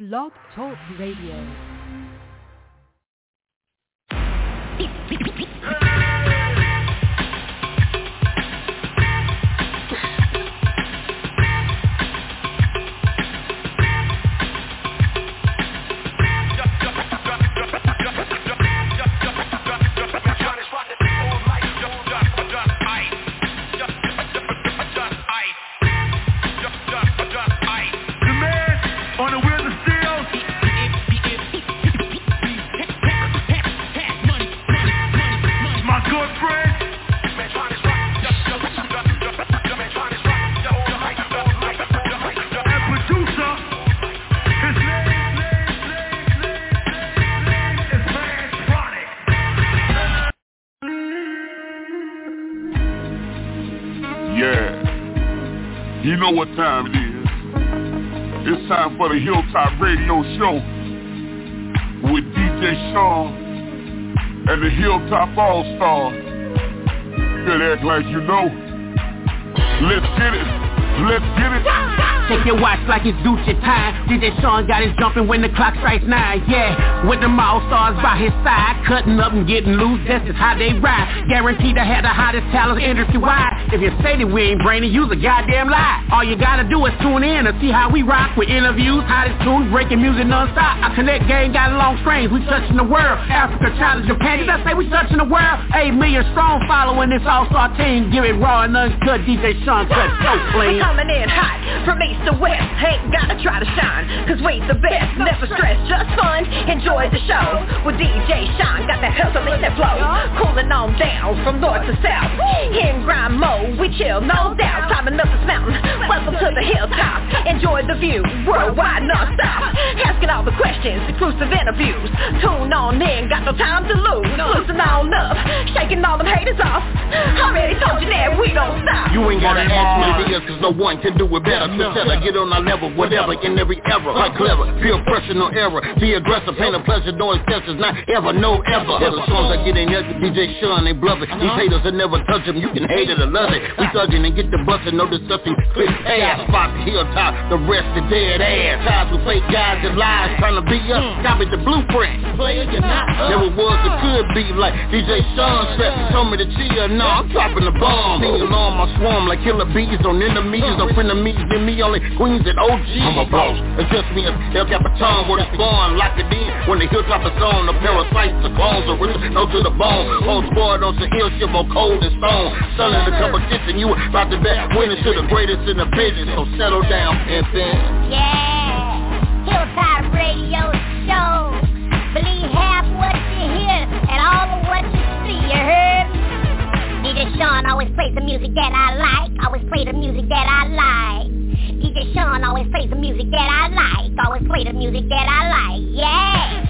Blog Talk Radio. You know what time it is. It's time for the Hilltop Radio Show with DJ Sean and the Hilltop All-Stars. Could act like you know. Let's get it. Let's get it. Take your watch like it's Gucci time. DJ Sean got his jumping when the clock strikes 9. Yeah, with them all-stars by his side, cutting up and getting loose, that's just how they ride. Guaranteed to have the hottest talents industry-wide. If you say that we ain't brainy, use a goddamn lie. All you gotta do is tune in to see how we rock with interviews, hottest tunes, breaking music non-stop. Our Connect gang got long strings, we touching the world. Africa, China, Japan, did I say we touching the world? 8 million strong following this all-star team. Give it raw and uncut, DJ Sean cut so clean. We're coming in hot from east to west. Ain't gotta try to shine, cause we the best. Never stress, just fun, enjoy the show. With DJ Sean, got that hustle in that flow. Cooling on down from north to south. In grind mode, we chill, no doubt. Climbing up this mountain, welcome to the hilltop. Enjoy the view, worldwide non-stop. Asking all the questions, exclusive interviews. Tune on in, got no time to lose. Listen on up, shaking all them haters off. Already told you that we don't stop. You ain't gotta ask what it is, cause no one can do it better. So tell her, get on our level, whatever, in every era. Like clever, feel pressure, no error. Be aggressive, pain of pleasure, no exceptions, not ever, no ever. The songs I get in here, DJ Sean, they bluffing. These haters will never touch them, you can hate it or love it. We thugging and get the bustin', no discussion, click ass. Spot the hilltop, the rest the dead ass. Ties with fake guys and lies, trying to be us. Copy the blueprint. Player, you're not us. Never was or could be like DJ Sean said. Told me to chill, no, I'm dropping the bomb. Sing along my swarm like killer bees on enemies. No frenemies than me, only queens and OG. I'm a boss, and just me as El Capitan, where it's born, lock it in. When the hilltop is on, the parasites, the clones are rich, no to the bone. Whole squad on some ill shit, more cold and stone. Selling the competition, you about to bet, winning to the greatest in the business. So settle down, infant. Yeah, Hilltop Radio Show. Believe half what you hear and all of what you see, you heard? DJ Sean always plays the music that I like. Always play the music that I like. DJ Sean always plays the music that I like. Always play the music that I like. Yeah.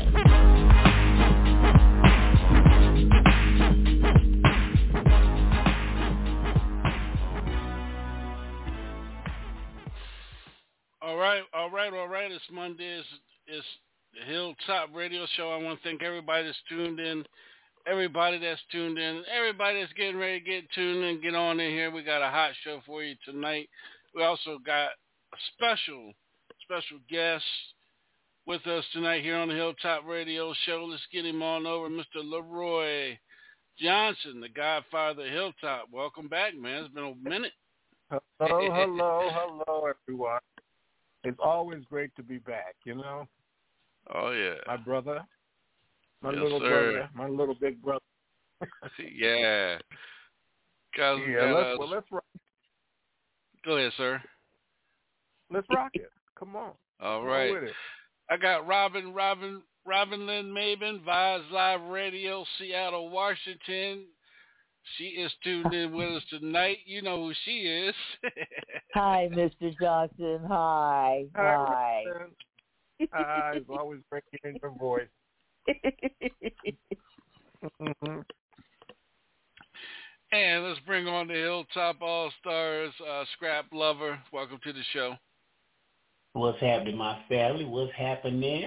All right. It's Monday. It's the Hilltop Radio Show. I want to thank everybody that's tuned in. Everybody that's tuned in. Everybody that's getting ready to get tuned in. Get on in here. We got a hot show for you tonight. We also got a special guest with us tonight here on the Hilltop Radio Show. Let's get him on over. Mr. Leroy Johnson, the Godfather of Hilltop. Welcome back, man. It's been a minute. Hello, everyone. It's always great to be back, you know? Oh, yeah. My brother, my yes, little sir. brother, my little big brother. Yeah. Let's rock. Go ahead, sir. Let's rock it. Come on. All right. With it. I got Robin Lynn Maben, Vibes Live Radio, Seattle, Washington. She is tuned in with us tonight. You know who she is. Hi, Mr. Johnson. Hi. Hi. It's always great hearing your voice. And let's bring on the Hilltop All-Stars, Scrap Lover. Welcome to the show. What's happening, my family? What's happening?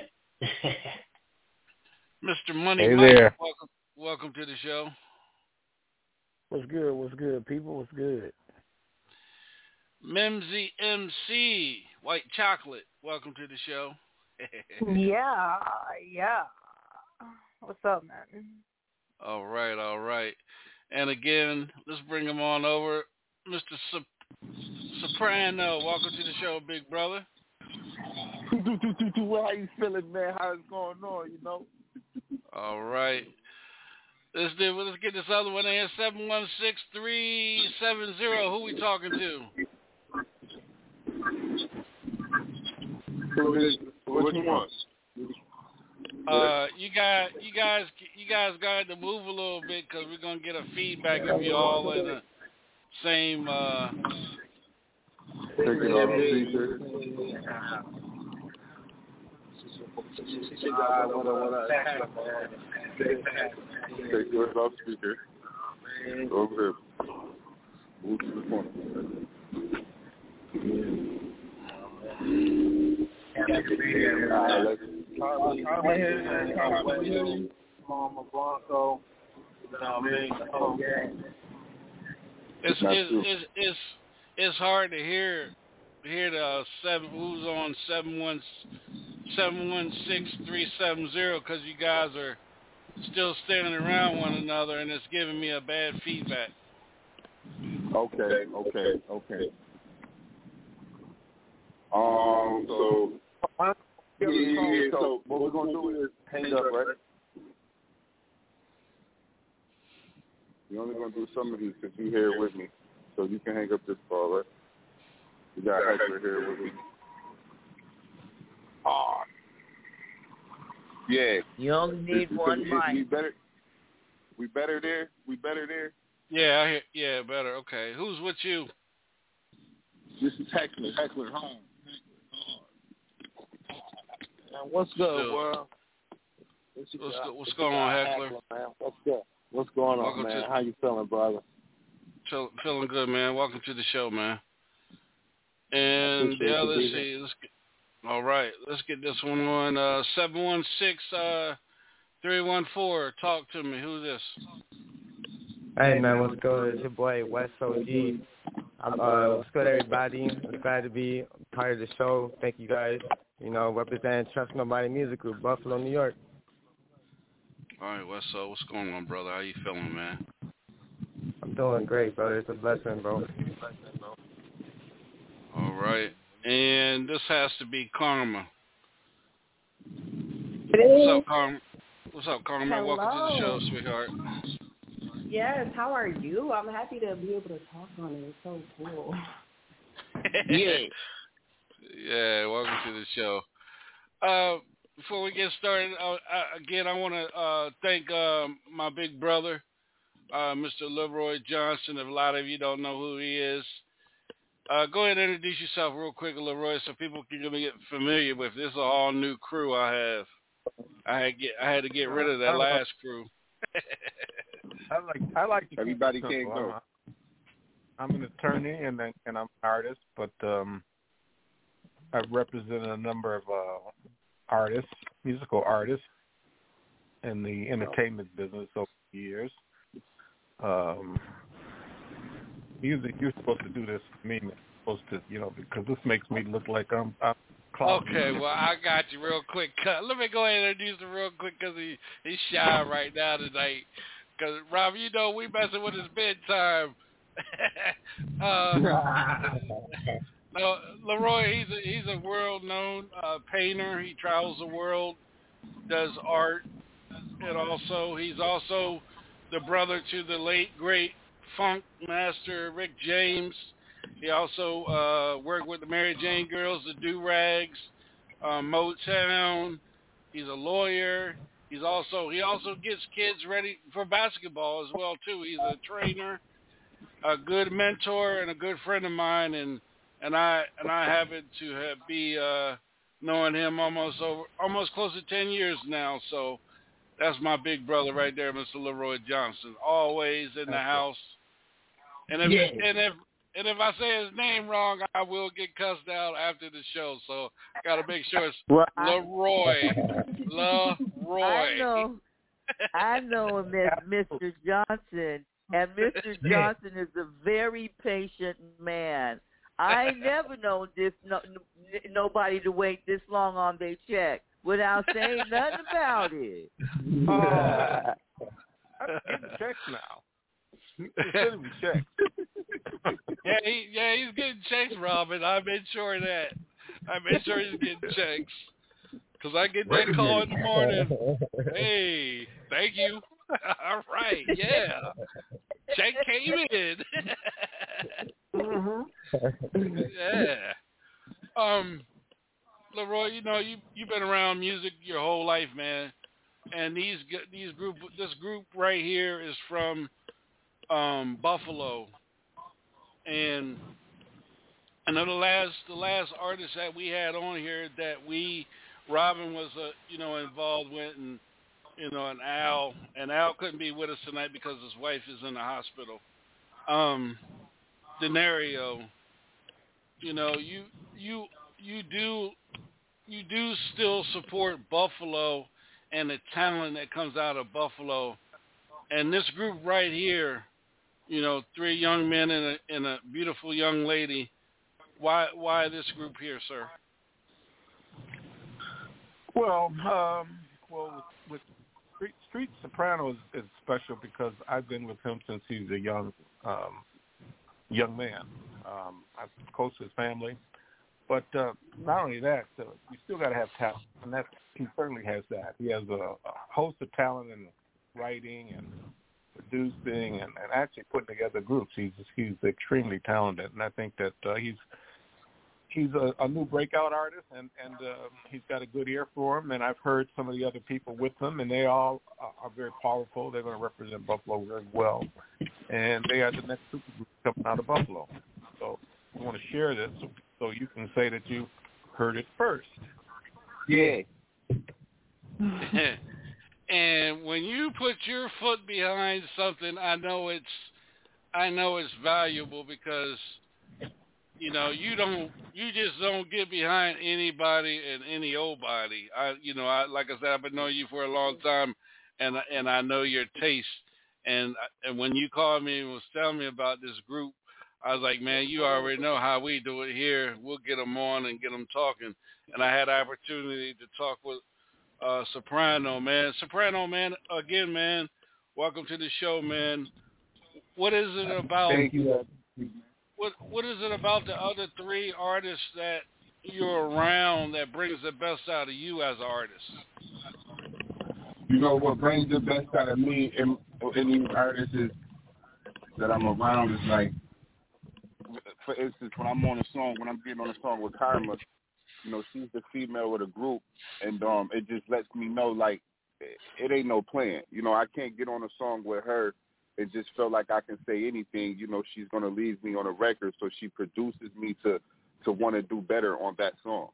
Mr. Money Hey Mike, there. welcome to the show. What's good, people? What's good? Mimsy MC, White Chocolate, welcome to the show. Yeah. What's up, man? All right. And again, let's bring him on over. Mr. Soprano, welcome to the show, big brother. How you feeling, man? How's it going on, All right. Let's get this other one in. 716-370. Who we talking to? Which one? You guys got to move a little bit because we're gonna get a feedback if you all in the same. Take it off speaker. Take it off speaker. Over. Move to the corner. Mama Blanco. It's hard to hear the who's on 716-370 because you guys are still standing around one another and it's giving me a bad feedback. Okay. So what we're gonna do is hang up, right? We're only gonna do some of these since you're here with me, so you can hang up this call, right? We got Hector here with me. Yeah. You only need one mic. We better there. Yeah, I hear. Yeah, better. Okay, who's with you? This is Heckler home. What's good, world? What's going on, Heckler? Man. What's good? What's going on, man? How you feeling, brother? Feeling good, man. Welcome to the show, man. And let's see. All right, let's get this one on. 716-314. Talk to me. Who's this? Hey, man, what's good? It's your boy, West OG. What's good, everybody? I'm glad to be part of the show. Thank you, guys. Representing Trust Nobody Music Group, Buffalo, New York. All right, what's going on, brother? How you feeling, man? I'm doing great, brother. It's a blessing, bro. All right. And this has to be Karma. What's up, Karma? Hello. Welcome to the show, sweetheart. Yes, how are you? I'm happy to be able to talk on it. It's so cool. Yeah, welcome to the show. Before we get started, again, I want to thank my big brother, Mr. Leroy Johnson. If a lot of you don't know who he is, go ahead and introduce yourself real quick, Leroy, so people can get familiar with this. Is an all new crew I have. I had to get rid of that last crew. I like to everybody can't go. I'm an attorney and I'm an artist, but I've represented a number of artists, musical artists, in the entertainment business over the years. Usually you're supposed to do this for me, supposed to, because this makes me look like I'm clouded. Okay, well, I got you real quick. Let me go ahead and introduce him real quick because he's shy right now tonight. Because, Rob, we messing with his bedtime. No, Leroy, he's a world-known painter. He travels the world, does art, and he's also the brother to the late, great funk master Rick James. He also worked with the Mary Jane Girls, the Do-Rags, Motown. He's a lawyer. He also gets kids ready for basketball as well too. He's a trainer, a good mentor, and a good friend of mine. And I happen to be knowing him almost close to 10 years now. So that's my big brother right there, Mr. Leroy Johnson, always in the house. And if I say his name wrong, I will get cussed out after the show. So I got to make sure it's Leroy. I know him as Mr. Johnson, and Mr. Johnson is a very patient man. I ain't never known nobody to wait this long on their check without saying nothing about it. I'm getting checks now. He's sending me checks. He's getting checks, Robin. I made sure of that. I made sure he's getting checks. Because I get that call in the morning. Hey, thank you. All right, yeah. Check came in. Yeah. Leroy, you've been around music your whole life, man. And this group right here is from Buffalo. And I know the last artist that we had on here that Robin was involved with, and and Al couldn't be with us tonight because his wife is in the hospital. Denario, you do still support Buffalo and the talent that comes out of Buffalo, and this group right here, 3 young men and a beautiful young lady. Why this group here, sir? Well, with Street Soprano is special because I've been with him since he was a young man. I'm close to his family, but not only that, you still got to have talent, and he certainly has that. He has a host of talent in writing and producing and actually putting together groups. He's extremely talented, and I think that he's a new breakout artist, and he's got a good ear for him. And I've heard some of the other people with him, and they all are very powerful. They're going to represent Buffalo very well, and they are the next supergroup coming out of Buffalo. So I want to share this so you can say that you heard it first. Yeah. And when you put your foot behind something, I know it's valuable because you just don't get behind anybody and any old body. Like I said, I've been knowing you for a long time, and I know your taste. And when you called me and was telling me about this group, I was like, man, you already know how we do it here. We'll get them on and get them talking. And I had the opportunity to talk with Soprano, man. Soprano, man, again, man, welcome to the show, man. What is it about? Thank you. What is it about the other 3 artists that you're around that brings the best out of you as an artist? What brings the best out of me and these artists is that I'm around is like, for instance, when I'm getting on a song with Karma, she's the female of the group, and it just lets me know, like, it ain't no plan. I can't get on a song with her and just feel like I can say anything. She's going to leave me on a record, so she produces me to want to do better on that song,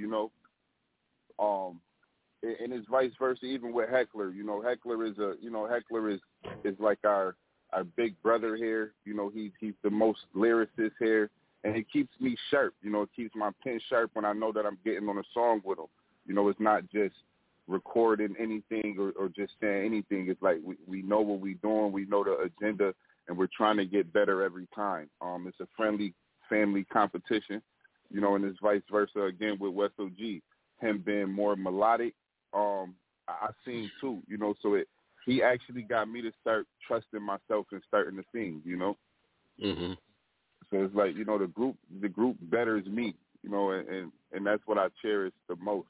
And it's vice versa, even with Heckler. Heckler is like our big brother here. He's the most lyricist here. And it keeps me sharp, it keeps my pen sharp when I know that I'm getting on a song with him. It's not just recording anything or just saying anything. It's like we know what we're doing, we know the agenda, and we're trying to get better every time. It's a friendly family competition, and it's vice versa again with West OG. Him being more melodic, I sing too, so he actually got me to start trusting myself and starting to sing, Mm-hmm. So it's like, the group betters me, and that's what I cherish the most,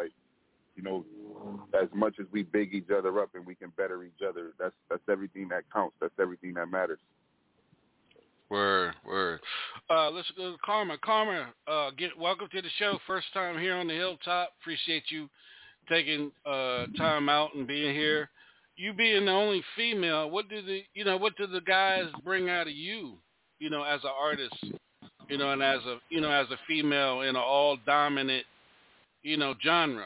as much as we big each other up and we can better each other, that's everything that counts. That's everything that matters. Word. Let's go to Karma. Karma, welcome to the show. First time here on the Hilltop. Appreciate you taking time out and being here. You being the only female, what do the guys bring out of you? As an artist, and as a female in an all dominant, genre.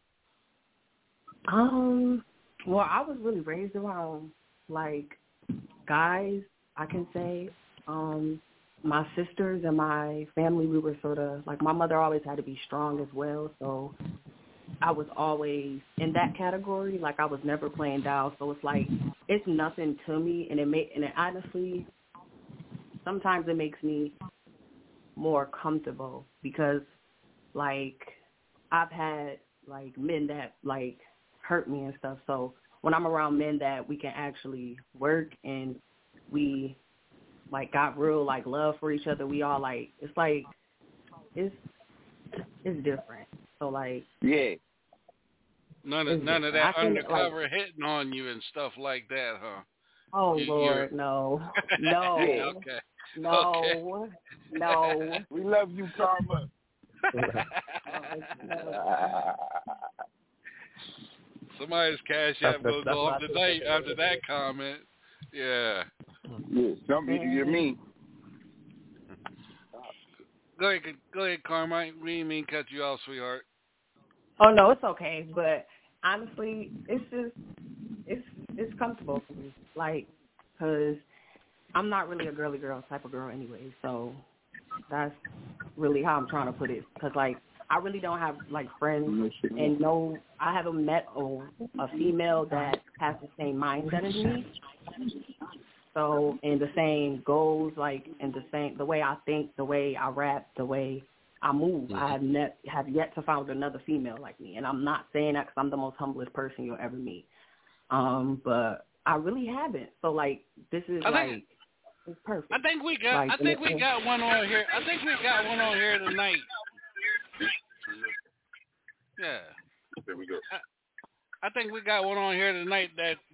Well, I was really raised around like guys, I can say. My sisters and my family, we were sort of like, my mother always had to be strong as well, so I was always in that category. Like I was never playing down, so it's like it's nothing to me, and it honestly, sometimes it makes me more comfortable because, like, I've had, like, men that, like, hurt me and stuff. So when I'm around men that we can actually work and we, like, got real, like, love for each other, we all, like, it's like, it's different. So, like, yeah. None of that undercover hitting on you and stuff like that, huh? Oh, Lord, no. No. Okay. No. Okay. No. We love you, Karma. Somebody's cash app goes off tonight after that comment. Yeah. Yeah, you're mean. Go ahead, Carmine. We didn't mean cut you off, sweetheart. Oh no, it's okay. But honestly, it's just it's comfortable for me. Like, cause I'm not really a girly girl type of girl anyway. So that's really how I'm trying to put it. Cause like I really don't have like friends, and I haven't met a female that has the same mindset as me. So, and the same goals, like, and the way I think, the way I rap, the way I move. I have yet to find another female like me, and I'm not saying that because I'm the most humblest person you'll ever meet. But I really haven't. So, like, this is it's perfect. I think we got one on here. I think we got one on here tonight. Yeah. There we go. I think we got one on here tonight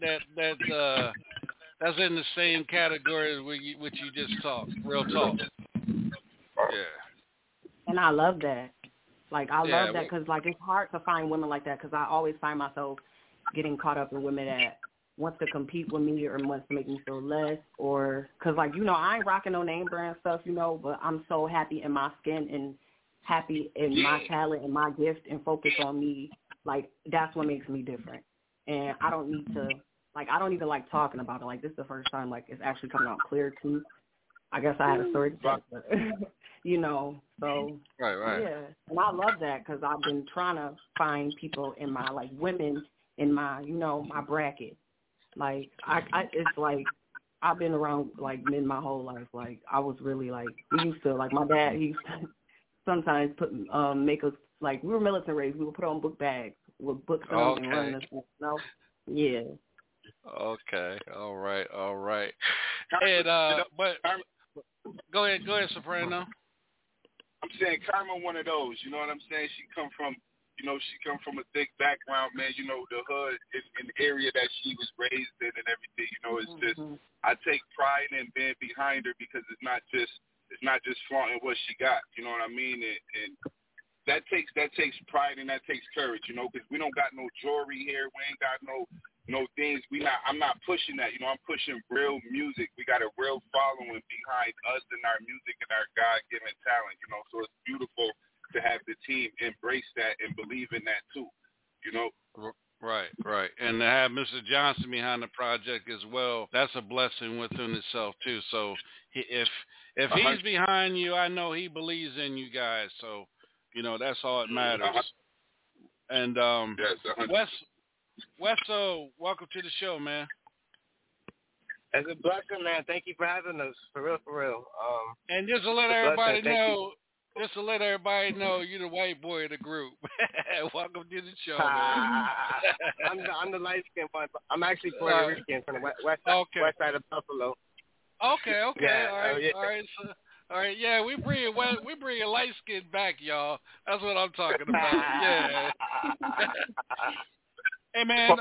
that's in the same category as what you just talked. Real talk. Yeah. And I love that. Like, I love that because, like, it's hard to find women like that because I always find myself getting caught up in women that wants to compete with me or wants to make me feel less or because, like, you know, I ain't rocking no name brand stuff, you know, but I'm so happy in my skin and happy in my talent and my gift and focus on me. Like, that's what makes me different. And I don't need to, like, I don't even like talking about it. Like, this is the first time, like, it's actually coming out clear to me. I guess I had a story to tell, but, you know, so. Right. Yeah, and I love that because I've been trying to find people in my, like, women in my, you know, my bracket. Like, it's like, I've been around, like, men my whole life. Like, I was really, like, we used to, like, my dad, he used to sometimes make us, like, we were military raised. We would put on book bags with books on and run us, you know? Yeah. Okay. All right. And but go ahead, Soprano. I'm saying Karma one of those. You know what I'm saying? She come from a thick background, man. You know, the hood in the area that she was raised in and everything. You know, it's just I take pride in being behind her because it's not just flaunting what she got. You know what I mean? And that takes pride and that takes courage. You know, because we don't got no jewelry here. We ain't got no things. I'm not pushing that. You know, I'm pushing real music. We got a real following behind us and our music and our God-given talent. You know, so it's beautiful to have the team embrace that and believe in that too. You know. Right. And to have Mr. Johnson behind the project as well, that's a blessing within itself too. So if he's behind you, I know he believes in you guys. So, you know, that's all that matters. And Westo, welcome to the show, man. It's a blessing, man. Thank you for having us. For real. And just to let everybody know, you're the white boy of the group. Welcome to the show, man. I'm the light skinned one. I'm actually Puerto Rican from the west side of Buffalo. Okay. Yeah, All right. Yeah, we bring a light skin back, y'all. That's what I'm talking about. Yeah. Hey, man.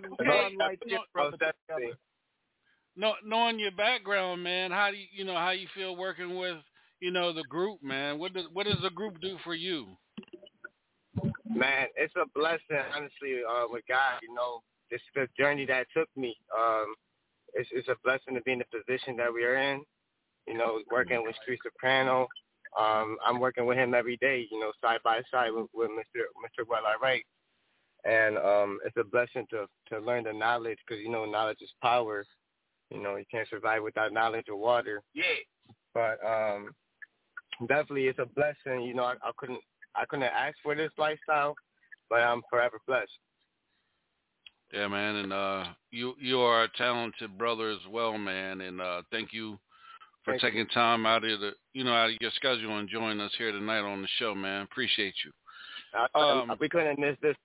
Knowing your background, man, how do you feel working with the group, man? What does the group do for you? Man, it's a blessing, honestly, with God. You know, this is the journey that took me. It's a blessing to be in the position that we are in. You know, working with Street Soprano. I'm working with him every day, you know, side by side with Mr. Well I Write. And it's a blessing to learn the knowledge because, you know, knowledge is power. You know, you can't survive without knowledge or water. Yeah. But definitely it's a blessing. You know, I couldn't ask for this lifestyle, but I'm forever blessed. Yeah, man, and you are a talented brother as well, man, and thank you for taking time out of out of your schedule and joining us here tonight on the show, man. Appreciate you. We couldn't miss this.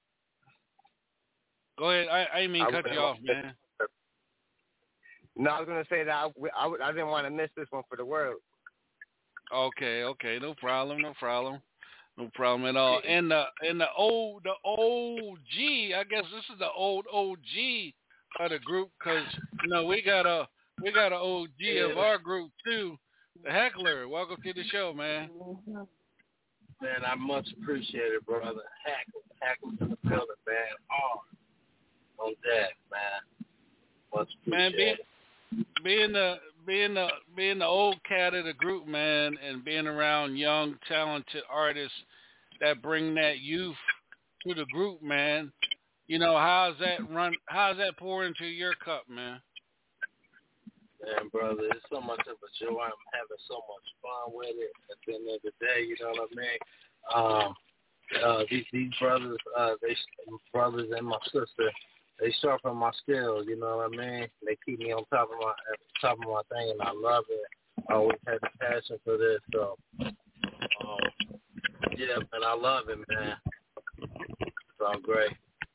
Go ahead. I didn't mean to cut you off, man. No, I was gonna say that I didn't want to miss this one for the world. Okay, no problem at all. And the old OG, I guess this is the old OG of the group, because we got a OG of our group too, the Heckler. Welcome to the show, man. Man, I much appreciate it, brother. Heckler's in the building, man. On that, man. Much appreciated. Man, being the old cat of the group, man, and being around young, talented artists that bring that youth to the group, man. How's that pour into your cup, man? Man, brother, it's so much of a joy. I'm having so much fun with it. At the end of the day, you know what I mean? These brothers, brothers and my sister, they sharpen my skills. You know what I mean? They keep me on top of my thing, and I love it. I always had the passion for this, so yeah, man, I love it, man. It's all great.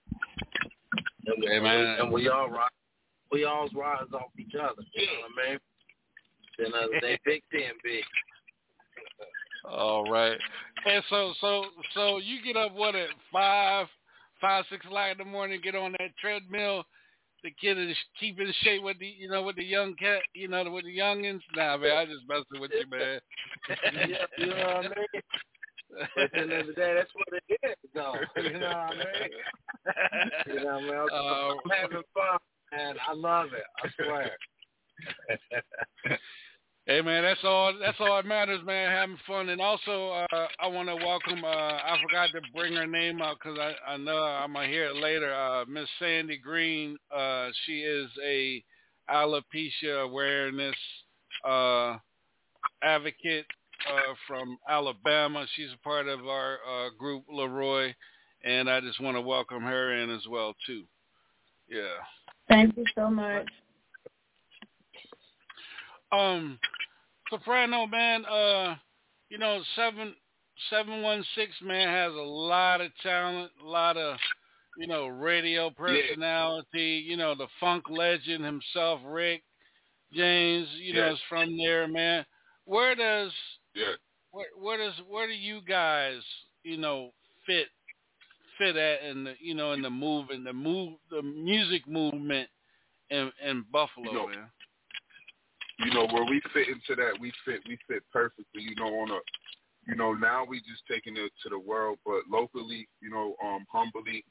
And we all rock. We all rise off each other. You know what I mean? Then they big ten big. All right. And so you get up at 5, 6 o'clock in the morning, get on that treadmill. The kid is keep in shape with the with the young cat, with the youngins. Nah, man, I just messing with you, man. You know what I mean? But at the end of the day, that's what it is, though. You know what I mean? You know what I mean? I'm having fun, man. I love it. I swear. Hey, man, that's all that matters, man, having fun. And also, I want to welcome, I forgot to bring her name up because I know I'm going to hear it later, Miss Sandy Green. She is a alopecia awareness advocate from Alabama. She's a part of our group, Leroy, and I just want to welcome her in as well, too. Yeah. Thank you so much. Soprano, man, 716, man, has a lot of talent, a lot of, radio personality, the funk legend himself, Rick James, is from there, man. Where do you guys, fit at in the, in the music movement in Buffalo, man? Where we fit into that, we fit perfectly, now we just taking it to the world, but locally, humbly,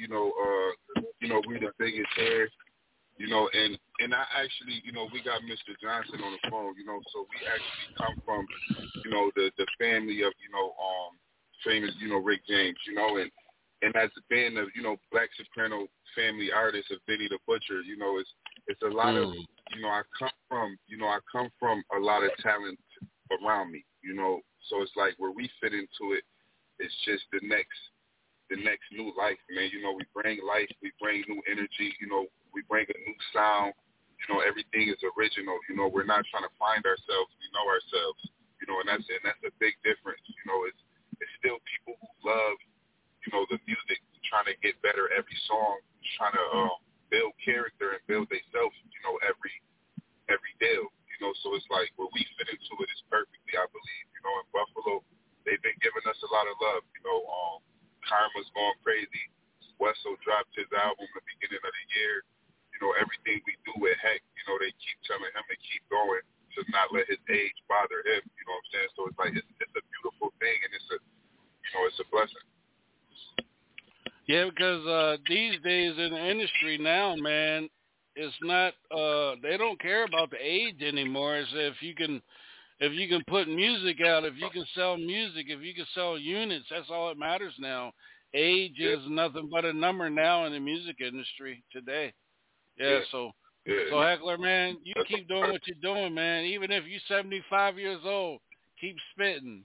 we the biggest here, and I actually, we got Mr. Johnson on the phone, so we actually come from, the family of, famous, Rick James, and as being a, black soprano family artist of Benny the Butcher, it's a lot of, I come from a lot of talent around me, so it's like where we fit into it, it's just the next new life, man. We bring life, we bring new energy, we bring a new sound, everything is original, we're not trying to find ourselves, we know ourselves, and that's a big difference, it's still people who love, the music, trying to get better every song, trying to build character and build themselves, every deal, so it's like where we fit into it is perfectly, I believe, in Buffalo, they've been giving us a lot of love, Karma's going crazy, Wesso dropped his album at the beginning of the year, everything we do with Heck, they keep telling him to keep going, to not let his age bother him, you know what I'm saying, so it's like, it's a beautiful thing, and it's a blessing. Yeah, because these days in the industry now, man, it's not they don't care about the age anymore. It's if you can put music out, if you can sell music, if you can sell units, that's all that matters now. Age is nothing but a number now in the music industry today. So Heckler, man, you keep doing what you're doing, man. Even if you're 75 years old, keep spitting.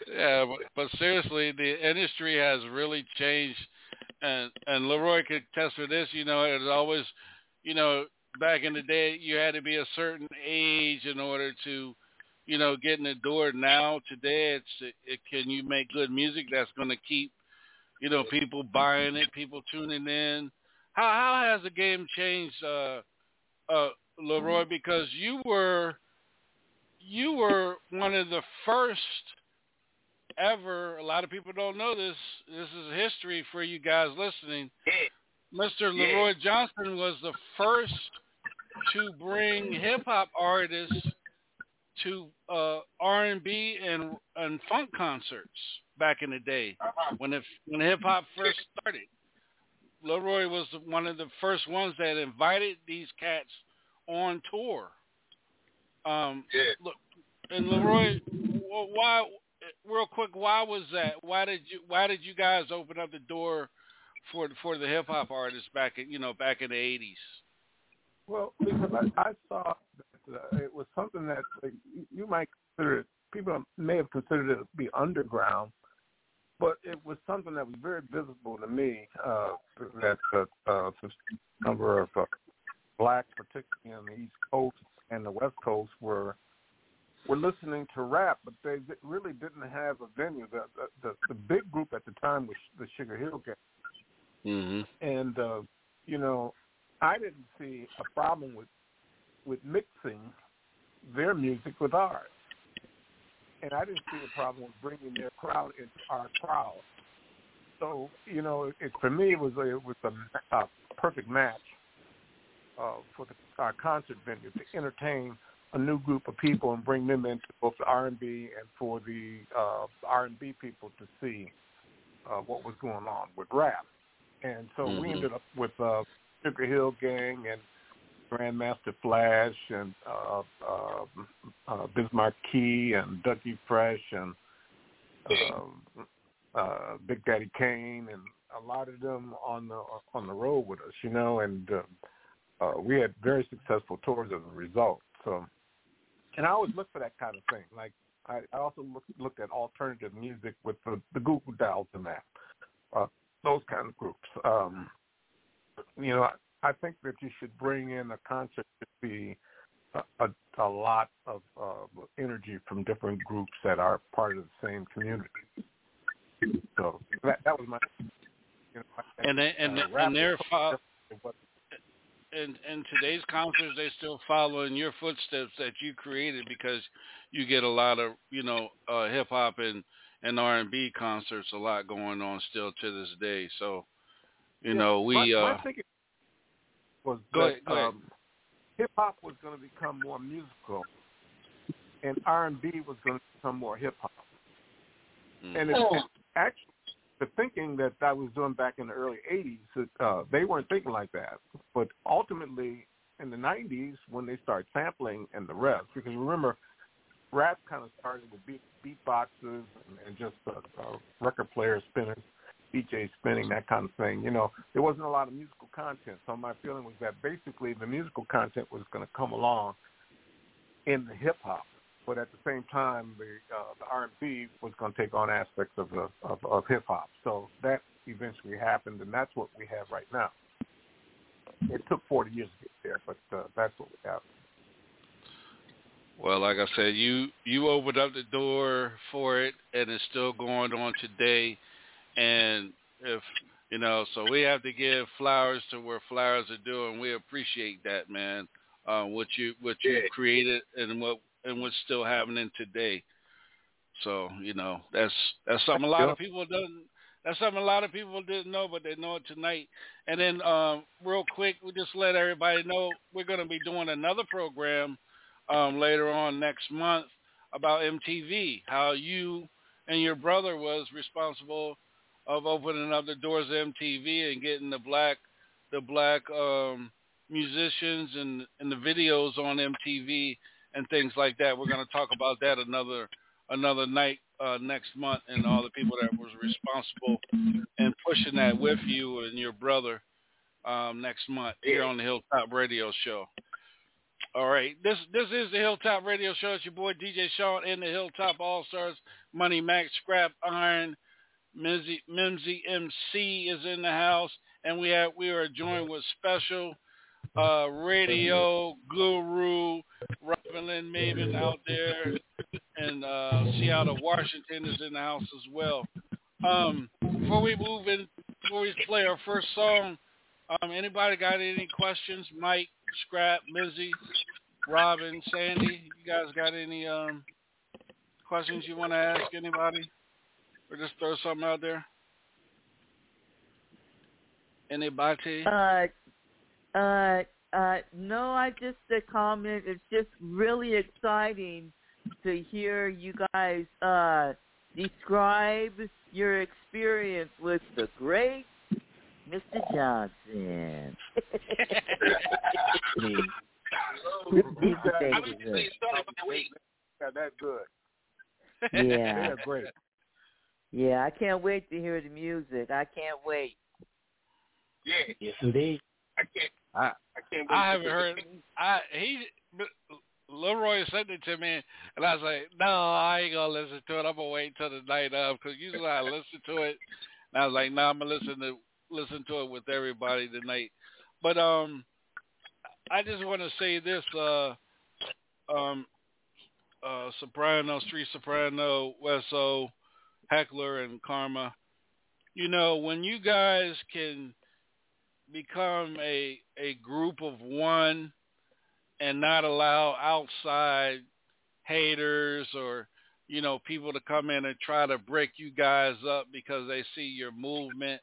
Yeah, but seriously, the industry has really changed, and Leroy could attest to this. You know, it was always, you know, back in the day, you had to be a certain age in order to, you know, get in the door. Now, today, can you make good music that's going to keep, you know, people buying it, people tuning in. How has the game changed, Leroy? Because you were one of the first ever. A lot of people don't know this. This is history for you guys listening. Mr. Leroy Johnson was the first to bring hip hop artists to R&B and funk concerts back in the day when hip hop first started. Leroy was one of the first ones that invited these cats on tour. Look, and Leroy, why? Real quick, why was that? Why did you guys open up the door for the hip hop artists back in the 80s? Well, because I saw that it was something that you might consider it, people may have considered it to be underground, but it was something that was very visible to me. That a number of blacks, particularly on the East Coast and the West Coast, were listening to rap, but they really didn't have a venue. The big group at the time was the Sugar Hill Gang. Mm-hmm. And, you know, I didn't see a problem with mixing their music with ours. And I didn't see a problem with bringing their crowd into our crowd. So, you know, for me, it was a perfect match for our concert venue to entertain a new group of people and bring them into both the R&B and for the R&B people to see what was going on with rap. And so we ended up with Sugar Hill Gang and Grandmaster Flash and Biz Markie and Dougie Fresh and Big Daddy Kane, and a lot of them on the road with us, you know, and we had very successful tours as a result. So, and I always look for that kind of thing. Like I also looked at alternative music with the Goo Goo Dolls and that, those kind of groups. You know, I think that you should bring in a concert to be a lot of energy from different groups that are part of the same community. So that was my, you know, and today's concerts, they still follow in your footsteps that you created, because you get a lot of, you know, hip hop and R&B concerts, a lot going on still to this day. So, you know, my thinking was go ahead. Hip hop was going to become more musical, and R&B was going to become more hip hop. And it's actually the thinking that I was doing back in the early 80s, they weren't thinking like that. But ultimately, in the 90s, when they started sampling and the rest, because remember, rap kind of started with beatboxers and just record players, spinners, DJs spinning, that kind of thing. You know, there wasn't a lot of musical content. So my feeling was that basically the musical content was going to come along in the hip-hop. But at the same time, the R&B was going to take on aspects of hip-hop. So that eventually happened, and that's what we have right now. It took 40 years to get there, but that's what we have. Well, like I said, you opened up the door for it, and it's still going on today. And if you know, so we have to give flowers to where flowers are due, and we appreciate that, man. What you created and what's still happening today. So, you know, that's something a lot of people don't. That's something a lot of people didn't know, but they know it tonight. And then, real quick, we just let everybody know we're going to be doing another program later on next month about MTV. How you and your brother was responsible of opening up the doors of MTV and getting the black musicians and the videos on MTV and things like that. We're going to talk about that another night next month, and all the people that was responsible and pushing that with you and your brother next month here on the Hilltop Radio Show. All right. This is the Hilltop Radio Show. It's your boy DJ Sean and the Hilltop All-Stars. Money Mac, Scrap Iron, Mimsy MC is in the house. And we are joined with special radio guru Robin Lynn Maven out there. And Seattle, Washington is in the house as well. Before we play our first song, anybody got any questions? Mike, Scrap, Mizzy, Robin, Sandy, you guys got any questions you want to ask anybody? Or just throw something out there? Anybody? No, I just a comment. It's just really exciting to hear you guys describe your experience with the great Mr. Johnson. That's good. Yeah. They're great. Yeah, I can't wait to hear the music. I can't wait. Yeah. Yes, indeed. I can't wait. I haven't heard. Leroy sent it to me, and I was like, no, I ain't going to listen to it. I'm going to wait until the night of, because usually I listen to it. And I was like, no, I'm going to listen to it with everybody tonight. But I just want to say this, Soprano, Street Soprano, Wesso, Heckler, and Karma. You know, when you guys can become a group of one and not allow outside haters or, you know, people to come in and try to break you guys up because they see your movement,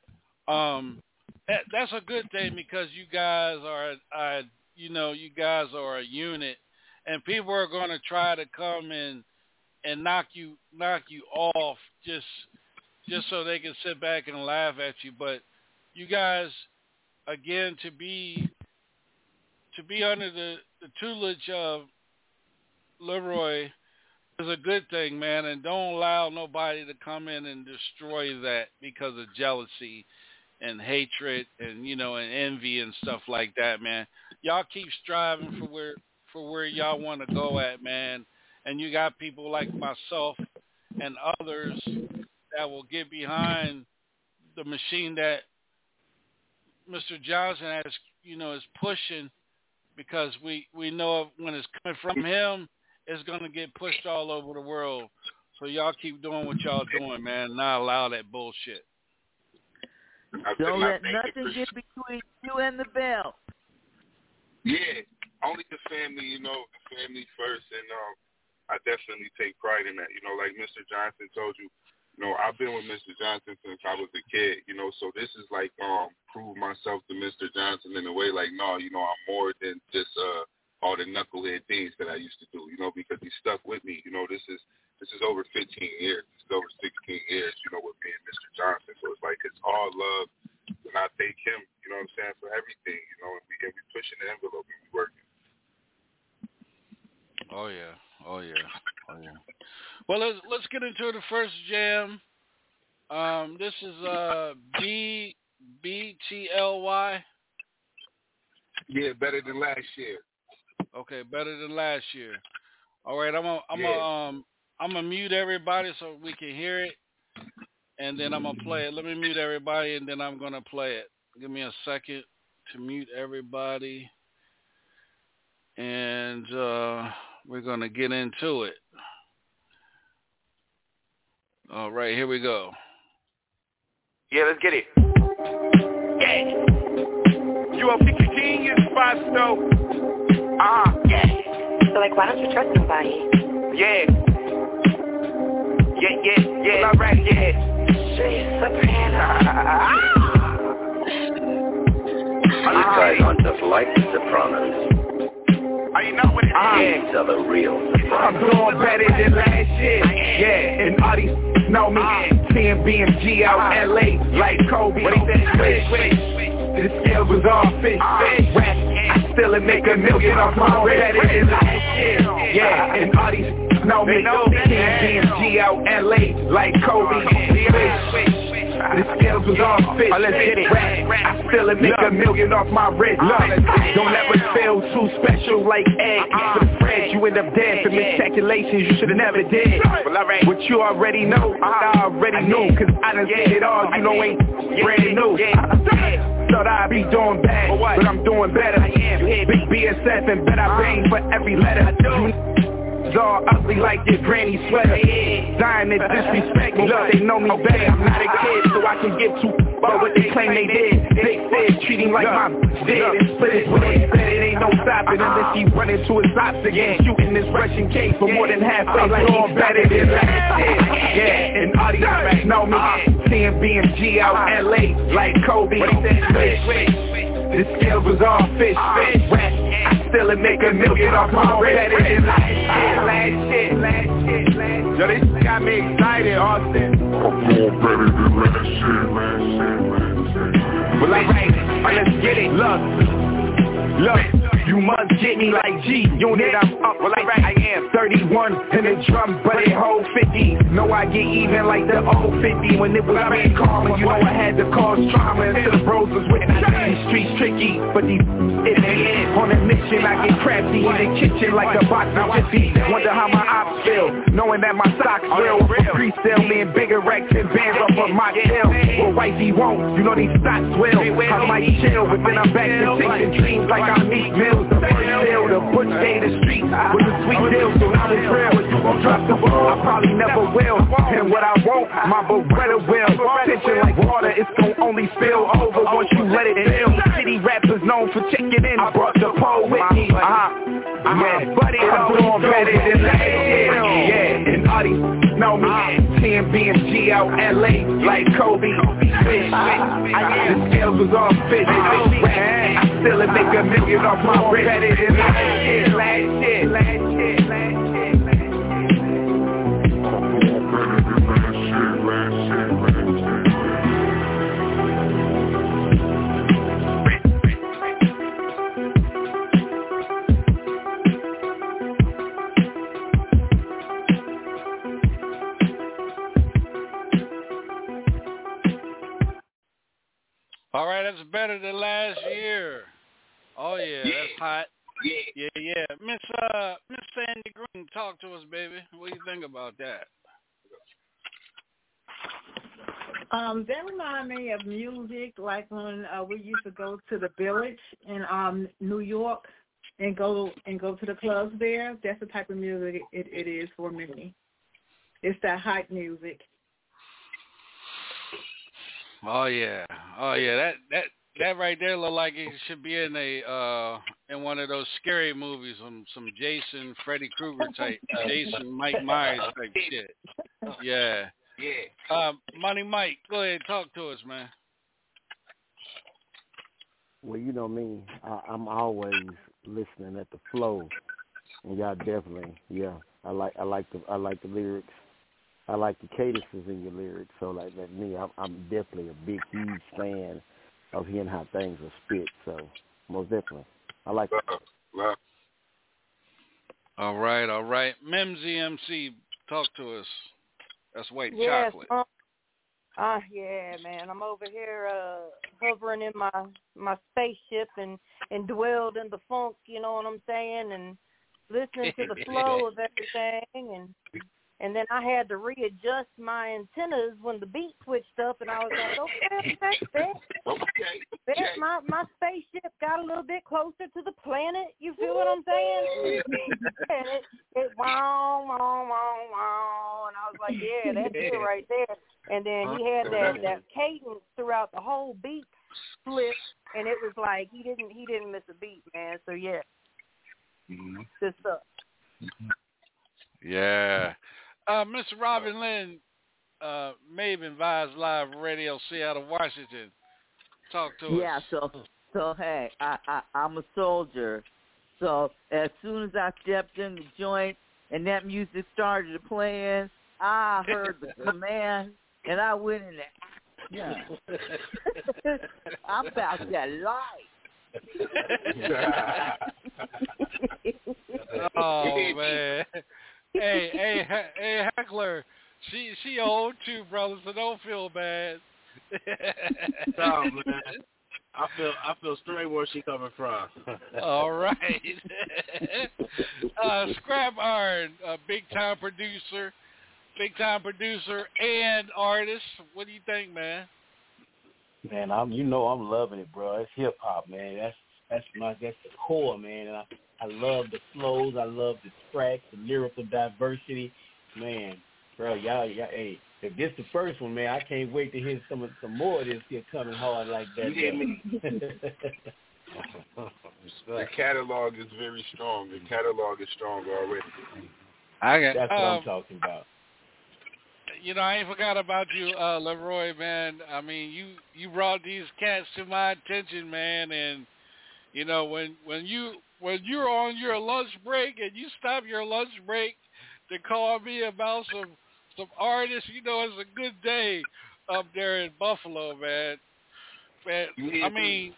that's a good thing, because you guys are you guys are a unit, and people are going to try to come in and knock you off just so they can sit back and laugh at you. But you guys, again, to be under the tutelage of Leroy is a good thing, man, and don't allow nobody to come in and destroy that because of jealousy and hatred and, you know, and envy and stuff like that, man. Y'all keep striving for where y'all want to go at, man. And you got people like myself and others that will get behind the machine that Mr. Johnson has, you know, is pushing, because we know when it's coming from him, it's going to get pushed all over the world. So y'all keep doing what y'all doing, man. Not allow that bullshit. Don't let nothing get between you and the bell. Yeah, only the family, you know, the family first, and I definitely take pride in that. You know, like Mr. Johnson told you, you know, I've been with Mr. Johnson since I was a kid, you know, so this is like prove myself to Mr. Johnson in a way, like, no, you know, I'm more than just all the knucklehead things that I used to do, you know, because he stuck with me. You know, this is over 15 years. It's over 16 years, you know, with me and Mr. Johnson. So it's like it's all love, and I thank him, you know what I'm saying, for everything, you know, and we pushing the envelope and we working. Oh yeah. Well, let's get into the first jam. This is BTLY. Yeah, better than last year. Okay, better than last year. All right, I'm gonna mute everybody so we can hear it, and then I'm gonna play it. Let me mute everybody, and then I'm gonna play it. Give me a second to mute everybody, and we're gonna get into it. All right, here we go. Yeah, let's get it. Yeah. You a big genius, Fasto. Yeah. So, like, why don't you trust somebody? Yeah. All right, yeah. Soprano. You guys aren't just like the Sopranos. You know what it is? These are the real Sopranos. I'm doing better than last year. Yeah, and all these know me. Seeing BMG out LA like Kobe. What he said? The scales was all fish. Rap, I still make $1 million off my better than last year. Yeah, and all these know me. Seeing BMG out LA like Kobe. The scales was all fish. Let's get it. I still make $1 million off my wrist. Don't ever feel too special like egg. For the French, you end up dead for miscalculations you should've never did. What you already know, I already knew. Cause I done seen it all, you know ain't brand new. Thought I'd be doing bad, but I'm doing better. Big BSF and bet I bang for every letter. It's all ugly like your granny sweater. Dying to disrespect me, look, they know me better. I'm not a kid, so I can give two about what they claim they did. Big fish, treat him like my dead and split his foot. Said it ain't no stopping unless he run into his ops again. Shooting this Russian case for more than half. I'm like, all better than last year. Yeah, and audience know me. CMB and G out LA like Kobe. The scales was all fish. I still make $1 million off my wrist. Better than last shit. Yo, this got me excited, Austin. I'm doing better than last shit. Well, like, let's get it. Look. You must get me like G, unit I'm up, well like I am 31 in the drum, but it hold 50. No, I get even like the old 50 when it was big karma. You know I had to cause trauma until the bros was with me. These streets tricky, but these in the end on a mission I get crafty in the kitchen like a box of jiffy. Wonder how my ops feel, knowing that my socks real. Freestyle me and bigger racks and bands off of my tail. Well, wifey won't, you know these stocks will. I might chill, but then I'm back to chasing dreams like I'm Meek Mill. The first deal, the butch day the street with a sweet deal, so now it's real. You gon' drop the ball, I probably never will. And what I want, my Beretta will. Tension like water, it's gon' only spill over once you let it fill. City rappers known for checking in. I brought the pole with me. Yeah, buddy, I'm doing better than last year. Yeah, and audience know me. TMB and G out LA like Kobe. Fish. The scales was all fish. I still make $1 million off my wrist. Better than last shit. All right, that's better than last year. Oh yeah, that's hot. Yeah. Miss Sandy Green, talk to us, baby. What do you think about that? That remind me of music like when we used to go to the Village in New York and go to the clubs there. That's the type of music it is for me. It's that hype music. Oh yeah. That right there look like it should be in in one of those scary movies, some Jason, Freddy Krueger type, Jason, Mike Myers type shit. Yeah. Money Mike, go ahead, talk to us, man. Well, you know me, I'm always listening at the flow, and y'all definitely, I like the lyrics. I like the cadences in your lyrics. So like me, I'm definitely a big, huge fan of hearing how things are spit. So most definitely, I like it. All right. Mimsy MC, talk to us. That's white chocolate. Yeah, man. I'm over here hovering in my spaceship and dwelled in the funk, you know what I'm saying, and listening to the flow of everything, and then I had to readjust my antennas when the beat switched up, and I was like, okay. My spaceship got a little bit closer to the planet. You feel what I'm saying? And it wow, and I was like, yeah, that's it right there. And then he had that cadence throughout the whole beat split, and it was like he didn't miss a beat, man. So yeah, good stuff. Yeah. Mr. Robin Lynn, Maven Vibes Live Radio, Seattle, Washington. Talk to us. Yeah, so hey, I'm a soldier. So as soon as I stepped in the joint and that music started playing, I heard the command and I went into action. I'm about that life. Oh man. Hey, Heckler, she old too, brother, so don't feel bad. No, man. I feel straight where she coming from. All right. Scrap Iron, big time producer and artist. What do you think, man? Man, I'm loving it, bro. It's hip hop, man. That's the core, man. And I love the flows. I love the tracks, the lyrical diversity, man. Bro, y'all, hey, if this the first one, man, I can't wait to hear some more of this here coming hard like that. The catalog is very strong. The catalog is strong already. That's what I'm talking about. You know, I ain't forgot about you, Leroy, man. I mean, you brought these cats to my attention, man, and you know when you're on your lunch break and you stop your lunch break to call me about some artists, you know, it's a good day up there in Buffalo, man. I mean,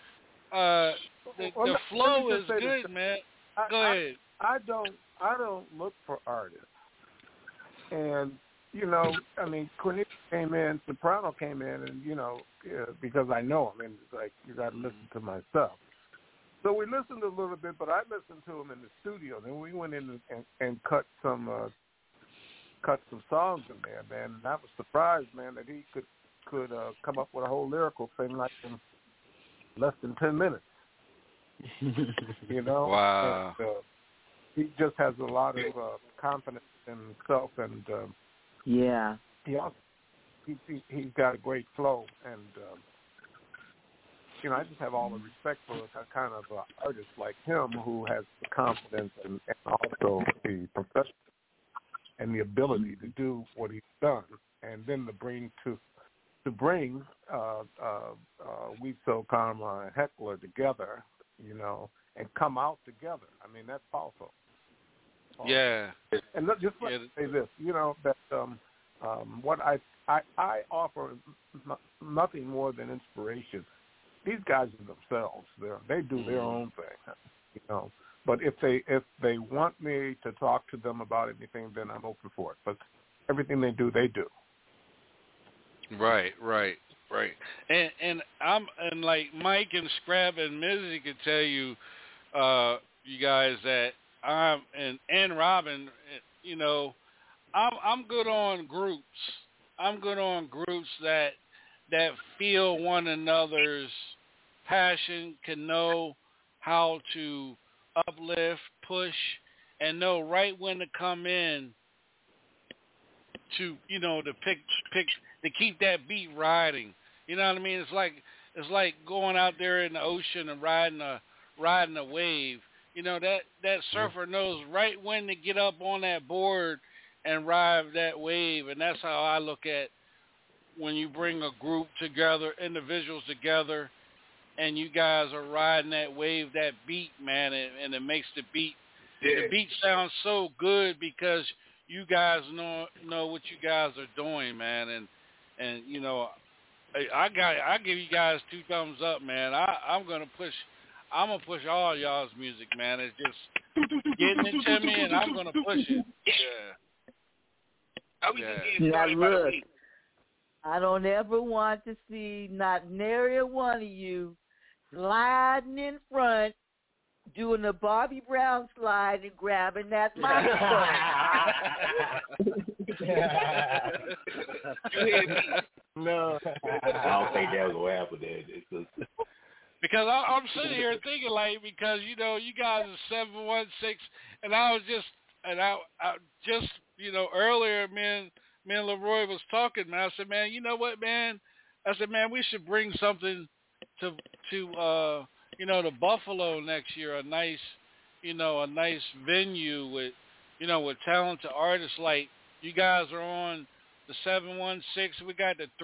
the flow is good, man. Go ahead. I don't look for artists, and you know, I mean, Cornelius came in, Soprano came in, and you know, because I know him, and it's like you got to listen to my stuff. So we listened a little bit, but I listened to him in the studio. Then we went in and cut some songs in there, man. And I was surprised, man, that he could come up with a whole lyrical thing like in less than 10 minutes. You know? Wow. And, he just has a lot of confidence in himself, and yeah, he's got a great flow, and you know, I just have all the respect for a kind of artist like him who has the confidence and also the professional and the ability to do what he's done, and then to bring Weezo, Karma, and Heckler together, you know, and come out together. I mean, that's powerful. Yeah. And let me say this, you know, that what I offer nothing more than inspiration. These guys are themselves. They do their own thing, you know. But if they want me to talk to them about anything, then I'm open for it. But everything they do, they do. Right. And like Mike and Scrap and Mizzy could tell you, you guys, that I'm and Robin, you know, I'm good on groups. I'm good on groups that feel one another's passion, can know how to uplift, push, and know right when to come in to, you know, to pick to keep that beat riding. You know what I mean? It's like going out there in the ocean and riding a wave. You know, that surfer knows right when to get up on that board and ride that wave, and that's how I look at when you bring a group together, individuals together, and you guys are riding that wave, that beat, man, and it makes the beat. Yeah. The beat sounds so good because you guys know what you guys are doing, man, and you know, I give you guys 2 thumbs up, man. I'm gonna push all y'all's music, man. It's just getting it to me, and I'm gonna push it. Yeah. Now look, I don't ever want to see not nary one of you sliding in front, doing a Bobby Brown slide and grabbing that microphone. No, I don't think that was what happened there. Because I'm sitting here thinking, like, because, you know, you guys are 716, and I just, you know, earlier, me and Leroy was talking, man. I said, man, you know what, man? I said, man, we should bring something to you know, to Buffalo next year, a nice venue with, you know, with talented artists like you guys are on the 716. We got the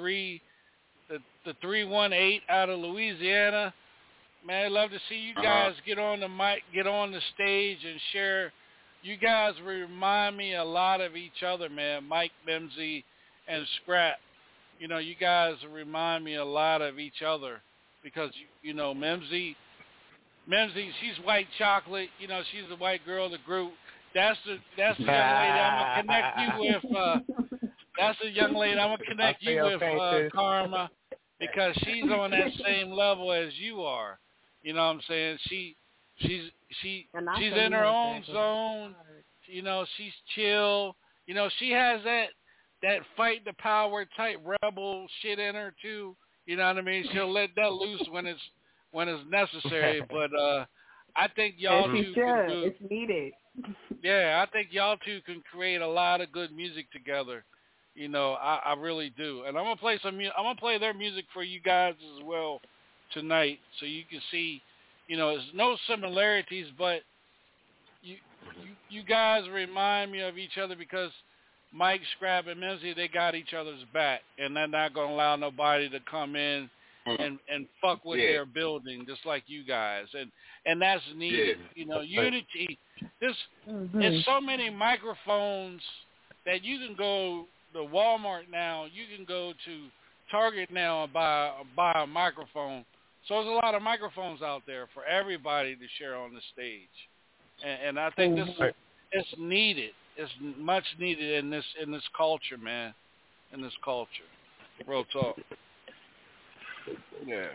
318 out of Louisiana. Man, I'd love to see you guys get on the mic, get on the stage and share. You guys remind me a lot of each other, man. Mike, Mimsy, and Scrap. You know, you guys remind me a lot of each other because, you know, Mimsy, she's white chocolate. You know, she's the white girl of the group. That's the young lady I'm gonna connect you with. That's the young lady I'm gonna connect you with, Karma. because she's on that same level as you are. You know what I'm saying? She's in her own zone. You know, she's chill. You know, she has that fight the power type rebel shit in her too. You know what I mean? She'll let that loose when it's necessary. But I think y'all two can do. It's needed. Yeah, I think y'all two can create a lot of good music together. You know, I really do. And I'm gonna play I'm gonna play their music for you guys as well tonight, so you can see. You know, there's no similarities, but you guys remind me of each other because Mike, Scrap, and Mimsy, they got each other's back, and they're not going to allow nobody to come in and fuck with their building, just like you guys. And that's needed. You know, unity. There's so many microphones that you can go to Walmart now, you can go to Target now and buy a microphone. So there's a lot of microphones out there for everybody to share on the stage. And I think it's needed. It's much needed in this culture, man. In this culture. Real talk. Yeah.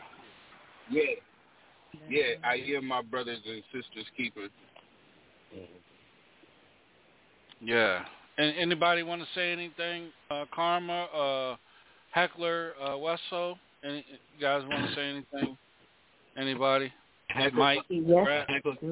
I hear my brothers and sisters keeping. Yeah. And anybody want to say anything? Karma, Heckler, Wesso? You guys want to say anything? Anybody? Mike? Yes.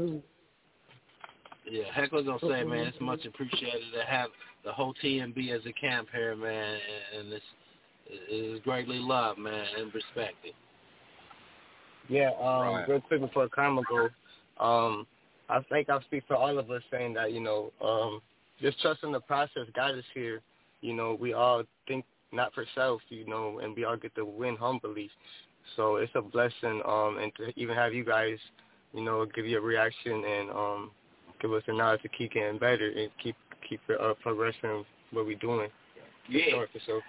Yeah, Heckler's gonna say, man, it's much appreciated to have the whole TMB as a camp here, man, and it is greatly loved, man, and respected. Yeah, real quick before Karma go, I think I'll speak for all of us saying that, you know, just trusting the process. God is here. You know, we all think not for self, you know, and we all get to win humbly. So it's a blessing, and to even have you guys, you know, give you a reaction and give us a knowledge to keep getting better and keep progressing what we're doing. Yeah. For sure.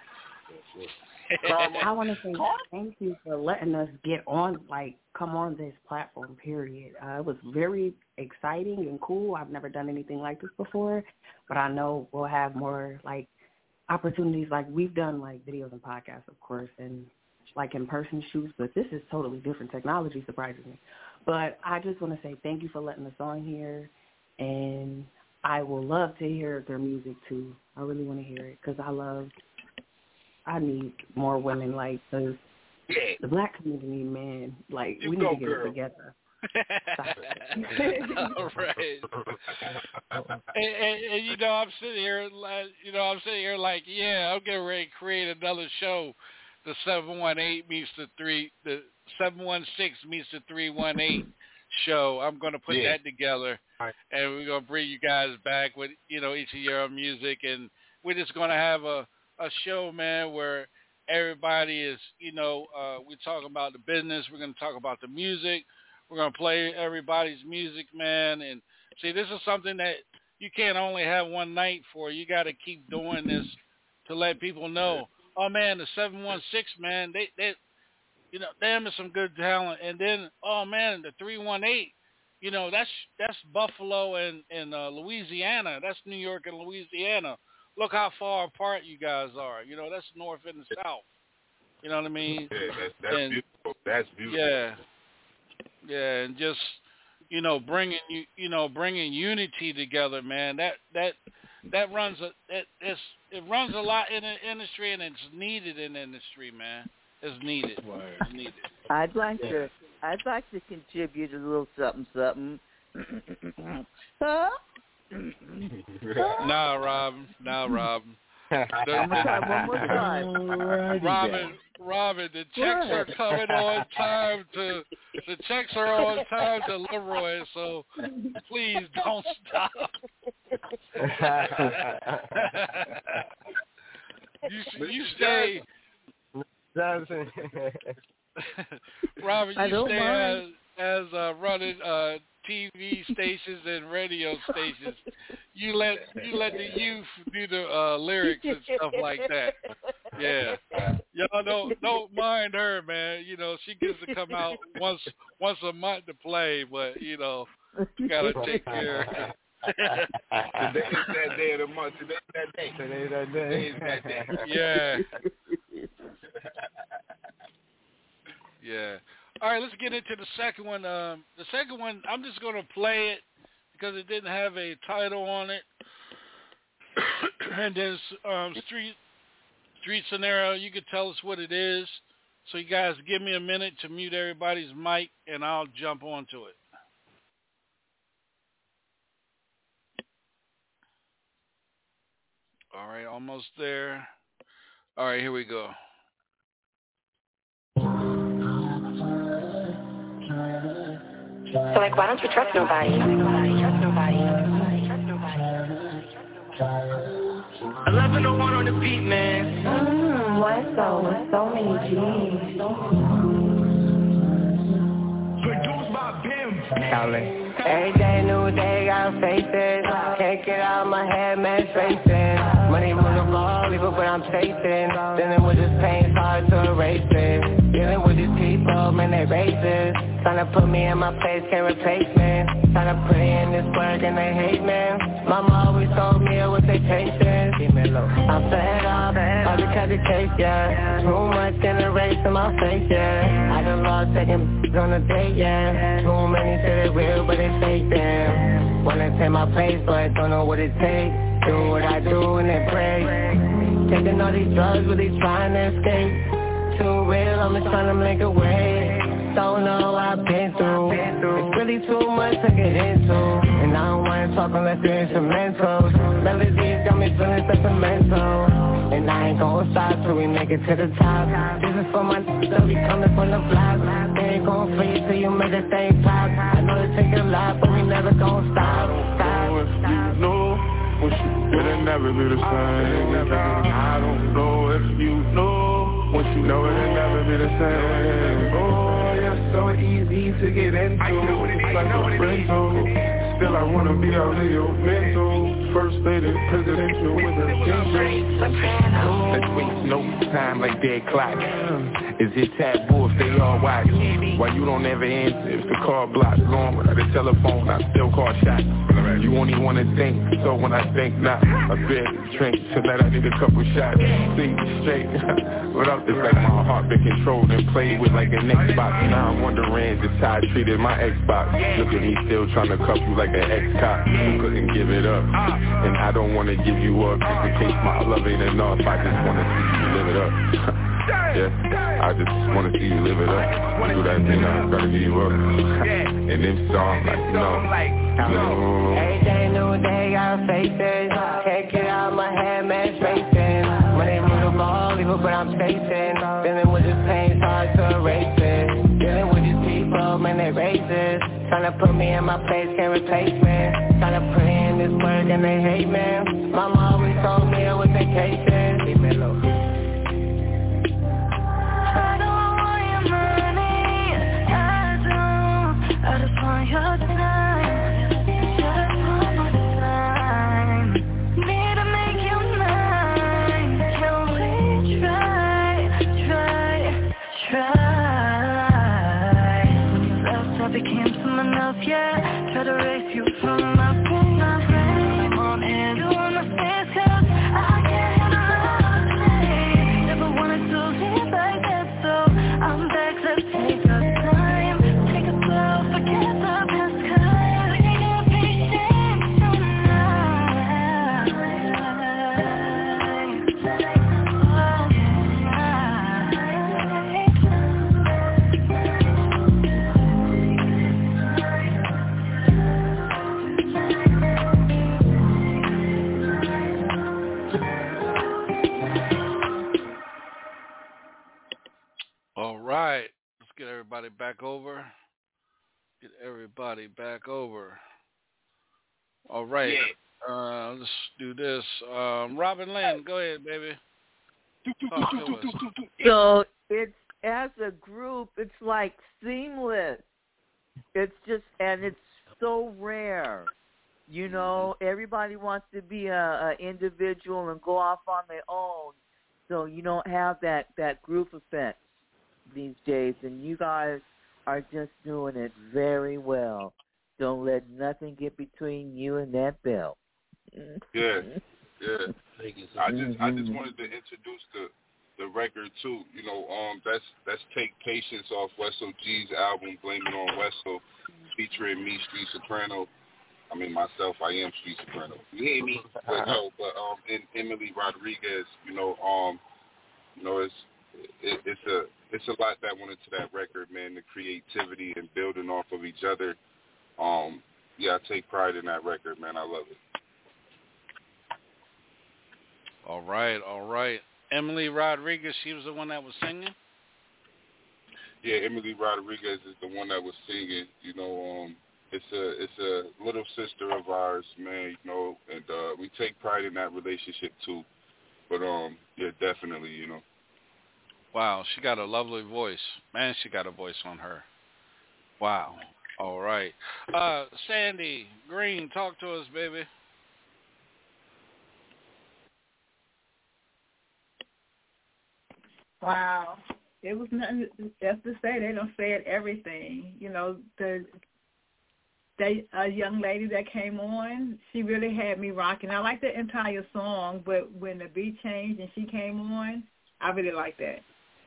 I want to say thank you for letting us come on this platform, period. It was very exciting and cool. I've never done anything like this before, but I know we'll have more, opportunities. We've done, videos and podcasts, of course, and, in-person shoots, but this is totally different technology, surprisingly. But I just want to say thank you for letting us on here, and I will love to hear their music, too. I really want to hear it because I need more women the black community, man. We need to get it together. All right. And you know, I'm sitting here I'm getting ready to create another show. The 718 meets the 716 meets the 318 show. I'm going to put that together, and we're going to bring you guys back with, each of your music, and we're just going to have a show, man, where everybody is, we're talking about the business. We're going to talk about the music. We're going to play everybody's music, man. And see, this is something that you can't only have one night for. You got to keep doing this to let people know. Oh man, the 716, man, they have some good talent. And then, oh man, the 318, that's Buffalo and Louisiana. That's New York and Louisiana. Look how far apart you guys are. That's north and the south. You know what I mean? Yeah, that's beautiful. That's beautiful. Yeah, and just bringing unity together, man. That runs it runs a lot in the industry, and it's needed in the industry, man. It's needed. It's needed. I'd like to contribute a little something. Huh? Nah, Robin. I'm gonna try one more time. Robin, the checks are coming on time to Leroy, so please don't stop. you stay. Robin, you stay as running TV stations and radio stations. You let the youth do the lyrics and stuff like that. Yeah, y'all don't mind her, man. She gets to come out once a month to play, but you gotta take care of it. Today is that day of the month. Today is that day. Yeah. Yeah. All right, let's get into the second one. The second one, I'm just going to play it because it didn't have a title on it. And there's street scenario. You could tell us what it is. So you guys give me a minute to mute everybody's mic, and I'll jump onto it. All right, almost there. All right, here we go. So, like, why don't you trust nobody? 1101 on the beat, man. Why so? With so many G's. Produced by Bim. Every day, new day, got faces. Can't get out of my head, man, racing. Money on the ball, leave it what I'm chasing. Dealing with this pain, it's hard to erase it. Dealing with these people, man, they racist. Trying to put me in my place, can't replace me. Trying to put in this work and they hate me. Mama always told me it was their patience. I'm fed up, all because of case, yeah. Too much in the race in my face, yeah. I done lost taking on a date, yeah. Too many say they real, but they fake them. Wanna take my place, but don't know what it takes. Do what I do and they break. Taking all these drugs, really trying to escape. Too real, I'm just trying to make a way. Don't know what I've been through. It's really too much to get into. And I don't wanna talk unless you're instrumental. Melodies got me feeling sentimental. And I ain't gonna stop till we make it to the top. This is for my that we coming from the block. They ain't gon' free till you make the thing pop. I know it take a lot, but we never gon' stop. You know, what you it'll never be the same. I don't know if you know, what you know it'll never be the same. Oh, you're so easy to get into, like a rental. Still I wanna be out of your mental. First lady, presidential with a Let's waste no time like dead clock. Is it taboo if they all watch? Why you don't ever answer if the call blocks? Going without a telephone, I still call shots. You only wanna think, so when I think not, I beg to drink, tonight I need a couple shots. See, straight, without this, like my heart been controlled and played with like an Xbox. Now I'm wondering just how I treated my Xbox. Look at me still trying to cuff you like an ex-cop. You couldn't give it up, and I don't wanna give you up. Just in case my love ain't enough, I just wanna see you live it up. Yeah, I just wanna see you live it up. Do that thing, I gotta give you up. And them songs, like, you know. Every day, new day, got faces. Can't get out of my head, man, racing. Money on the ball, leave it what I'm chasing. Dealing with this pain, it's hard to erase it. Dealing with these people, man, they racist. Trying to put me in my place, can't replace me. Trying to put in this work and they hate me. Mama always told me it was vacation. Leave me alone. I just want your time, just one more time. Need to make you mine. Can we try? When you left, I became someone else, yeah. Try to erase you from my brain. I'm on hand, you on my face, 'cause I can't handle today. Never wanted to leave like that, so I'm back, let's take our time. Forget the past, 'cause we can't be shamed tonight. All right, let's get everybody back over. Get everybody back over. All right. Let's do this. Robin Lane, go ahead, baby. So it's, as a group, it's like seamless. It's just, and it's so rare. You know, everybody wants to be a individual and go off on their own. So you don't have that group effect these days. And you guys are just doing it very well. Don't let nothing get between you and that belt. Yeah. I just wanted to introduce the record too. You know, that's Take Patience off Westo G's album, Blame It on Westo, featuring me, Street Soprano. I mean myself, I am Street Soprano. You hear me? But and Emily Rodriguez. It's a lot that went into that record, man. The creativity and building off of each other. I take pride in that record, man. I love it. All right. Emily Rodriguez, she was the one that was singing? Yeah, Emily Rodriguez is the one that was singing. You know, it's a little sister of ours, man, you know, and we take pride in that relationship too. But yeah, definitely, you know. Wow, she got a lovely voice. Man, she got a voice on her. Wow. All right. Sandy Green, talk to us, baby. Wow. It was nothing else to say. They don't say it everything. You know, a young lady that came on, she really had me rocking. I like the entire song, but when the beat changed and she came on, I really liked that.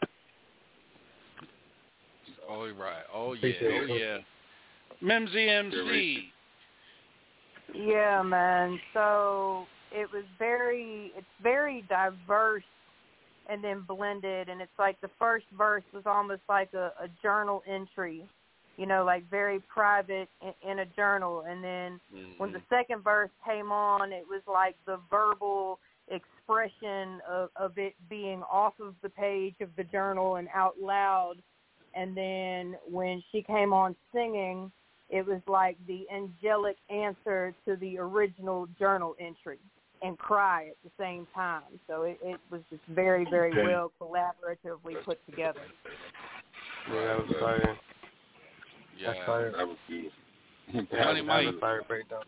Oh, right. Oh, yeah. Mimsy MC. Yeah, man. So it's very diverse and then blended, and it's like the first verse was almost like a journal entry, you know, like very private in a journal. And then when the second verse came on, it was like the verbal expression of it being off of the page of the journal and out loud. And then when she came on singing, it was like the angelic answer to the original journal entry and cry at the same time. So it was just very, very well collaboratively put together. Yeah, that was fire. Yeah, that's fire. That was beautiful. Money Mike. Fire breakdown.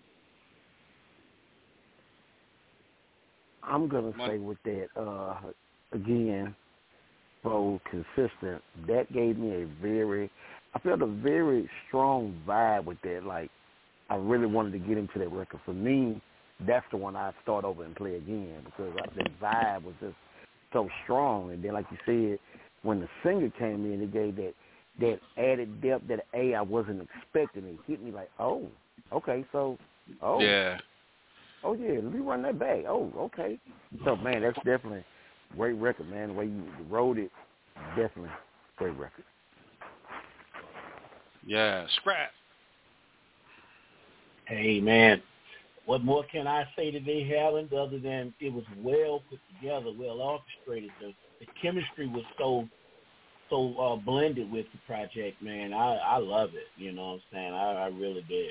I'm gonna say with that again, so consistent. That gave me I felt a very strong vibe with that. Like I really wanted to get into that record. For me, that's the one I start over and play again because the vibe was just so strong. And then, like you said, when the singer came in, it gave that added depth that I wasn't expecting. It hit me like, oh, okay, so, oh. Yeah. Oh, yeah, let me run that back. Oh, okay. So, man, that's definitely a great record, man. The way you wrote it, definitely great record. Yeah, Scrap. Hey, man, what more can I say that they haven't other than it was well put together, well orchestrated. The chemistry was so blended with the project, man. I love it. You know what I'm saying? I really did.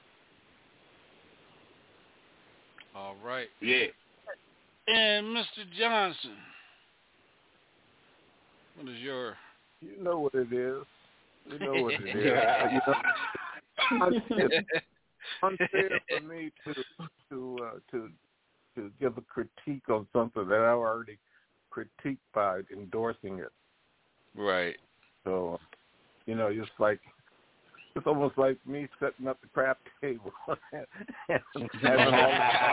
All right. Yeah. And Mr. Johnson, what is your... You know what it is. You know what it is. Unfair for me to give a critique on something that I already critiqued by endorsing it. Right. So, you know, it's almost like me setting up the crap table and having all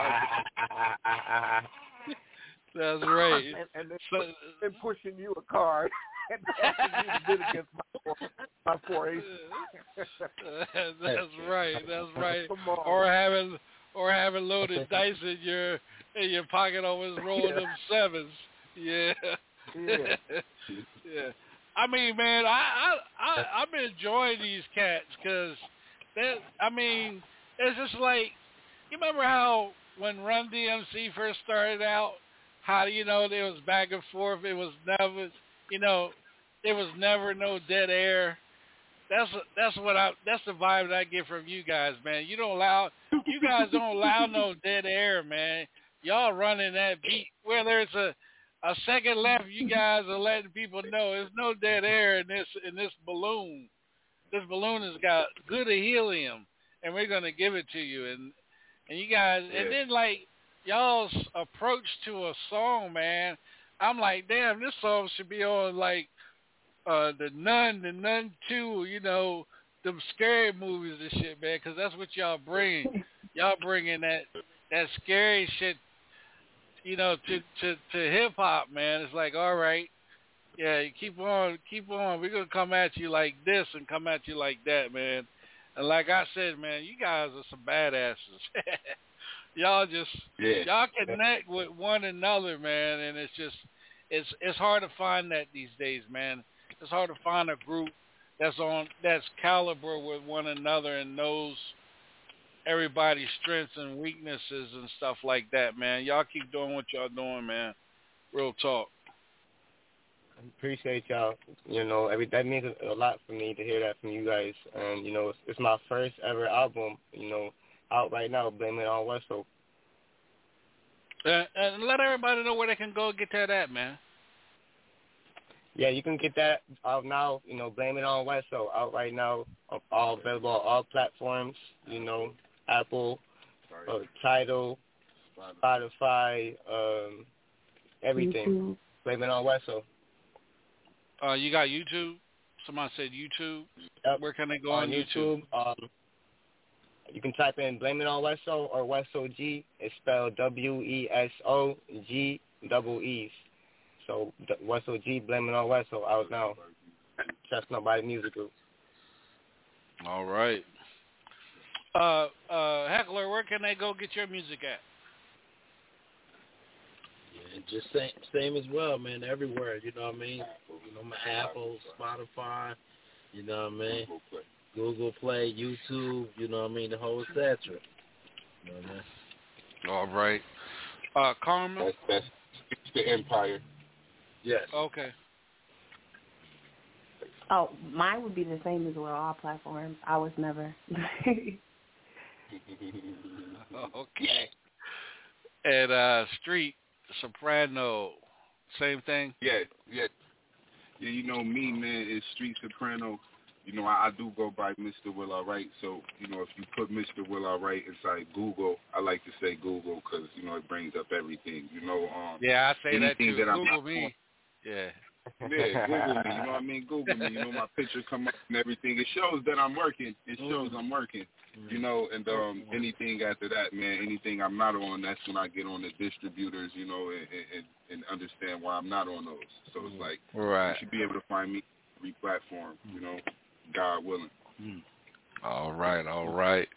the That's right. and then pushing you a card and asking you to bid against my 4 aces. That's right. Come on. Or having loaded dice in your pocket, always rolling them sevens. Yeah. Yeah. I mean, man, I'm enjoying these cats because it's just like, you remember how when Run DMC first started out, how, you know, there was back and forth. It was never, you know, there was never no dead air. That's the vibe that I get from you guys, man. You guys don't allow no dead air, man. Y'all running that beat. Whether it's a second left, you guys are letting people know there's no dead air in this balloon. This balloon has got good helium, and we're gonna give it to you. And you guys, and then like y'all's approach to a song, man. I'm like, damn, this song should be on like the Nun 2, you know, them scary movies and shit, man, because that's what y'all bring. Y'all bringing that scary shit you know, to hip hop, man, it's like, all right, yeah, keep on. We're gonna come at you like this and come at you like that, man. And like I said, man, you guys are some badasses. Y'all connect with one another, man, and it's hard to find that these days, man. It's hard to find a group that's caliber with one another and knows everybody's strengths and weaknesses and stuff like that, man. Y'all keep doing what y'all doing, man. Real talk. Appreciate y'all. You know, that means a lot for me to hear that from you guys. And you know, it's my first ever album. You know, out right now. Blame It on Westside. And let everybody know where they can go get that at, man. Yeah, you can get that out now. You know, Blame It on Westside out right now. All available on all platforms. You know, Apple, Tidal, Spotify, everything. YouTube. Blame It on Westside. You got YouTube? Somebody said YouTube. Yep. Where can they go on YouTube? You can type in Blame It on Westside or Westside G. It's spelled WESOGEEs. So Westside G, Blame It on Westside out now. Trust Nobody Music Group. All right. Heckler, where can they go get your music at? Yeah, just same as well, man. Everywhere, you know what I mean. You know, my Apple, Spotify, you know what I mean. Google Play, YouTube, you know what I mean. The whole etc. You know what I mean. All right. Karma. That's the Empire. Yes. Okay. Oh, mine would be the same as well, all platforms. I was never. Okay. And Street Soprano, same thing? Yeah. You know me, man, is Street Soprano. You know, I do go by Mr. Will I Write. So, you know, if you put Mr. Will I Write inside Google, I like to say Google because, you know, it brings up everything. You know, yeah, I say that too. That Google me. Yeah. Yeah, Google me. You know what I mean? Google me. You know, my picture come up and everything. It shows that I'm working. You know, and anything after that, man, anything I'm not on, that's when I get on the distributors, you know, and understand why I'm not on those. So it's like, right. You should be able to find me every platform, you know, God willing. All right.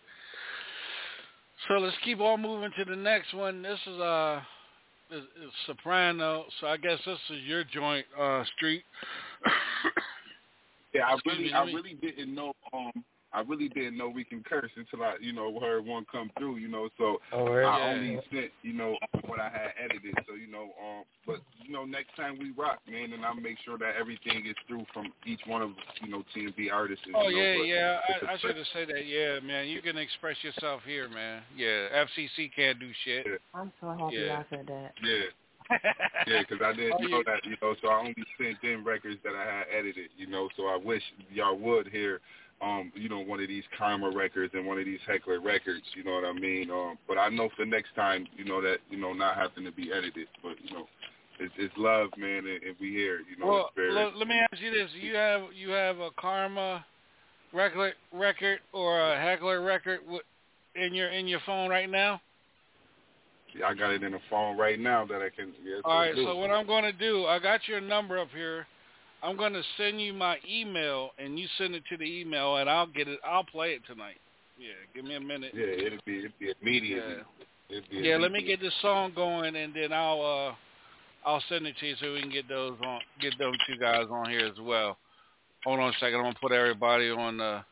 So let's keep on moving to the next one. This is Soprano. So I guess this is your joint, Street. Yeah, I really didn't know. I really didn't know we can curse until I, you know, heard one come through, you know. So I only sent, you know, what I had edited. So, you know, but you know, next time we rock, man, and I'll make sure that everything is through from each one of, you know, TMB artists. Oh you know, yeah. I should have said that. Yeah, man, you can express yourself here, man. Yeah, FCC can't do shit. Yeah. I'm so happy I said that. Yeah. Yeah, because I didn't know that, you know, so I only sent in records that I had edited, you know, so I wish y'all would hear, you know, one of these Karma records and one of these Heckler records, you know what I mean? But I know for next time, you know, that, you know, not having to be edited, but, you know, it's love, man, and we hear, you know, well, it's very... let me ask you this. You have a Karma record or a Heckler record in your phone right now? Yeah, I got it in the phone right now that I can... Yeah, all right, so what I'm going to do, I got your number up here. I'm going to send you my email, and you send it to the email, and I'll play it tonight. Yeah, give me a minute. Yeah, it'll be immediately. Yeah, let me get this song going, and then I'll send it to you so we can get those two guys on here as well. Hold on a second. I'm going to put everybody on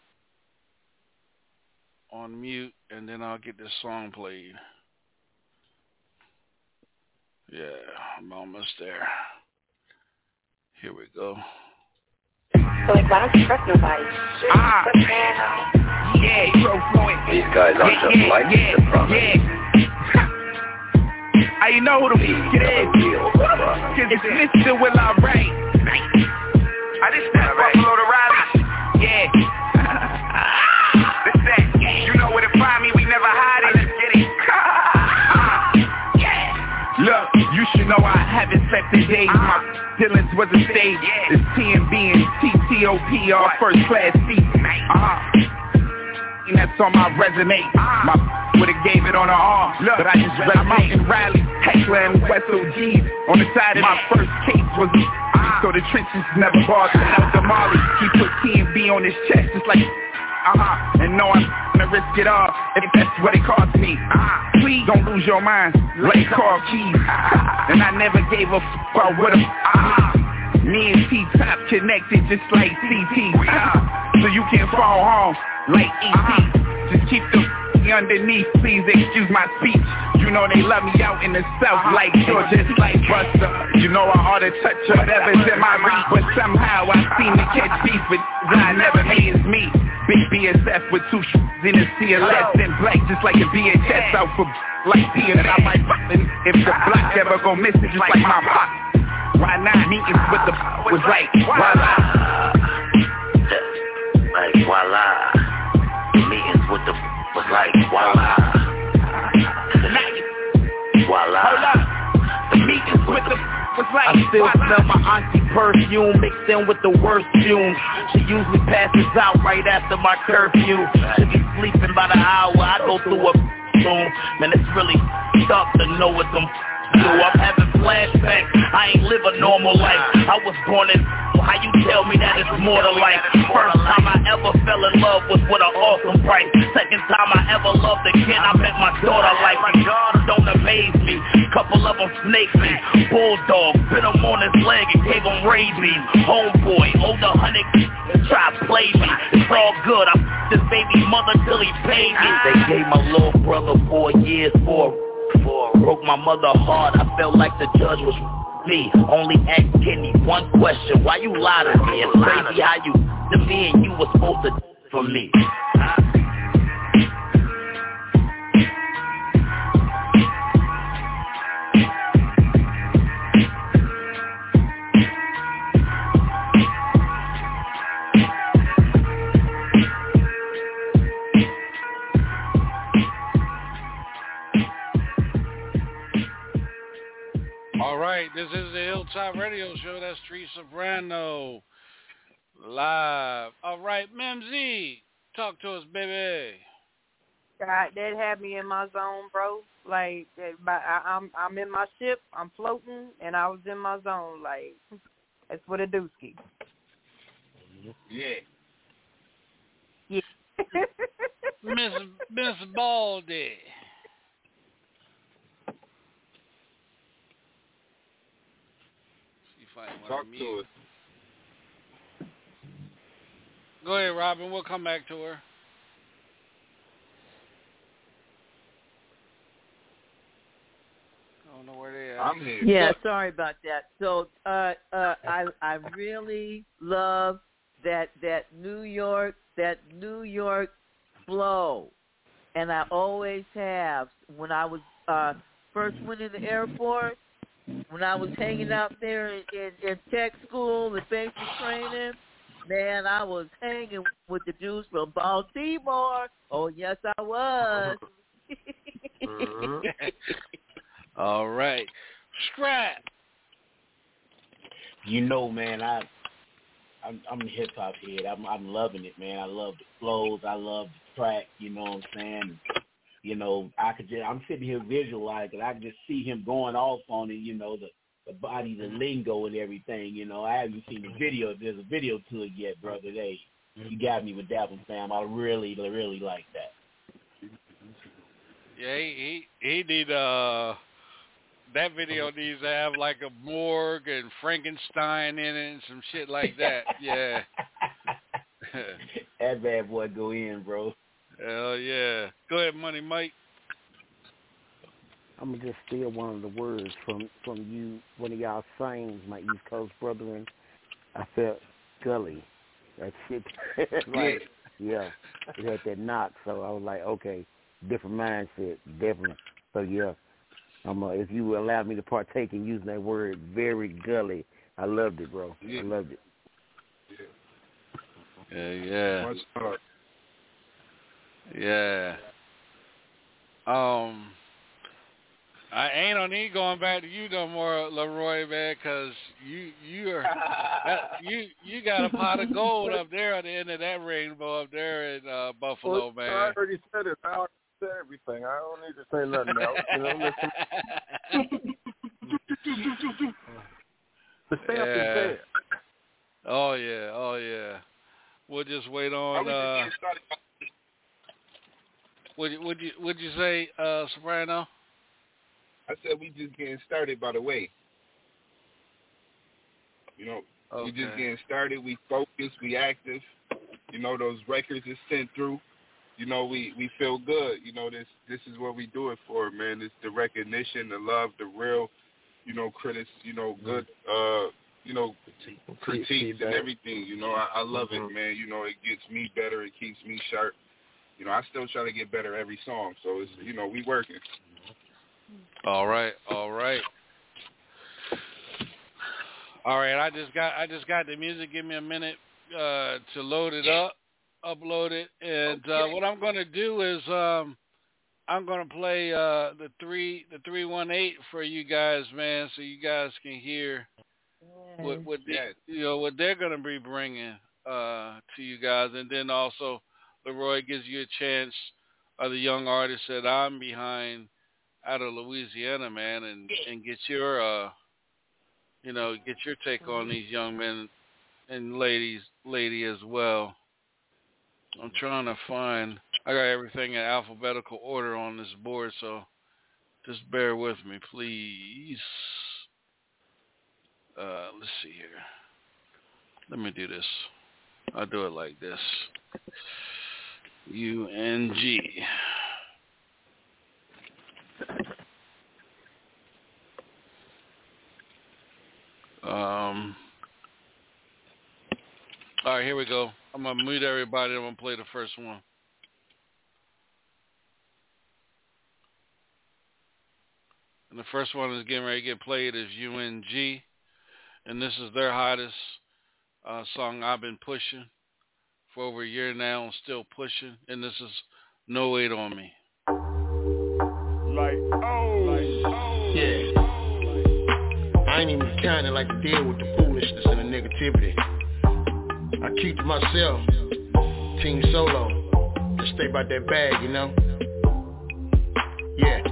mute, and then I'll get this song played. Yeah, I'm almost there. Here we go. So like, why don't you trust nobody? These guys are just like the promise. I know who the fuck it is. Cause it's Mr. Will I Write. I just stepped Buffalo to Raleigh. Yeah. This that. You know where to find me, we never hide it. Let's get it. Look, you should know I haven't slept in days. My feelings was a stage. It's TMB and TTOP, all first class seats. And that's on my resume. My would've gave it on her arm. But I just let him out in Raleigh, Heckler and West OGs. On the side of my first case was so the trenches never bothered. Out the Molly, he put T&B on his chest just like and know I'm gonna risk it all if that's what it cost me. Please don't lose your mind like Carl Keys. And I never gave a about what me and T-Top connected just like CT. So you can fall home like E.T. Just keep the underneath, please excuse my speech. You know they love me out in the South like Georgia, just like Buster. You know I ought to touch whatever's in my reach, but somehow I seem to catch beef with God never made is me. Big BSF with two in a sea of less than black, just like a VHS out for like theater. I might if the block ever go missing, just like my pop. Why not? Meetings with the was like voila, like voila. Meetings with the was like voila, voila. The meetings with the was like I still smell my auntie perfume mixed in with the worst fumes. She usually passes out right after my curfew. She be sleeping by the hour. I go through a room. Man, it's really tough to know what them do. I'm having flashbacks. I ain't live a normal life. I was born in. How you tell me that it's more to life? First time I ever fell in love was with an awesome price. Second time I ever loved a kid, I met my daughter like my God don't amaze me. Couple of them snaked me. Bulldog, bit him on his leg and gave him rabies. Homeboy, older honey, try to play me. It's all good. I this baby mother till he paid me. They gave my little brother 4 years for broke my mother hard. I felt like the judge was me. Only ask Kenny one question: why you lie to me? It's crazy how you to me and you were supposed to for me. All right, this is the Hilltop Radio Show. That's Street Soprano live. All right, Memzy, talk to us, baby. God, that had me in my zone, bro. Like, I'm in my ship, I'm floating, and I was in my zone. Like, that's what it do, ski. Yeah. Miss Baldy. Talk to us. Go ahead, Robin. We'll come back to her. I don't know where they are. I'm here. Yeah, sorry about that. So I really love that New York flow, and I always have. When I was first went in the Air Force, when I was hanging out there in tech school and basic training, man, I was hanging with the dudes from Baltimore. Oh, yes, I was. All right. Scrap. You know, man, I'm a hip hop head. I'm loving it, man. I love the flows. I love the track. You know what I'm saying? You know, I'm sitting here visualizing. I can just see him going off on it. You know, the body, the lingo, and everything. You know, I haven't seen the video. There's a video to it yet, brother. You got me with that one, fam. I really, really like that. Yeah, he need that video needs to have like a morgue and Frankenstein in it and some shit like that. Yeah. That bad boy go in, bro. Hell yeah. Go ahead, Money Mike. I'm going to just steal one of the words from you, one of y'all sayings, my East Coast brethren. I felt gully. That shit. Like, yeah, it had that knock. So I was like, okay, different mindset, definitely. So, yeah, if you allow me to partake in using that word, very gully, I loved it, bro. Yeah. I loved it. Yeah. Much hard. Yeah. I ain't on need going back to you no more, Leroy, man, because you got a pot of gold up there at the end of that rainbow up there in Buffalo, man. I already said it. I said everything. I don't need to say nothing else. You know, listen. The stamp is there. Oh yeah. We'll just wait on. Would you say, Soprano? I said we just getting started. By the way, you know, we just getting started. We focused. We active. You know, those records is sent through. You know, we feel good. You know, this is what we do it for, man. It's the recognition, the love, the real, you know, critics, you know, good, you know, critiques and everything. You know, I love it, man. You know, it gets me better. It keeps me sharp. You know, I still try to get better every song. So, it's, you know, we working. All right. I just got the music. Give me a minute to load it up, upload it, and what I'm going to do is I'm going to play the 318 for you guys, man, so you guys can hear what they're going to be bringing to you guys, and then also Leroy gives you a chance, the young artists that I'm behind out of Louisiana, man, and get your get your take on these young men and lady as well. I'm trying to find. I got everything in alphabetical order on this board, so just bear with me, please. Let's see here. Let me do this. I'll do it like this. UNG. All right, here we go. I'm going to mute everybody. I'm going to play the first one. And the first one is getting ready to get played is UNG. And this is their hottest song I've been pushing for over a year now. I'm still pushing. And this is No Weight on Me. Yeah. I ain't even the kind that like to deal with the foolishness and the negativity. I keep to myself, team solo, just stay by that bag, you know? Yeah.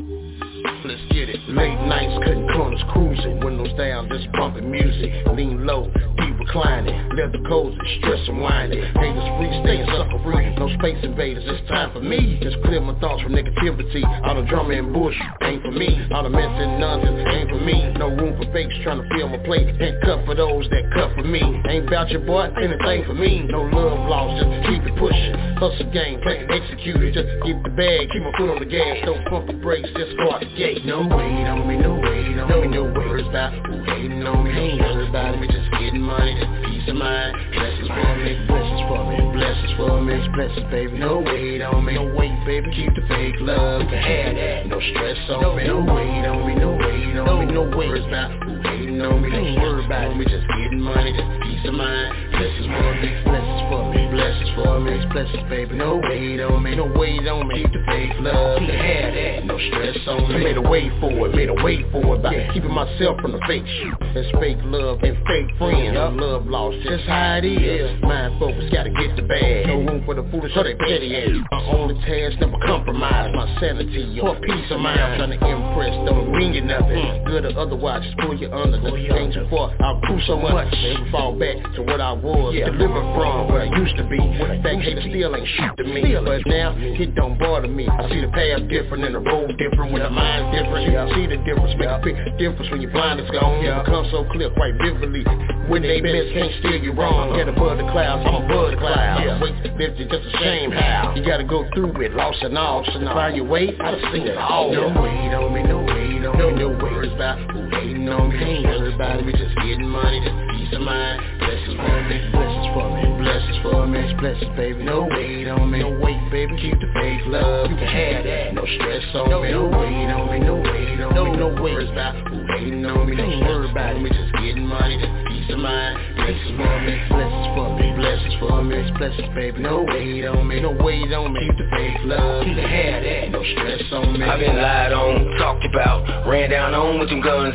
Let's get it. Late nights, cutting corners, cruising, windows down, just bumping music. Lean low, deep reclining, leather cozy, stress and whining. Haters free, staying sucker free. No space invaders, it's time for me. Just clear my thoughts from negativity. All the drama and bullshit ain't for me. All the mess and nonsense ain't for me. No room for fakes trying to fill my plate. Ain't cut for those that cut for me. Ain't about your boy, anything for me. No love lost, just keep it pushing. Hustle game, play execute it. Just get the bag, keep my foot on the gas. Don't pump the brakes, just go out the gate. No weight on me, no weight on me, no words about who hating on me. Ain't worried about me, just getting money, just peace of mind. Blessings for me, blessings for me, blessings for me, blessings, baby. No weight on me, no weight, baby. Keep the fake love, you can have that. No stress on me, no weight on me, no weight on me, no words about who hating on me. Ain't worried about me, just getting money, just peace of mind. Blessings for me, blessings for me, blessings for me, blessings, baby. No weight on me, no weight on me. Keep the fake love, you can have that. No stress on me. Made a way for it, by keeping myself from the fake shit. That's fake love and fake friends. Love lost, just how it is. Mind focus, gotta get the bag. No room for the foolish or the petty ass. My only task, never compromise my sanity or peace of mind. I'm trying to impress, don't mean you nothing. Good or otherwise, just pull you under. The danger for I'll prove so much. Never fall back to what I was. Delivered from where I used to be. Fake haters still ain't shit to me. But now, it don't bother me. I see the path different and the road different when the mind's different. You see the difference, make a big difference when your blind is gone. You become so clear quite vividly. When they miss, can't steer you wrong. Get above the clouds, I'm above the clouds. Wait, lifted, just a shame how you gotta go through it, loss and all. Find your way, I've seen it all. No weight on me, no weight on me, no worries about who hating on me. Ain't everybody, we just getting money, just peace of mind. Blessings for me, blessings for me, blessings for me, blessings, baby. No weight on me, no weight, baby. Keep the fake love, you can have that. No stress on me, no weight on me, no weight on me, no worries about who hating on me. Don't worry about me, just getting money, just peace of mind. Blessings for me, blessings for me, blessings for me, blessings, baby. No weight on me, no weight on me. Keep the fake love, you can have that. No stress on me. I've been lied on, talked about, ran down on with them guns out.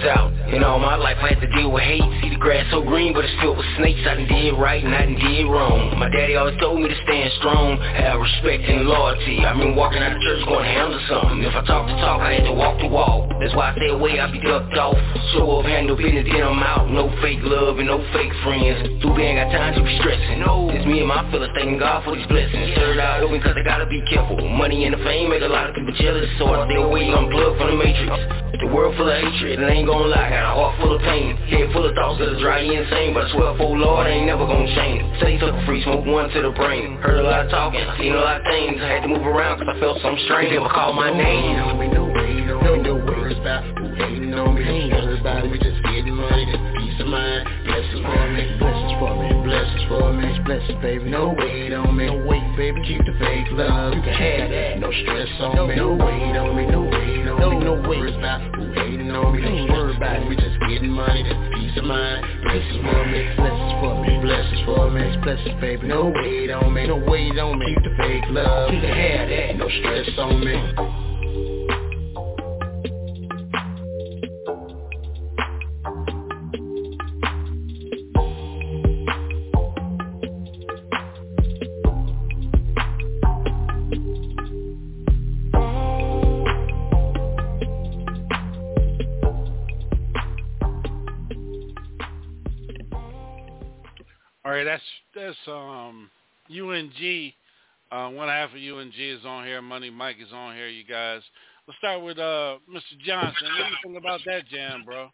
And all my life I had to deal with hate. See the grass so green, but it's filled with snakes. I done did right and I done did wrong. My daddy always told me to stand strong, have respect and loyalty. I've been walking out of church going to handle something. If I talk the talk, I had to walk the walk. That's why I stay away, I be ducked off. Show up, handle business, then I'm out. No fake love and no fake friends. Too bad ain't got time to be stressing. No, it's me and my fellas thanking God for these blessings. Third eye open cause I gotta be careful. Money and the fame make a lot of people jealous, so I stay away, unplugged from the matrix. The world full of hatred, and I ain't gon' lie, got a heart full of pain. Head full of thoughts that'll drive you insane, but I swear for Lord, I ain't never gon' change. Say sucker free, smoke one to the brain. Heard a lot of talking, seen a lot of things. I had to move around cause I felt something strange. Never called my name. No worries about who hating on me. Everybody, we just getting money, peace of mind. Blessings for me, blessings for me, blessings for me, blessings, baby. No weight on me, no weight, baby. Keep the fake love, you can have that. No stress on me, no weight on me, no weight on me. No worries about who hating on me. Don't worry about it, we just getting money, peace of mind. Blessings for me, blessings for me, blessings for me, blessings, baby. No weight on me, no weight on me. Keep the fake love, you can have that. No stress on me. All right, that's UNG. One half of UNG is on here. Money Mike is on here, you guys. Let's start with Mr. Johnson. What do you think about that jam, bro?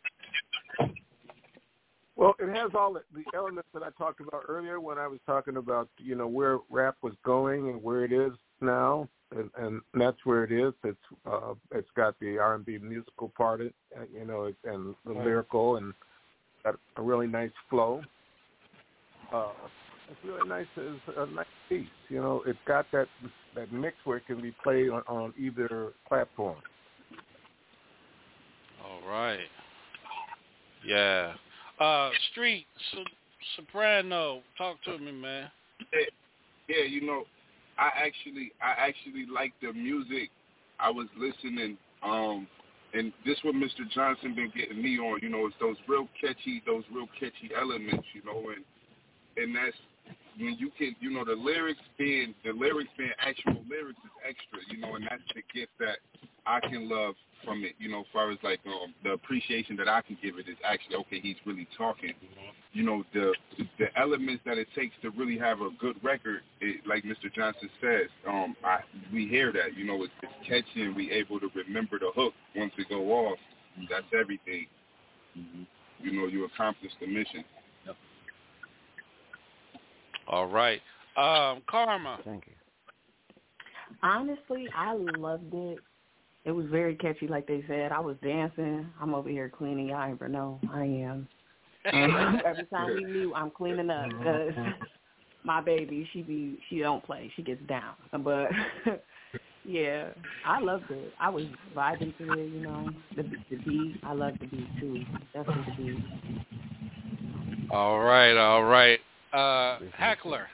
Well, it has all the elements that I talked about earlier when I was talking about, where rap was going and where it is now, and that's where it is. It's got the R&B musical part, and the lyrical, and got a really nice flow. It's really nice. It's a nice piece. It's got that mix where it can be played on either platform. All right. Yeah. Street Soprano, talk to me, man. Yeah, I actually like the music. I was listening, and this what Mr. Johnson been getting me on. It's those real catchy elements. And that's when you can, the lyrics being actual lyrics is extra, and that's the gift that I can love from it, as far as like the appreciation that I can give it is actually, okay, he's really talking. The elements that it takes to really have a good record, like Mr. Johnson says, we hear that, it's catchy and we able to remember the hook once it go off. That's everything. You accomplish the mission. All right. Karma. Thank you. Honestly, I loved it. It was very catchy, like they said. I was dancing. I'm over here cleaning. Y'all ever know I am. Every time we meet, I'm cleaning up because my baby, she don't play. She gets down. But, yeah, I loved it. I was vibing to it, the beat. I love the beat, too. Definitely the beat. All right. Heckler.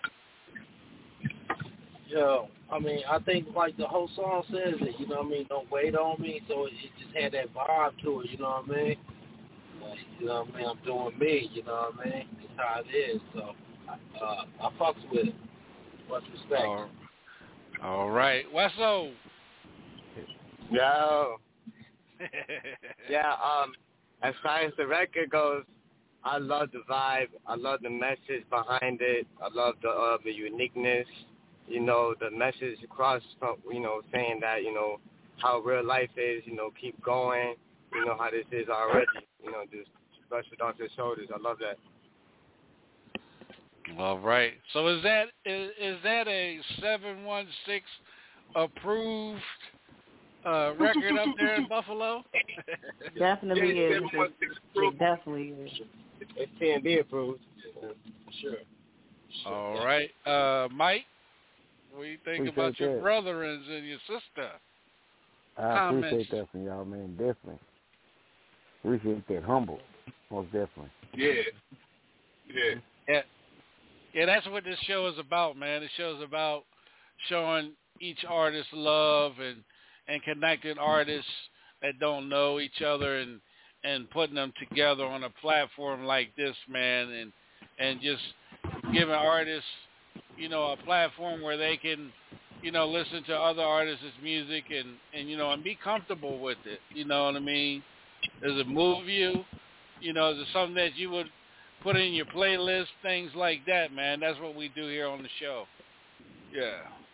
Yo, I think like the whole song says it, don't wait on me, so it just had that vibe to it, Like, I'm doing me, It's how it is, so I fucks with it. Much respect. All right. Wesso. Yo. Yeah, as far as the record goes, I love the vibe. I love the message behind it. I love the uniqueness. The message across from, saying that, how real life is, keep going. How this is already, just brush it off your shoulders. I love that. All right. So is that a 716 approved record up there in Buffalo? Definitely is. It definitely is. It's TNB approved. Sure. All right. Mike, what do you think about your brother-ins and your sister? I appreciate that from y'all, man. Definitely. Appreciate that. Humble. Most definitely. Yeah, that's what this show is about, man. This show is about showing each artist love and connecting artists that don't know each other and and putting them together on a platform like this, man, and just giving artists, you know, a platform where they can, you know, listen to other artists' music and you know, and be comfortable with it. You know what I mean? Does it move you? You know, is it something that you would put in your playlist, things like that, man? That's what we do here on the show. Yeah.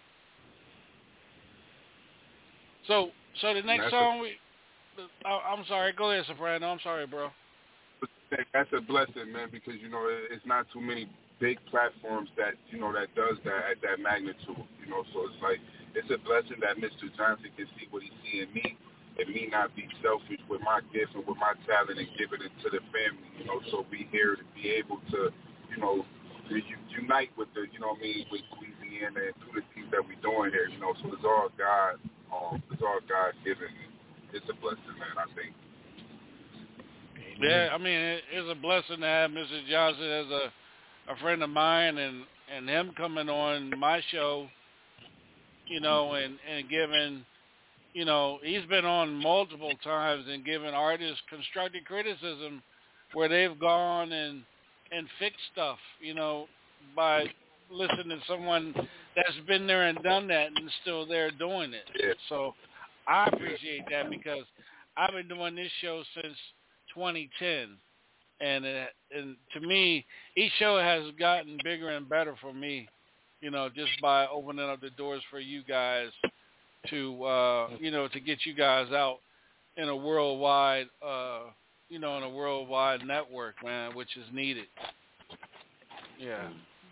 So the next song I'm sorry, go ahead, Soprano. I'm sorry, bro. That's a blessing, man, because, you know, it's not too many big platforms that, you know, that does that at that magnitude, you know, so it's like, it's a blessing that Mr. Johnson can see what he see in me and me not be selfish with my gift and with my talent and giving it to the family, you know, so we here to be able to, you know, unite with the, you know what I mean, with Louisiana and do the things that we're doing here, you know, so it's all God given. It's a blessing, man, I think. Yeah, I mean, it's a blessing to have Mr. Johnson as a friend of mine and him coming on my show, you know, and giving, you know, he's been on multiple times and giving artists constructive criticism where they've gone and fixed stuff, you know, by listening to someone that's been there and done that and still there doing it. Yeah. So I appreciate that because I've been doing this show since 2010. And to me, each show has gotten bigger and better for me, you know, just by opening up the doors for you guys to, you know, to get you guys out in a worldwide, you know, in a worldwide network, man, which is needed. Yeah.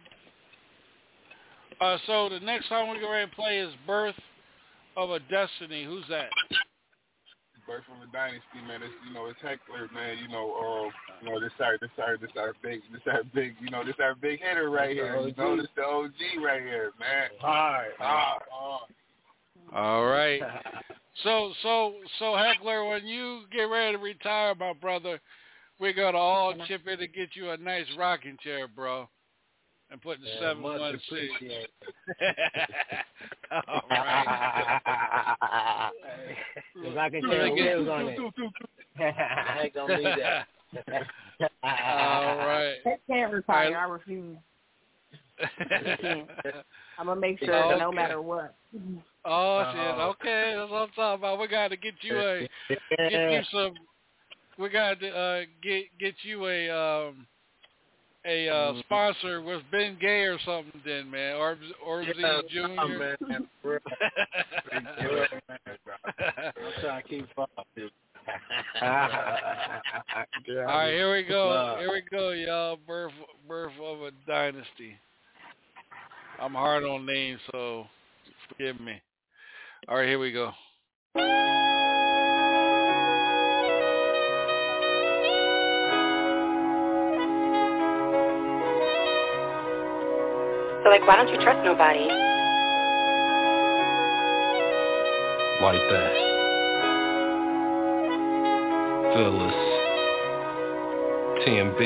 So the next song we're going to play is Birth of a Destiny. Who's that? Birth of a Dynasty, man. It's, you know, it's Heckler, man. You know, this our big, you know, this our big hitter right here. You know, this the OG right here, man. All right. So Heckler, when you get ready to retire, my brother, we're gonna all chip in to get you a nice rocking chair, bro, and put the 716. All right. The rocking chair with wheels on it. I ain't gonna need that. All right. That can't retire. I refuse. I'm gonna make sure that no matter what. Oh shit! Okay, that's what I'm talking about. We got to get you We got to get you a sponsor with Ben Gay or something, then, man, or Junior. Man. I'm trying to keep up. All right, here we go. Here we go, y'all. Birth of a Dynasty. I'm hard on names, so forgive me. All right, here we go. So, like, why don't you trust nobody? Like that. Phyllis. TMB.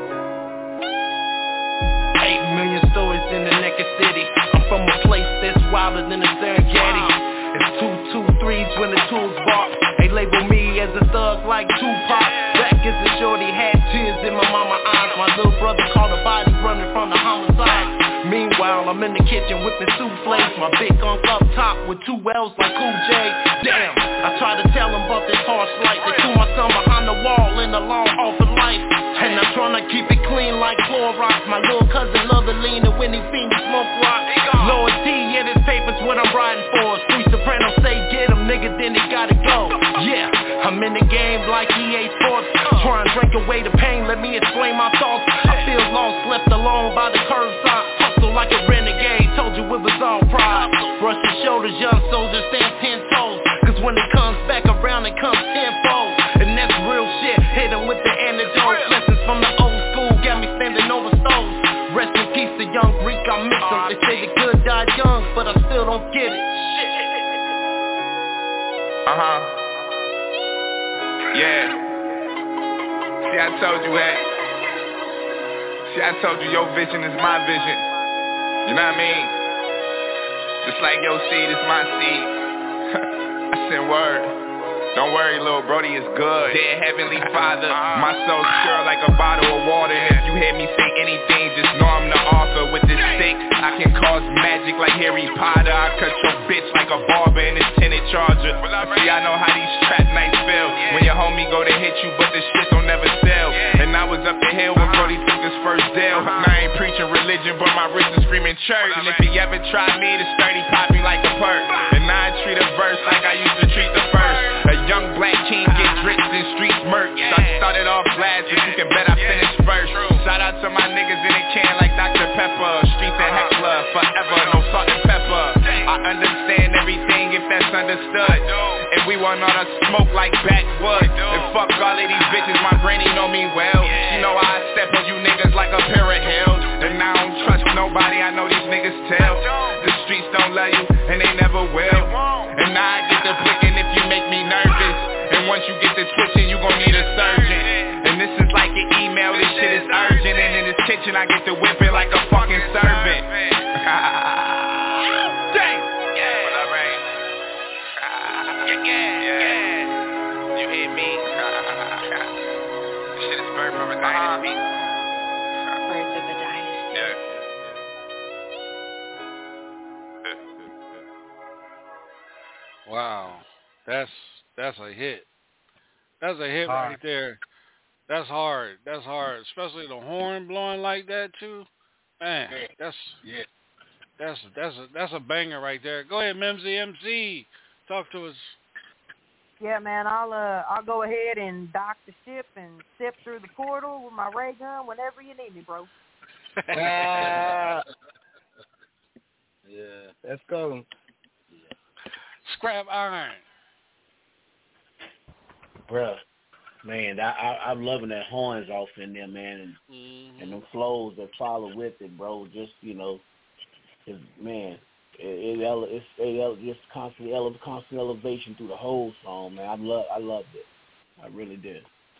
8 million stories in the naked city. I'm from a place that's wilder than a Serengeti. It's 223s when the tools bark. They label me as a thug like Tupac. Back as a shorty, had tears in my mama's eyes. My little brother caught a body running from the homicide. Meanwhile, I'm in the kitchen whipping souffles. My big unk up top with 2 L's like Cool J. Damn, I try to tell them about this harsh life. They threw my son behind the wall in the long off of life. And I'm trying to keep it clean like Clorox. My little cousin love to lean and when he see me smoke rock. Lord T, yeah, this paper's what I'm riding for. Street Soprano say get him, nigga, then he gotta go. Yeah, I'm in the game like EA Sports. Try and drink away the pain, let me explain my thoughts. I feel lost, left alone by the curbside. Hustle like a renegade, told you it was all pride. Brush your shoulders, young soldier, stand 10 toes. Cause when it comes back around, it comes tenfold. And that's real shit, hit him with the antidote. Lessons from the old school, got me standing over stoves. Rest in peace to young Greek, I miss him. They say the good die young, but I still don't get it. Yeah. See, I told you that. See, I told you your vision is my vision. You know what I mean? Just like your seed is my seed. I send word. Don't worry, little Brody, it's good. Dear Heavenly Father, my soul's pure like a bottle of water. And if you hear me say anything, just know I'm the author. With this stick, I can cause magic like Harry Potter. I cut your bitch like a barber in this tinted Charger. See, I know how these trap nights feel. When your homie go to hit you, but the shit don't never sell. And I was up the hill when Brody took his first deal. I ain't preaching religion, but my wrist is screaming church. And if he ever tried me, the sturdy pop me like a perk. And I treat a verse like I used to treat the first. A young black king gets rich in streets murk. I started off last, but you can bet I finished first. Shout out to my niggas in the can like Dr. Pepper. Streets and heckler, forever, no salt and pepper. I understand everything if that's understood. And we want all the smoke like backwood. And fuck all of these bitches, my granny know me well. She know I step on you niggas like a pair of hills. And I don't trust nobody, I know these niggas tell. The streets don't love you, and they never will. And now I get the flicking if you make me nervous. And once you get the twitching, you gon' need a surgeon. And this is like an email, this shit is urgent. And in this kitchen, I get to whip it like a fucking servant. Dang! Yeah. You hear me? This shit is birth from a dynasty. Birth of a dynasty. Yeah. Wow, that's a hit. That's a hit right there. That's hard. That's hard, especially the horn blowing like that too. Man, that's a banger right there. Go ahead, Mimsy MC, talk to us. Yeah, man, I'll go ahead and dock the ship and step through the portal with my ray gun whenever you need me, bro. Yeah, let's go. Scrap iron. Bruh, man, I'm loving that horns off in there, man, and them flows that follow with it, bro. Just, you know, it's just constant elevation through the whole song, man. I loved it. I really did.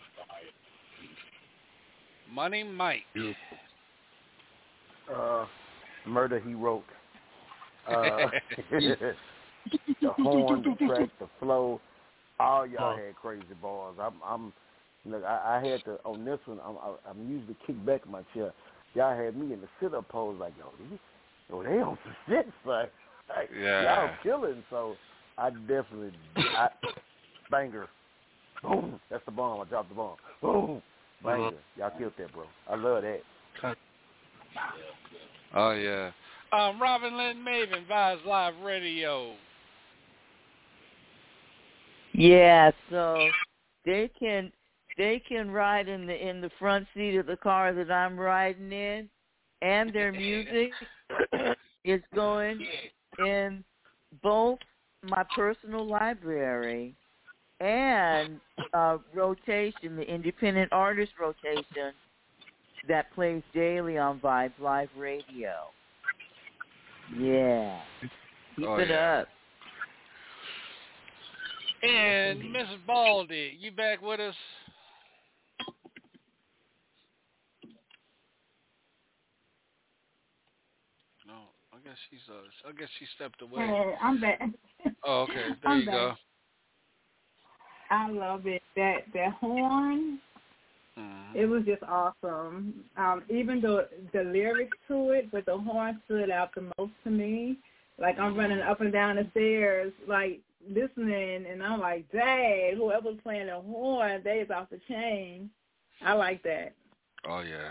Money Mike. Murder He Wrote. The horn, the track, the flow, all y'all had crazy bars. Look, I had to on this one. I'm usually kicked back in my chair. Y'all had me in the sit-up pose, like they on some shit, son. Like, y'all killing. So I definitely banger. Boom, that's the bomb. I dropped the bomb. Boom, banger. Y'all killed that, bro. I love that. Oh yeah. Robin Lynn Maven, Vibes Live Radio. Yeah, so they can ride in the front seat of the car that I'm riding in, and their music is going in both my personal library and rotation, the independent artist rotation that plays daily on Vibes Live Radio. Yeah. Keep it up. And Mrs. Baldy, you back with us? No, I guess she stepped away. Hey, I'm back. Oh, okay. There you go. I love it. That horn, it was just awesome. Even the lyrics to it, but the horn stood out the most to me. Like, I'm running up and down the stairs, like, listening, and I'm like, dang, whoever's playing the horn, they is off the chain. I like that. Oh, yeah.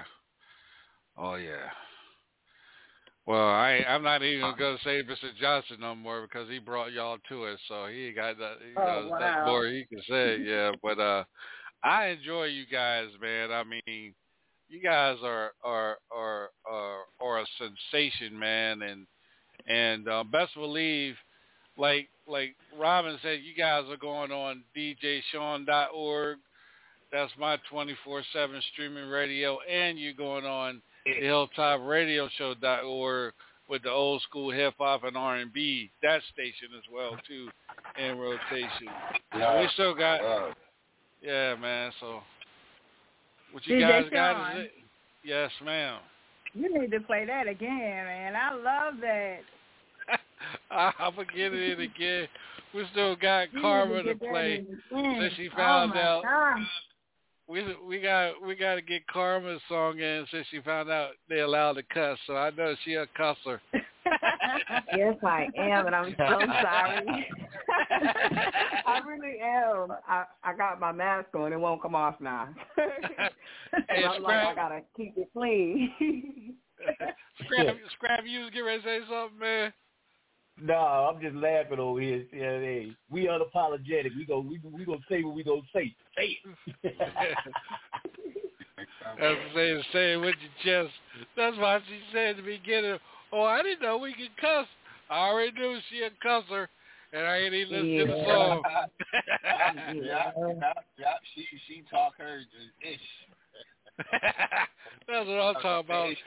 Well, I'm not even going to say Mr. Johnson no more because he brought y'all to it, so he got that. That's more he can say, yeah. But I enjoy you guys, man. I mean, you guys are a sensation, man, and best believe, like Robin said, you guys are going on DJSean.org. That's my 24/7 streaming radio, and you're going on the HilltopRadioshow.org with the old school hip hop and R&B, that station as well too, in rotation. So we still got, yeah, man. So what you guys got is it? Yes, ma'am. You need to play that again, man. I love that. I'm gonna get it in again We still got Karma to play. Since she found out. God. We got to get Karma's song in since she found out they allowed to cuss. So I know she a cusser. Yes, I am, and I'm so sorry. I really am. I got my mask on. It won't come off now. Hey, I'm like, I gotta keep it clean. Scrap, you was getting ready to say something, man. No, I'm just laughing over here. Yeah, hey, we unapologetic. We gonna say what we gonna say. Say it. That's the say it with your chest. That's why she said at the beginning, "Oh, I didn't know we could cuss. I already knew she a cusser, and I ain't even listened to the song." Yeah. She talk her ish. That's what I'm talking about.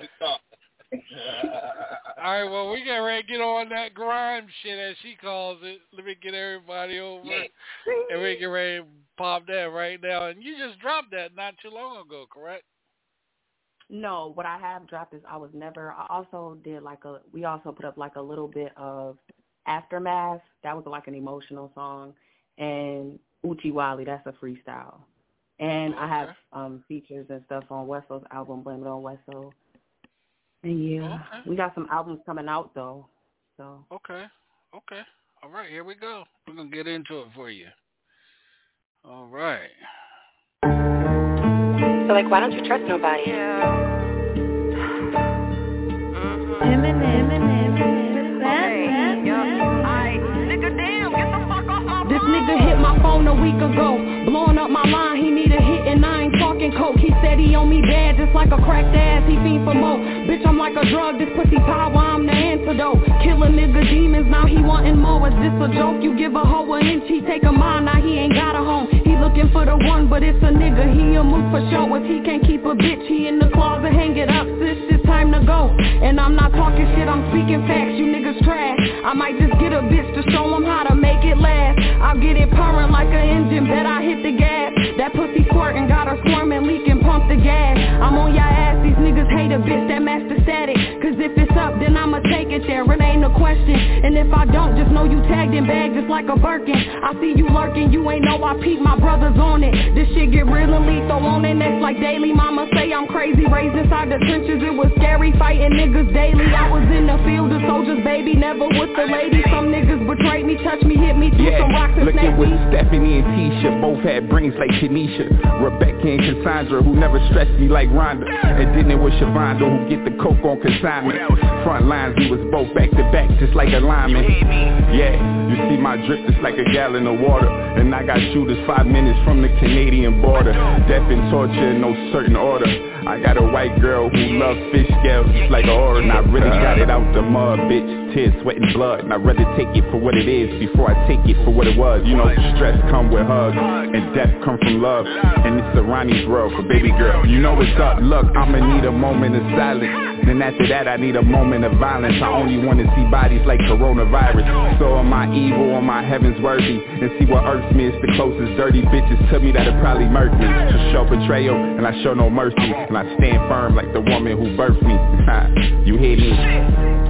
All right, well, we got ready to get on that grime shit, as she calls it. Let me get everybody over, and we get ready to pop that right now. And you just dropped that not too long ago, correct? No, what I have dropped is I also did we also put up like a little bit of Aftermath. That was like an emotional song. And Uchi Wally, that's a freestyle. And I have features and stuff on Wesso's album, Blame It on Wesso. And we got some albums coming out though. So Okay. All right, here we go. We're gonna get into it for you. All right. So why don't you trust nobody? This nigga hit my phone a week ago, blowing up my line, he need a hit and I ain't talking coke. He said he on me bad just like a cracked ass, he fiend for more. Bitch, I'm like a drug, this pussy power, I'm the antidote. Kill a nigga demons, now he wanting more. Is this a joke? You give a hoe an inch, he take a mile, now he ain't got a home. He looking for the one, but it's a nigga, he a move for show. If he can't keep a bitch, he in the closet, hang it up, sis, it's time to go. And I'm not talking shit, I'm speaking facts, you niggas trash. I might just get a bitch to show him how to make it last. I'll get it purring like an engine, bet I hit the gas. That pussy squirtin', got her squirmin', leaking, pump the gas. I'm on your ass, these niggas hate a bitch that match the static. Cause if it's up, then I'ma take it there, it ain't a question. And if I don't, just know you tagged in bag just like a Birkin. I see you lurking, you ain't know I peep, my brother's on it. This shit get real and lethal on their necks like daily. Mama say I'm crazy, raised inside the trenches, it was scary, fighting niggas daily. I was in the field of soldiers, baby, never with the lady. Some niggas betrayed me, touched me, hit me through some rocks and looking with Stephanie and Tisha, both had brains like Tanisha. Rebecca and Cassandra, who never stressed me like Rhonda. And then it was Shavonda, who get the coke on consignment. Front lines, we was both back to back, just like a lineman. Yeah, you see my drip just like a gallon of water. And I got shooters 5 minutes from the Canadian border. Death and torture in no certain order. I got a white girl who loves fish scales just like an order. And I really got it out the mud, bitch. Tears, sweat, and blood. And I'd rather take it for what it is before I take it for what it was. You know, stress come with hugs and death come from love. And it's a Ronnie's world for baby girl. You know what's up. Look, I'ma need a moment of silence. Then after that I need a moment of violence. I only wanna see bodies like coronavirus. So am I evil, am I heaven's worthy? And see what irks me is the closest dirty bitches to me that'll probably murk me. So show betrayal and I show no mercy. And I stand firm like the woman who birthed me. You hear me?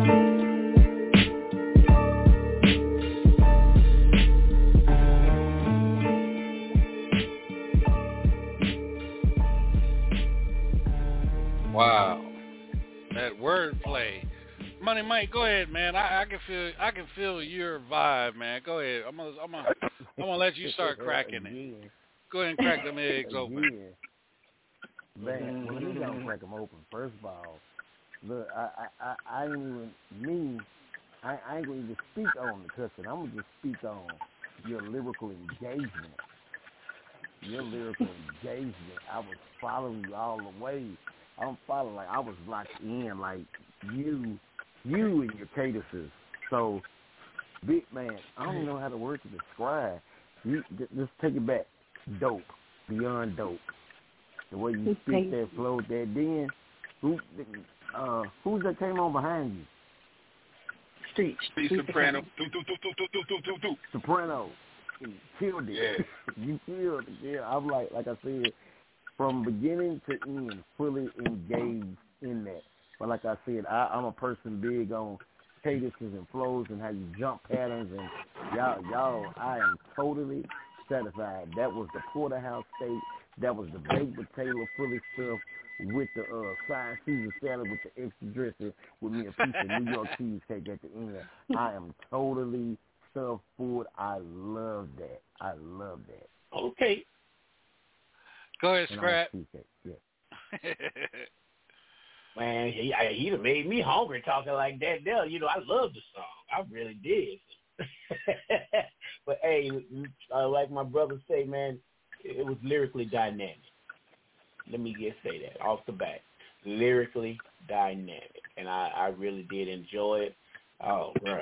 Wow, that wordplay. Money Mike, go ahead, man. I can feel your vibe, man. Go ahead. I'm gonna let you start cracking it. Go ahead and crack them eggs open. Man, when you don't crack them open, first of all, look, I ain't even me. I ain't gonna even speak on the cussing. I'm gonna just speak on your lyrical engagement. Your lyrical engagement. I was following you all the way. I'm following, like I was locked in, like you and your cadences. So, big man, I don't know how to word to describe. You just take it back. Dope, beyond dope. The way you speak that flow, that then, who's that came on behind you? Street Soprano. Soprano. You killed it. Yeah. You killed it. Yeah, I'm like I said, from beginning to end, fully engaged in that. But like I said, I'm a person big on cadences and flows and how you jump patterns and y'all, I am totally satisfied. That was the porterhouse steak. That was the baked potato fully stuffed with the fried Caesar salad with the extra dressing with me a piece of New York cheesecake at the end. I am totally stuffed food. I love that. Okay. Go ahead, Scrap. Yeah. Man, he done made me hungry talking like that. There, I love the song. I really did. But hey, like my brother say, man, it was lyrically dynamic. Let me just say that off the bat, lyrically dynamic, and I really did enjoy it. Oh, bro,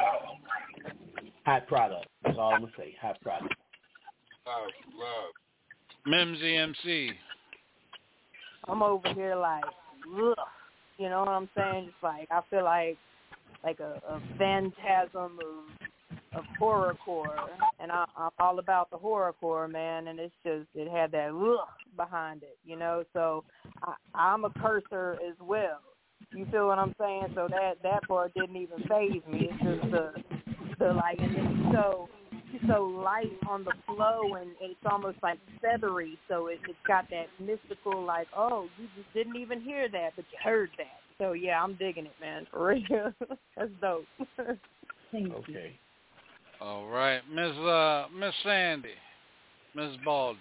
hot product. That's all I'm gonna say. Hot product. Love. Mimsy MC. I'm over here like, ugh, you know what I'm saying? Just like I feel like a phantasm of horrorcore, and I'm all about the horrorcore, man. And it had that ugh behind it, So I'm a cursor as well. You feel what I'm saying? So that part didn't even faze me. It's just the like, and then he's so light on the flow, and it's almost like feathery. So it's got that mystical, like, oh, you just didn't even hear that, but you heard that. So yeah, I'm digging it, man. For real, that's dope. Okay. All right, Miss Sandy, Miss Baldy.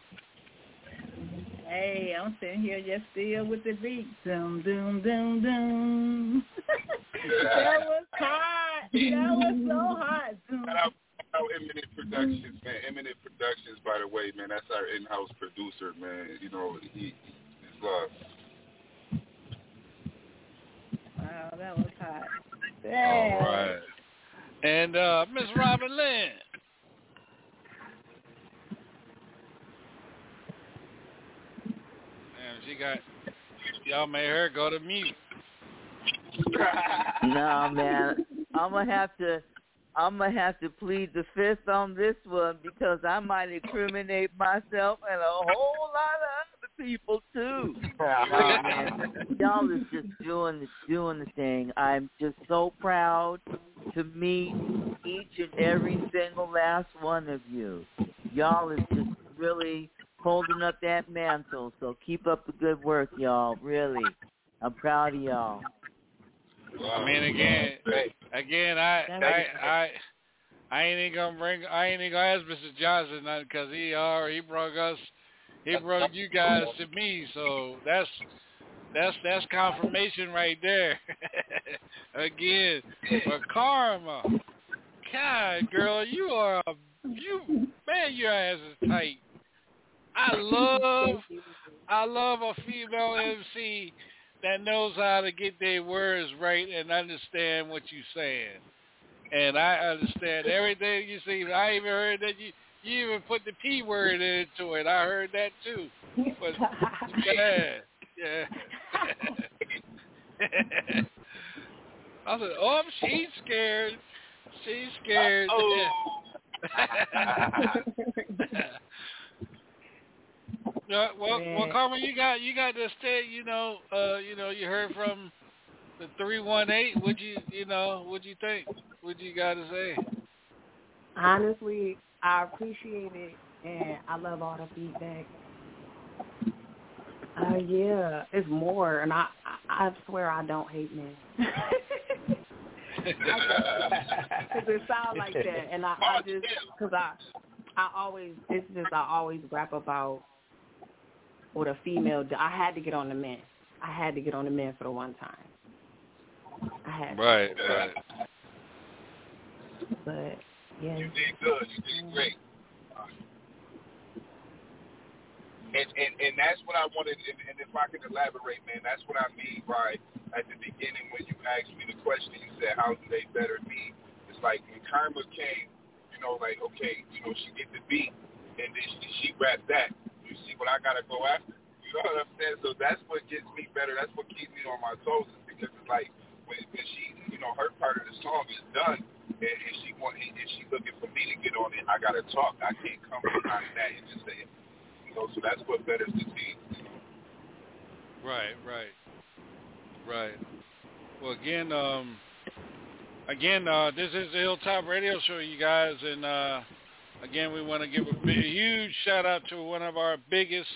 Hey, I'm sitting here just still with the beat. Doom, doom, doom, doom. That was hot. That was so hot. Eminent Productions, man. Eminent Productions, by the way, man. That's our in-house producer, man. He's love. Wow, that was hot. Damn. All right. And Miss Robin Lynn. Y'all made her go to mute. No, man. I'm gonna have to plead the fifth on this one because I might incriminate myself and a whole lot of other people too. Man, y'all is just doing the thing. I'm just so proud to meet each and every single last one of you. Y'all is just really holding up that mantle. So keep up the good work, y'all. Really, I'm proud of y'all. I mean, again, I ain't even gonna ask Mr. Johnson nothing because he brought you guys to me, so that's confirmation right there. Again, for Karma, God, girl, your ass is tight. I love a female MC that knows how to get their words right and understand what you're saying. And I understand everything you say. I even heard that you even put the P word into it. I heard that too. But yeah. I said, oh, she's scared. She's scared. Oh. Well, Carmen, you got to stay. You heard from the 318. What'd you think? What you got to say? Honestly, I appreciate it, and I love all the feedback. Yeah, it's more, and I swear I don't hate men. Because it sounds like that, and I always rap about what a female. I had to get on the men. I had to get on the men for the one time. I had to. Right. But yeah, you did good. You did great. And that's what I wanted. And if I could elaborate, man, that's what I mean by at the beginning when you asked me the question. You said, "How do they better me?" It's like when Karma came, like, okay, she get the beat, and then she rapped that. You see what I gotta go after? You know what I'm saying? So that's what gets me better. That's what keeps me on my toes. Is because it's like when she, her part of the song is done, and she looking for me to get on it. I gotta talk. I can't come behind that and just say it. So that's what betters the team. Right. Well, again, again, this is the Hilltop Radio Show, you guys, and again, we want to give a huge shout out to one of our biggest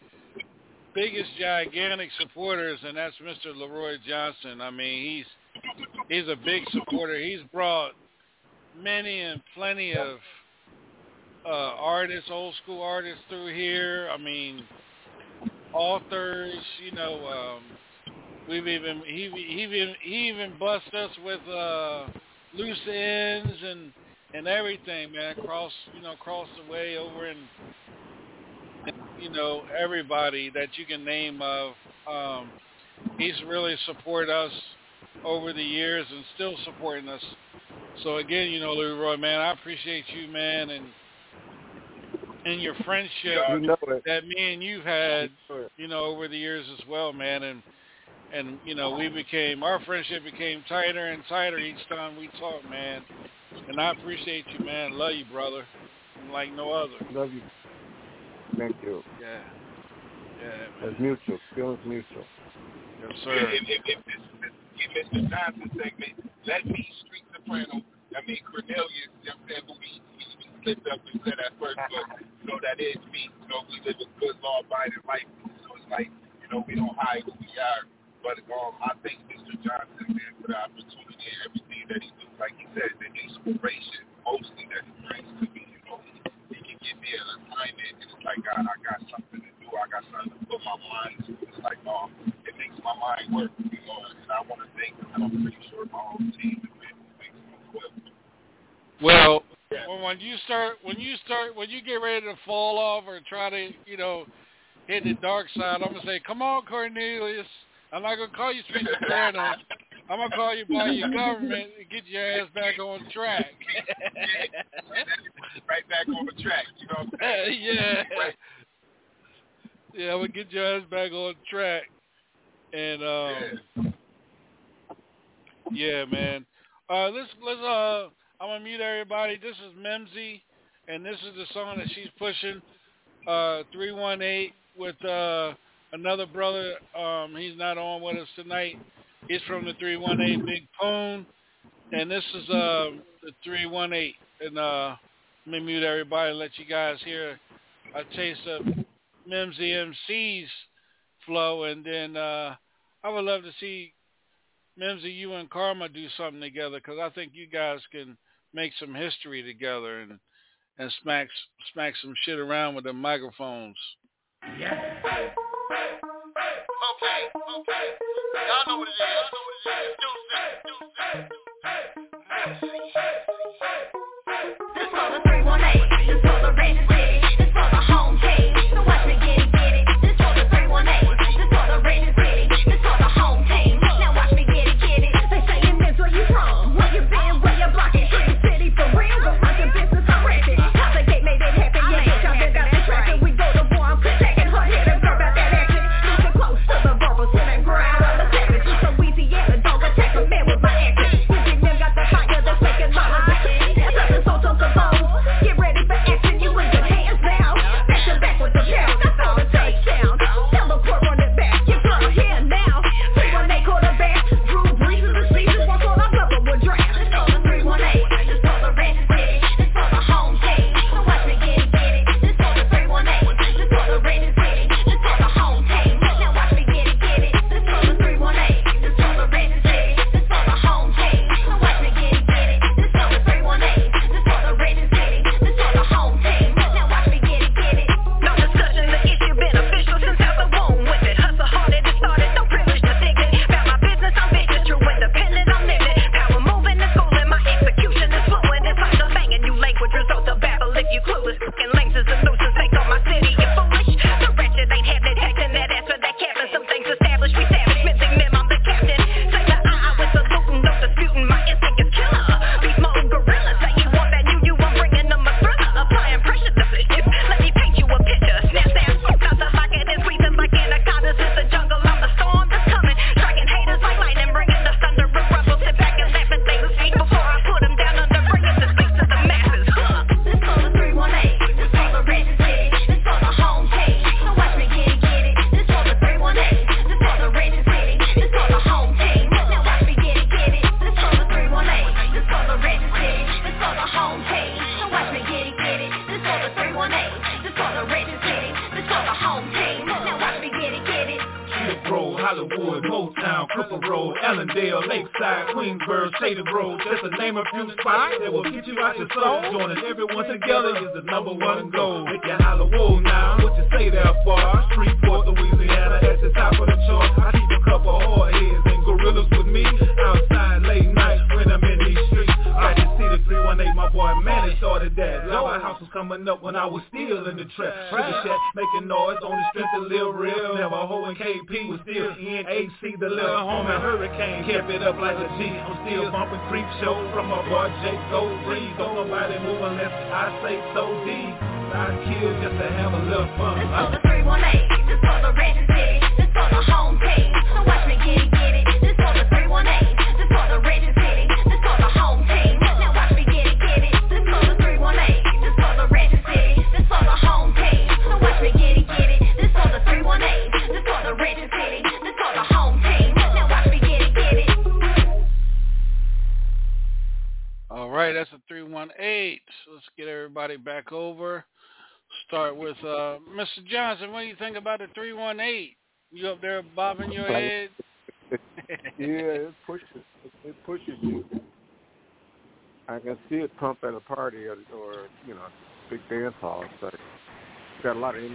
gigantic supporters, and that's Mr. Leroy Johnson. I mean, he's a big supporter. He's brought many and plenty of artists, old school artists through here. I mean, authors, you know, he even bust us with loose ends and everything, man, across the way over in, you know, everybody that you can name of. He's really supported us over the years and still supporting us. So again, you know, Leroy, man, I appreciate you, man, and your friendship that me and you've had, you know, over the years as well, man. And you know, our friendship became tighter and tighter each time we talk, man. And I appreciate you, man. Love you, brother. Like no other. Love you. Thank you. Yeah. It's mutual. Feelings mutual. Yes, sir. If Mr. Johnson segment, let me Street Soprano, Cornelius, you know what I'm saying, who we slipped up and said at first, but, you know, that is me. You know, we live a good, law-abiding life. So it's like, you know, we don't hide who we are. But I thank Mr. Johnson, man, for the opportunity and everything that he do. Like he said, the inspiration mostly that he brings to me, you know, he can give me an assignment, and it's like, I got something to do. I got something to put my mind to. It's like, it makes my mind work, you know, and I want to thank him, and I'm pretty sure my whole team makes him well. Well, when you get ready to fall off or try to, you know, hit the dark side, I'm going to say, come on, Cornelius. I'm not going to call you Street Soprano. I'm going to call you by your government and get your ass back on track. Right back on the track, you know what I'm saying? Yeah. Yeah, I'm going to get your ass back on track. And, yeah, man. Let's I'm going to mute everybody. This is Mimsy, and this is the song that she's pushing, 318 with, another brother, he's not on with us tonight. He's from the 318 Big Poon, and this is the 318. And let me mute everybody and let you guys hear a taste of Mimsy MC's flow, and then I would love to see Mimsy, you and Karma do something together, because I think you guys can make some history together and smack some shit around with the microphones. Yeah. Okay. Y'all know what it is. This for the 318. This for the Regis City. This for the home team. So watch me get it. This for the 318. This for the Regis City. This for the home team. Now watch me get it. They saying this where you from? Where you been? Where you blocking? Dream City for real. Go run your business correctly. Top the gate made it happen. Yeah, bitch, I've been about the traffic. We go to war. I'm protecting her head and girl about that action. Listen close to the verbal, sit and growl. The savage is so easy, yeah, don't attack a man with my action. Them got the fire, the second line. Hollywood, Motown, Cripple Road, Allendale, Lakeside, Queensburg, Shady Grove. Just to name a few spots that will get you out your soul. Joining everyone together is the number one goal. Make you holler, whoa now, what you say there, boy? Shreveport, Louisiana, at the top of the chart. I keep a couple hard heads and gorillas with me. Outside late night when I'm in these streets. I just see the 318, my boy Manny started that. Our house was coming up when I was still in the trap. Sugar Shack making noise on the strength to live real. Never holding KP, was still NAC, the little homie Hurricane. Kept it up like a G. I'm still bumping Creep Show from my boy Jake Gold Breeze. Don't nobody move unless I say so D. I kill just to have a little fun. This for the 318, this for the Regent City, this for the home team. So watch me get it. This for the 318, this for the Regent City, this for the home team. Now watch me get it. This for the 318, this for the Regent City, this for the home team. So watch me get it. This for the 318, this for the Regent City, this for the home team. Now watch me get it. All right, that's a 318. Let's get everybody back over. Start with Mr. Johnson. What do you think about the 318? You up there bobbing your head? Yeah, it pushes you. I can see it pump at a party or big dance hall. So it's got a lot of energy.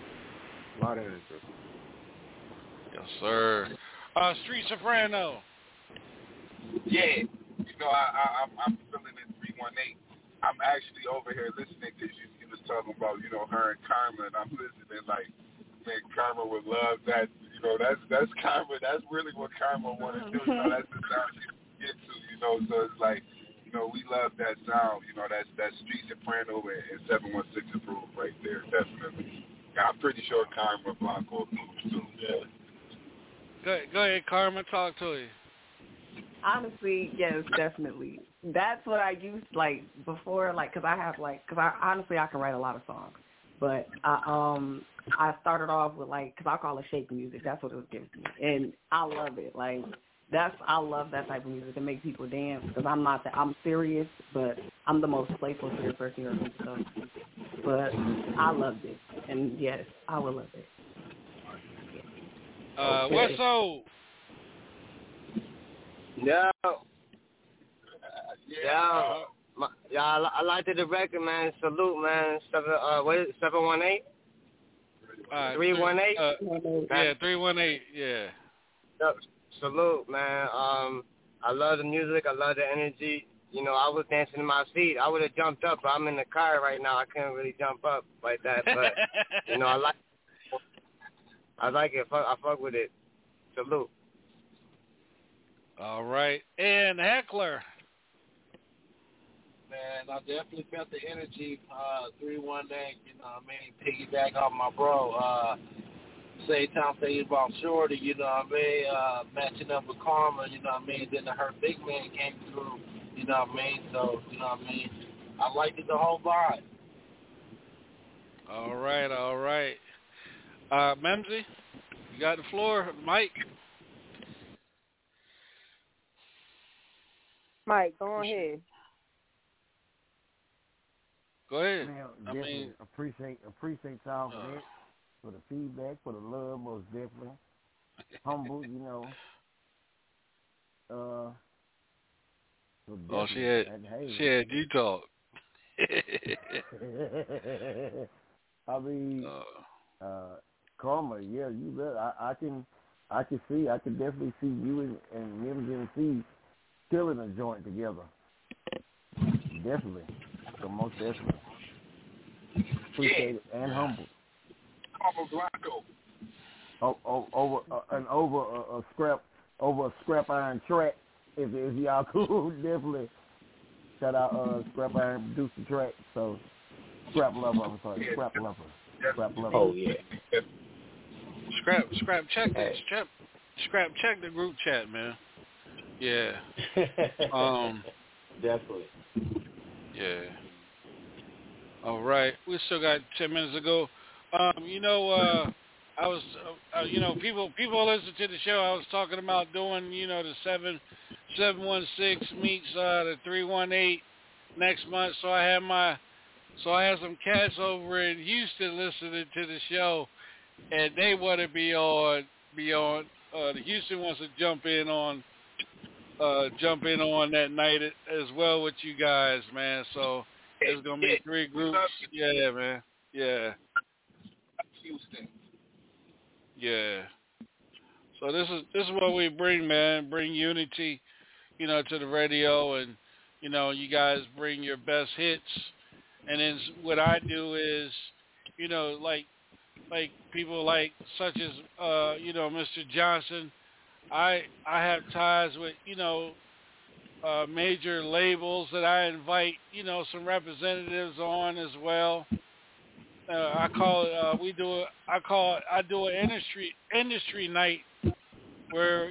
Yes, sir. Street Soprano. Yeah, I'm feeling it 318. I'm actually over here listening because you was talking about, her and Karma, and I'm listening like, man, Karma would love that. That's Karma. That's really what Karma want to do. That's the sound she get to, So it's like, we love that sound. That's Street Soprano and 716 approved right there, definitely. I'm pretty sure Karma Blanco approves too. Yeah. Go ahead, Karma. Talk to you. Honestly, yes, definitely. That's what I used before, because I can write a lot of songs, but I started off with because I call it shake music. That's what it was giving me, and I love it. I love that type of music to make people dance because I'm serious, but I'm the most playful serious person you ever heard. So, but I loved it, and yes, I will love it. Wesso. Yeah. I liked the record, man. Salute, man. 718? 318? Yeah, 318, yeah. Salute, man. I love the music. I love the energy. I was dancing in my seat. I would have jumped up, but I'm in the car right now. I can't really jump up like that. But, I like it. I fuck with it. Salute. All right. And Heckler. Man, I definitely felt the energy. 318, piggyback off my bro. Same time thinking about Shorty, matching up with Karma, then her big man came through, so, I liked it the whole vibe. All right. Memsy, you got the floor. Mike, go ahead. Go ahead. Man, appreciate y'all for that, for the feedback, for the love, most definitely. Humble, she had you talk. Karma, yeah, you better. I can definitely see you and MGMC killing a joint together. Definitely. So most definitely. Appreciate it and humble. Karma Blanco. Over a scrap iron track. If y'all cool, definitely. Shout out Scrap Iron produced the track. So Scrap Lover, I'm sorry, Scrap Lover. Oh yeah. Scrap check this. Scrap check the group chat, man. Yeah. Definitely. Yeah. All right. We still got 10 minutes to go. I was, people listen to the show. I was talking about doing, the 716 meets the 318 next month. So I had some cats over in Houston listening to the show, and they want to be on the Houston wants to jump in on that night as well with you guys, man. So there's gonna be 3 groups. Yeah, man. Yeah. Houston. Yeah. So this is what we bring, man. Bring unity, to the radio, and you guys bring your best hits. And then what I do is, like people like such as Mr. Johnson. I have ties with major labels that I invite some representatives on as well. I do an industry night where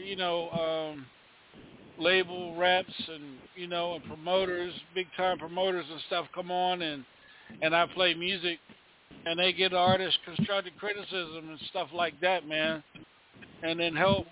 label reps and and promoters, big time promoters and stuff come on, and I play music, and they get artists constructive criticism and stuff like that, man, and then help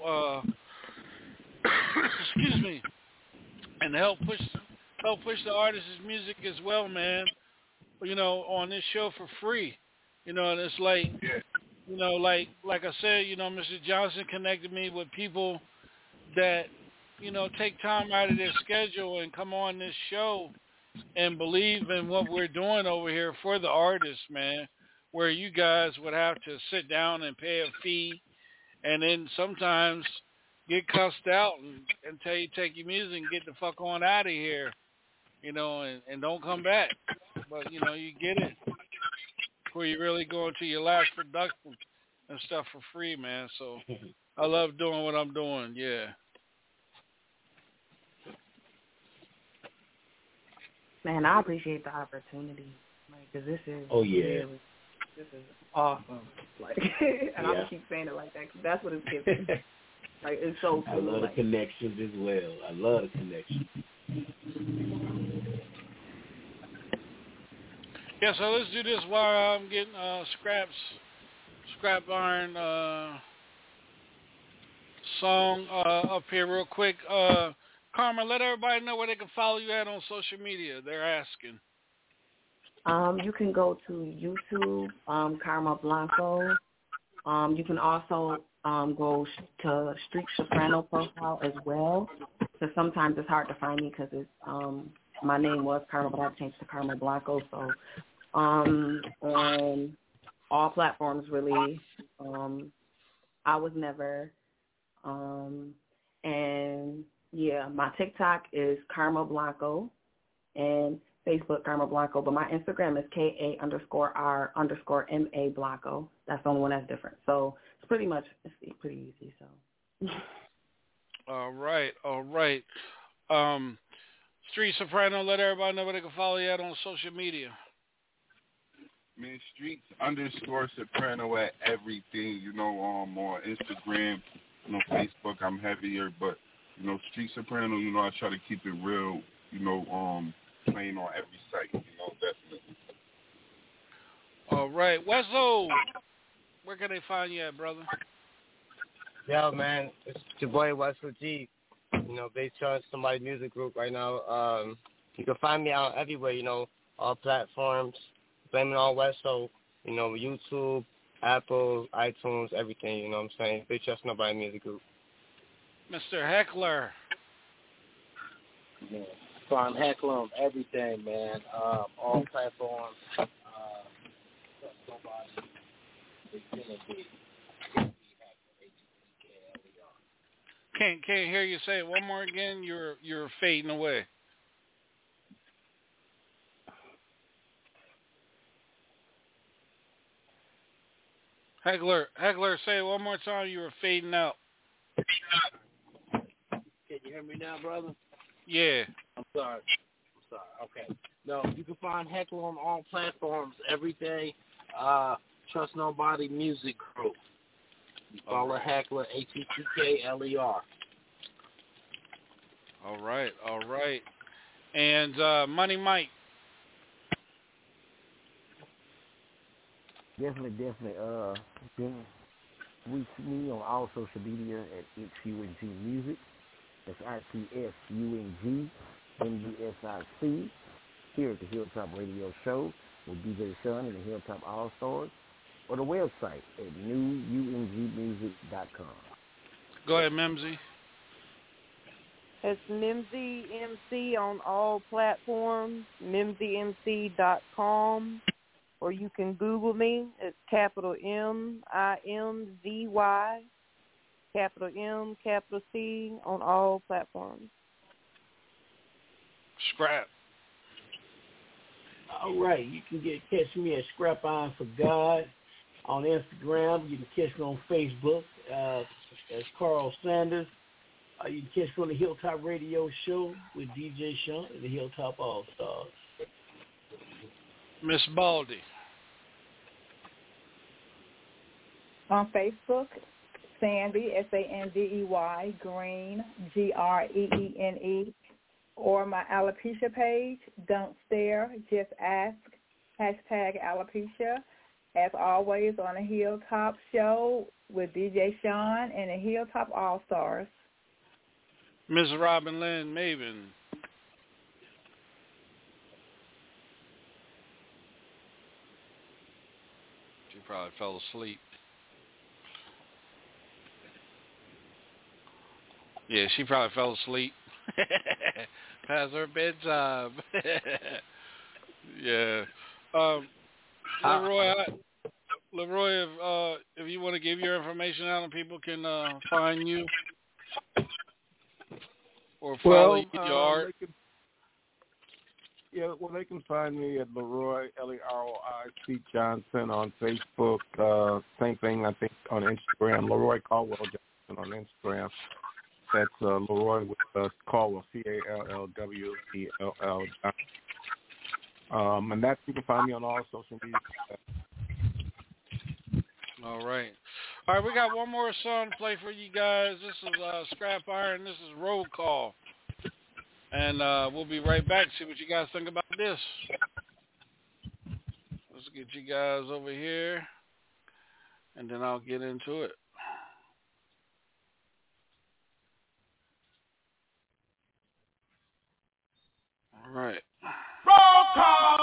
excuse me, and help push the artist's music as well, man. On this show for free, and it's like, like I said, Mr. Johnson connected me with people that, take time out of their schedule and come on this show and believe in what we're doing over here for the artists, man, where you guys would have to sit down and pay a fee and then sometimes get cussed out and tell you take your music and get the fuck on out of here, and don't come back. But, you get it before you really go into your last production and stuff for free, man. So I love doing what I'm doing, yeah. Man, I appreciate the opportunity. Because this is this is awesome. Like, and I'm going to keep saying it like that because that's what it's giving. Like, it's so cool. I love the connections as well. I love the connections. Yeah, so let's do this while I'm getting scrap iron song up here real quick. Karma, let everybody know where they can follow you at on social media. They're asking. You can go to YouTube, Karma Blanco. You can also go to Street Soprano profile as well. Because sometimes it's hard to find me because it's my name was Karma, but I've changed to Karma Blanco. So on all platforms, really. I was never. And yeah, my TikTok is Karma Blanco and Facebook Karma Blanco, but my Instagram is KA_R_MA Blanco. That's the only one that's different. So it's pretty easy. So. All right. Street Soprano, let everybody know where they can follow you at on social media. Man, Streets_Soprano at everything, on Instagram, Facebook, I'm heavier, but, Street Soprano, I try to keep it real, playing on every site, definitely. All right. Weszo, where can they find you at, brother? Yo, man, it's your boy Weszo G. Based on Somebody Music Group right now. You can find me out everywhere, all platforms. Blame it on Weszo, YouTube, Apple, iTunes, everything, you know what I'm saying? Big Trust Nobody Music Group. Mr. Heckler. Yeah. So I'm Heckler on everything, man. All platforms. Can't hear you say it one more again. You're fading away. Heckler, say it one more time. You were fading out. Can you hear me now, brother? Yeah. I'm sorry. Okay. No, you can find Heckler on all platforms every day. Trust Nobody Music Group. You follow Heckler, HECKLER. All right. And Money Mike. Definitely. Reach me on all social media at HUNG Music. That's ITSUNGMUSIC. Here at the Hilltop Radio Show with DJ Sean and the Hilltop All Stars, or the website at newungmusic.com. Go ahead, Mimsy. It's Mimsy MC on all platforms, mimzymc.com, or you can Google me. It's capital MIMZY, capital M, capital C on all platforms. Scrap. All right, you can catch me at Scrap Iron for God on Instagram. You can catch me on Facebook as Carl Sanders. You can catch me on the Hilltop Radio Show with DJ Sean and the Hilltop All Stars. Miss Baldy. On Facebook, Sandy, SANDEY, Green, GREENE, or my alopecia page, Don't Stare, Just Ask, #alopecia. As always, on the Hilltop Show with DJ Sean and the Hilltop All Stars. Miss Robin Lynn Maven. She probably fell asleep. Yeah, she probably fell asleep. Past her bedtime. Yeah. Leroy, if you want to give your information out and people can find you or follow your art. They can find me at Leroy, LEROI Johnson on Facebook. Same thing, I think, on Instagram. Leroy Caldwell Johnson on Instagram. That's Leroy with Caldwell, CALLWELL Johnson. And that you can find me on all social media. All right, we got one more song to play for you guys. This is Scrap Iron. This is Roll Call. And we'll be right back to see what you guys think about this. Let's get you guys over here, and then I'll get into it. All right. Roll call!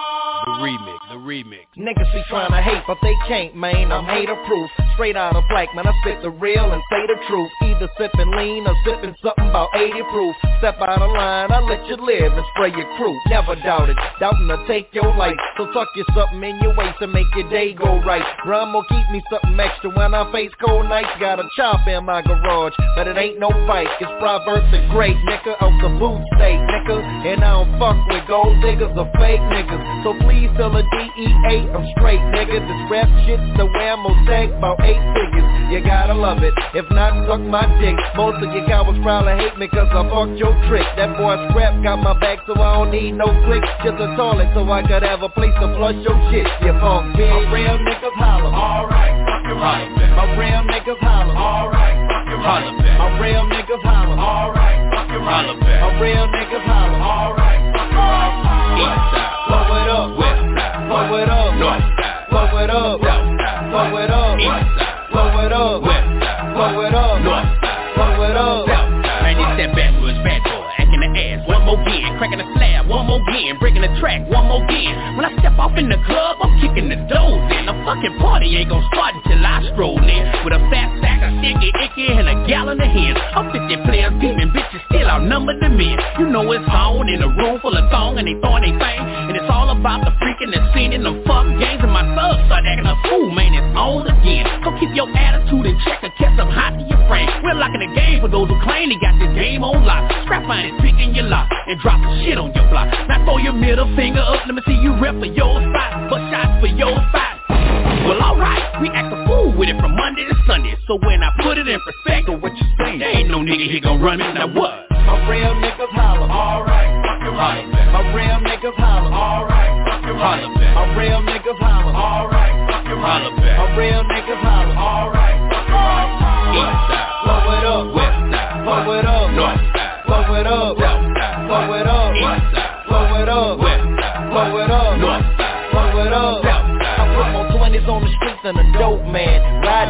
The remix. Niggas be trying to hate, but they can't, man. I'm hater proof. Straight out of black, man. I spit the real and say the truth. Either sipping lean or sipping something about 80 proof. Step out of line, I let you live and spray your crew. Never doubt it, doubting to take your life. So tuck you something in your waist and make your day go right. Rhyme will keep me something extra when I face cold nights. Got a chop in my garage, but it ain't no bike. It's Proverbs the great, nigga, of the boot state, nigga. And I don't fuck with gold diggers or fake niggas. So please tell the DEA I'm straight, nigga. This rap shit's the way I'm gonna stack about 8 figures. You gotta love it, if not, suck my dick. Most of you cowards probably hate me cause I fucked your trick. That boy Scrap got my back so I don't need no click. Just a toilet so I could have a place to flush your shit. You funk bitch. My real niggas holler. Alright, fuck your holler back. My real niggas holler. Alright, fuck your holler back. My real niggas holler. Alright, fuck your holler back. My real niggas holler. Alright, fuck your holler back. East side. Blow it up. West side. Blow it up. North side. Blow it up. South side. Blow it up. East side. Blow it up. West side. Blow it up. North side. Blow it up. South side. Man, it's that backwards bad boy. Acting the ass. One more again. Cracking the slab. One more again. Breaking the track. One more again. When I step off in the club, I'm kicking the doors in. The fucking party ain't gon' start until I stroll in. With a fat sack of sticky icky and a gallon of hen. I'm 50 players deep and bitches still outnumber the men. You know it's on in a room full of thong and they throwing they thing. And it's all about the freaking and scene and them fuck games. And my thugs start acting a fool, man, it's on again. So keep your attitude in check and catch them hot to your frame. We're locking the game for those who claim they got this game on lock. Scrap Iron is picking your lock and dropping shit on your block. Now throw your middle finger up, let me see you rep for your spot. But shots for your spot. Well, alright, we act a fool with it from Monday to Sunday. So when I put it in perspective, what you say? There ain't no nigga here gon' run me, now what? My real niggas holler. Alright, fuck your holler back. My real niggas holler. Alright, fuck your holler back. My real niggas holler. Alright, fuck your holler back. My real niggas holler. Alright, fuck your holler back. East side. Blow it up. West side. Blow it up. North side. Blow it up. South side. Blow it up. East side. Blow it up. West side. Blow it up. North side. Blow it up. South side. I put more 20s on the streets than a dope man. Riding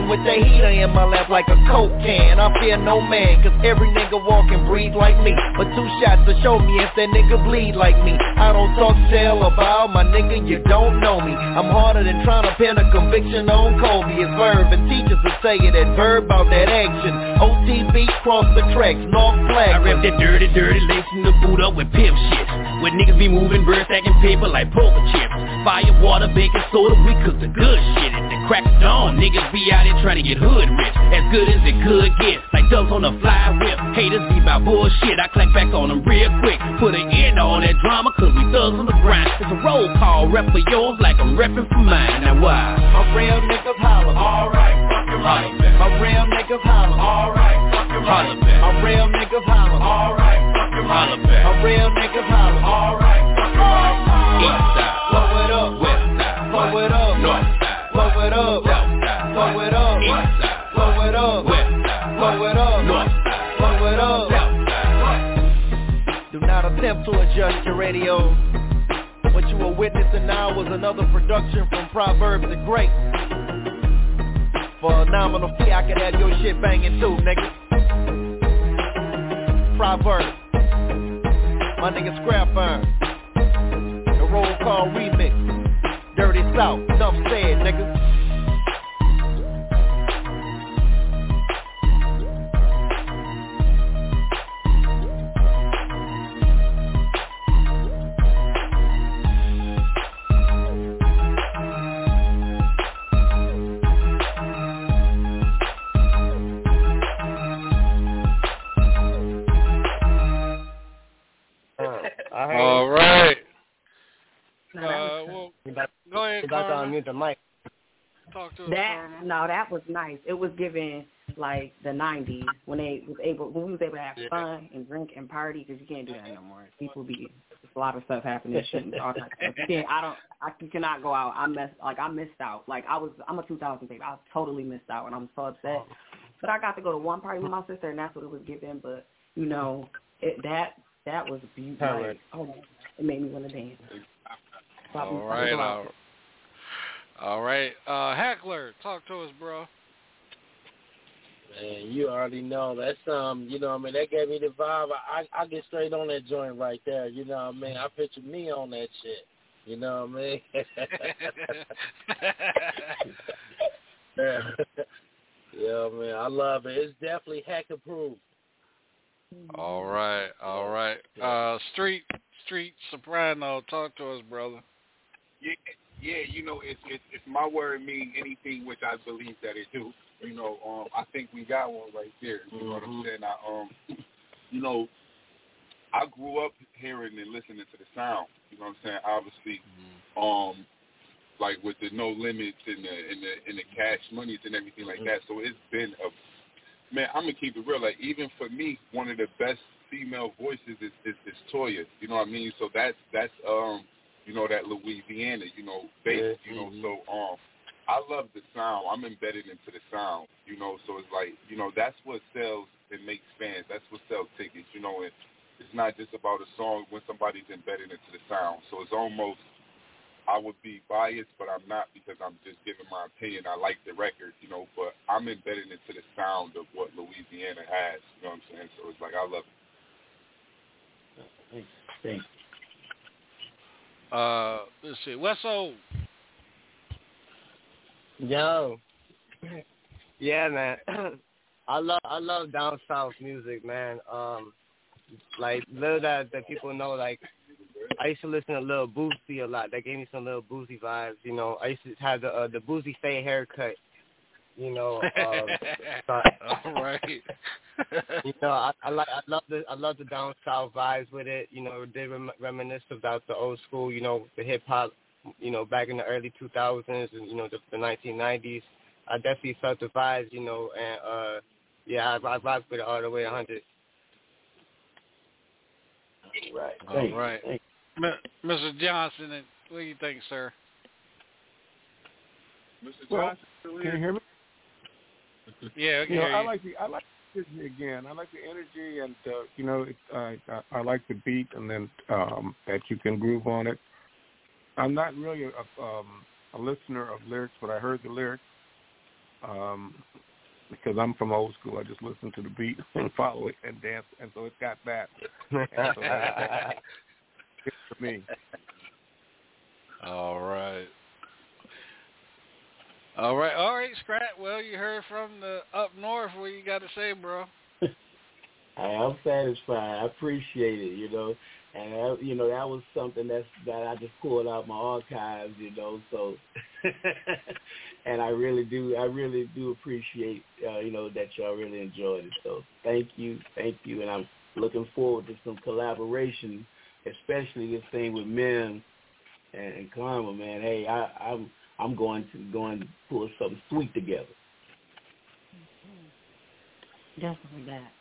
with the heater in my lap like a Coke can. I fear no man, cause every nigga walk and breathe like me. But 2 shots to show me if that nigga bleed like me. I don't talk shell about my nigga, you don't know me. I'm harder than trying to pin a conviction on Kobe. It's verb, and teachers will tell you that verb about that action. OTB cross the tracks, North Flag. I rep that dirty, lacing the boot up with pimp shit. Where niggas be moving, bird stacking paper like poker chips. Fire, water, baking soda, we cook the good shit. At the crack of dawn, niggas be out here trying to get hood rich. As good as it could get, like ducks on a fly whip. Haters be about bullshit, I clap back on them real quick. Put an end to all that drama, cause we thugs on the grind. It's a roll call, rep for yours like I'm repping for mine. Now why? My real niggas holler. Alright, fucking right. My real niggas holler. Alright, fucking right. My real niggas holler. Alright, fucking right. My real niggas holler. Alright, fucking right. East side, blow it up. West side, blow it up. North side, blow it up. South side, blow it up. East side, blow it up. West side, blow it up. North side, blow it up. South side. Do not attempt to adjust your radio. What you are witnessing now was another production from Proverbs the Great. For a nominal fee, I could have your shit banging too, nigga. Proverbs. My nigga Scrap Iron. The Roll Call Remix. Dirty South. Enough said, nigga. All right. Well, go ahead, about to unmute the mic. Talk to us, that was nice. It was giving like the 90s when we was able to have fun and drink and party, because you can't do that no more. People be a lot of stuff happening, shit and all kinds of stuff. You cannot go out. I missed out. Like I'm a 2000 baby. I totally missed out, and I'm so upset. But I got to go to one party with my sister, and that's what it was giving. But you know, that was beautiful. Like, it made me want to dance. All right. Heckler, talk to us, bro. Man, you already know that's you know what I mean, that gave me the vibe. I get straight on that joint right there, you know what I mean? I picture me on that shit. You know what I mean? Yeah, man, I love it. It's definitely hack approved. All right. Street Soprano, talk to us, brother. Yeah, you know, if my word mean anything, which I believe that it do, you know, I think we got one right there. You know what I'm saying? You know, I grew up hearing and listening to the sound. You know what I'm saying? Obviously, like with the No Limits and the Cash Monies and everything like that. So it's been man, I'm gonna keep it real. Like even for me, one of the best female voices is Toya. You know what I mean? So that's you know, that Louisiana, you know, bass, you know, so I love the sound. I'm embedded into the sound, you know, so it's like, you know, that's what sells and makes fans. That's what sells tickets, you know, and it's not just about a song when somebody's embedded into the sound. So it's almost, I would be biased, but I'm not, because I'm just giving my opinion. I like the record, you know, but I'm embedded into the sound of what Louisiana has, you know what I'm saying? So it's like, I love it. Thanks. Let's see. Wesso. Yo. Yeah, man. I love down south music, man. Like little that people know, like I used to listen to Lil Boosie a lot. That gave me some Lil Boosie vibes, you know. I used to have the Boosie fade haircut, you know. All right. You know, I love the down south vibes with it. You know, they reminisce about the old school, you know, the hip hop, you know, back in the early 2000s and, you know, the 1990s. I definitely felt the vibes, you know, and yeah, I rock with it all the way 100. All right. Mr. Johnson, what do you think, sir? Mr. Well, Johnson, can you hear me? Yeah, you know, I like the energy again. I like the energy, and you know, I like the beat, and then that you can groove on it. I'm not really a listener of lyrics, but I heard the lyrics, because I'm from old school. I just listen to the beat and follow it and dance, and so it's got that. And so that's it for me. All right. All right, Scrat. Well, you heard from the up north. What you got to say, bro? I'm satisfied. I appreciate it, And that was something that I just pulled out my archives, So, and I really do appreciate, that y'all really enjoyed it. So, thank you, and I'm looking forward to some collaboration, especially this thing with Mim and Karma, man. Hey, I'm going to pull something sweet together. Definitely that.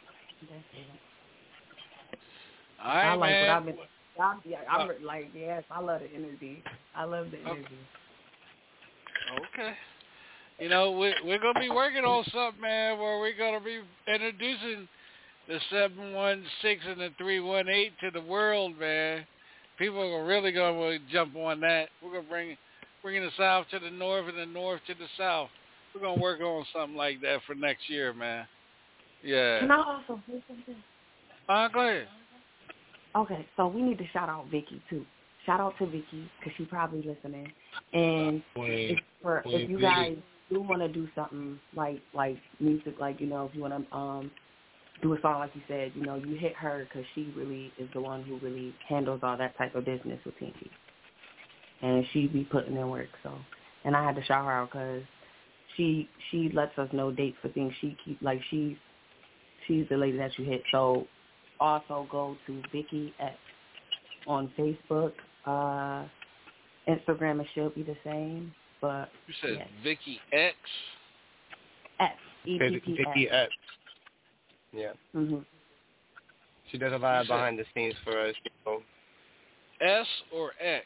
All right, I like man. what I've been. I'm like, yes, I love the energy. I love the energy. Okay. We're gonna be working on something, man, where we're gonna be introducing the 716 and the 318 to the world, man. People are really gonna jump on that. We're gonna bringing the South to the North and the North to the South. We're gonna work on something like that for next year, man. Yeah. Can I also say something? Go ahead. Okay, so we need to shout out Vicky too. Shout out to Vicky because she's probably listening. And if you guys do want to do something like music, if you want to do a song like you said, you hit her because she really is the one who really handles all that type of business with TNT. And she be putting in work. So, and I had to shout her out because she lets us know dates for things she keep she's the lady that you hit. So also go to Vicky X on Facebook. Instagram, it should be the same. But you said yes. Vicky X? X. EPPX. Vicky X. Yeah. Mhm. She does a lot behind the scenes for us. S or X?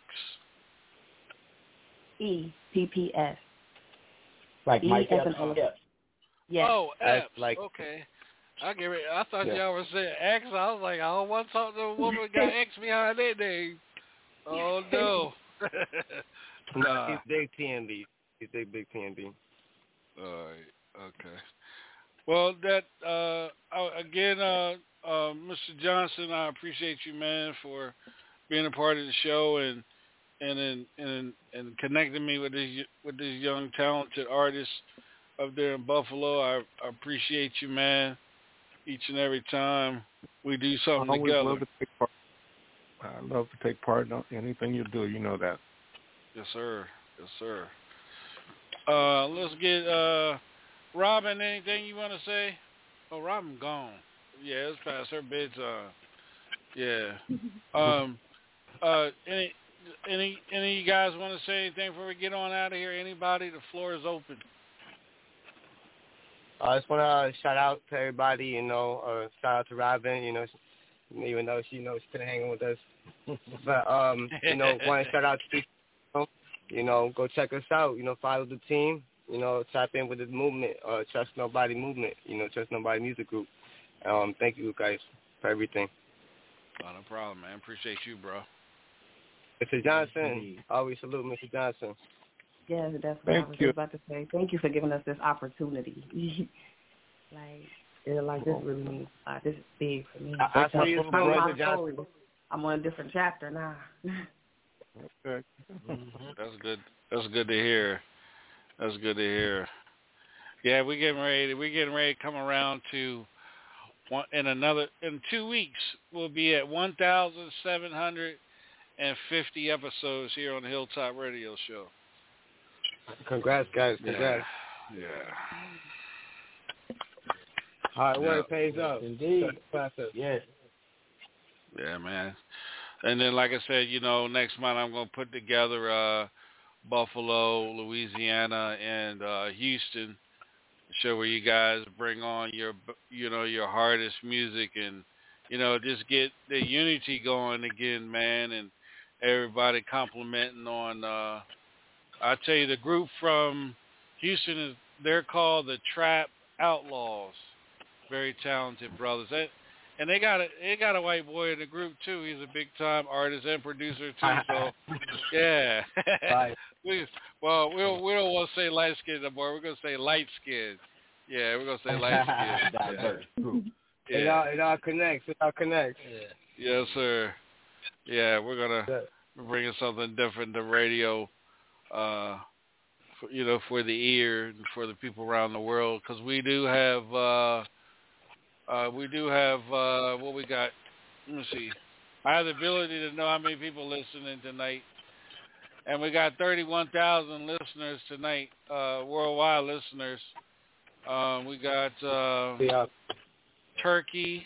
EPPS. Like Mike F. Yes. Oh, F. Like, okay. I get it. I thought y'all were saying X. I was like, I don't want to talk to a woman got X behind their name. Oh no. No, he's big TNB. He's big TNB. All right. Okay. Well, that again, Mr. Johnson, I appreciate you, man, for being a part of the show and connecting me with these young talented artists up there in Buffalo. I appreciate you, man. Each and every time we do something together. Love to take part. I love to take part in anything you do. You know that. Yes, sir. Yes, sir. Let's get Robin. Anything you want to say? Oh, Robin gone. Yeah, it's past her bedtime. Yeah. Any of you guys want to say anything before we get on out of here? Anybody? The floor is open. I just want to shout out to everybody, shout out to Robin, even though she couldn't hang with us. But, want to shout out to people, go check us out, follow the team, tap in with the movement, Trust Nobody movement, Trust Nobody music group. Thank you guys for everything. Oh, no problem, man. Appreciate you, bro. Mr. Johnson, always salute Mr. Johnson. Yeah, definitely. Thank I was you. just about to say, thank you for giving us this opportunity. This really means a lot. This is big for me. I see you, Mr. Johnson. I'm on a different chapter now. Okay. That's good. That's good to hear. That's good to hear. Yeah, we're getting ready to come around to in 2 weeks. We'll be at 1,750 episodes here on the Hilltop Radio Show. Congrats, guys. Congrats. Yeah. Hard work pays off. Indeed. Yes. Yeah, man. And then, like I said, next month I'm going to put together Buffalo, Louisiana, and Houston show where you guys bring on your hardest music and, just get the unity going again, man, and everybody complimenting on, I tell you, the group from Houston, they're called the Trap Outlaws. Very talented brothers. And they got a white boy in the group too. He's a big time artist and producer too. So yeah. Right. we don't want to say light skin no more. We're gonna say light skin. Yeah, we're gonna say light skin. Diverse group. Yeah. It all connects. It all connects. Yeah. Yes, sir. Yeah, we're gonna bring something different to radio. For the ear and for the people around the world, because we do have what we got. Let me see. I have the ability to know how many people listening tonight, and we got 31,000 listeners tonight, worldwide listeners. We got Turkey,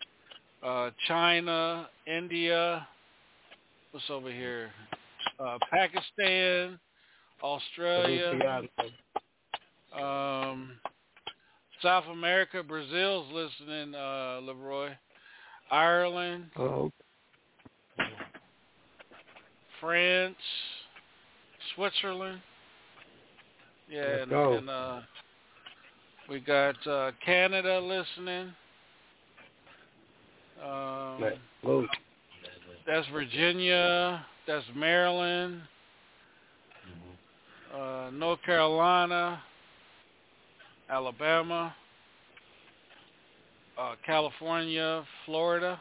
China, India. What's over here? Pakistan. Australia, South America, Brazil's listening, Leroy, Ireland, France, Switzerland, and we got Canada listening. That's Virginia, that's Maryland. North Carolina, Alabama, California, Florida,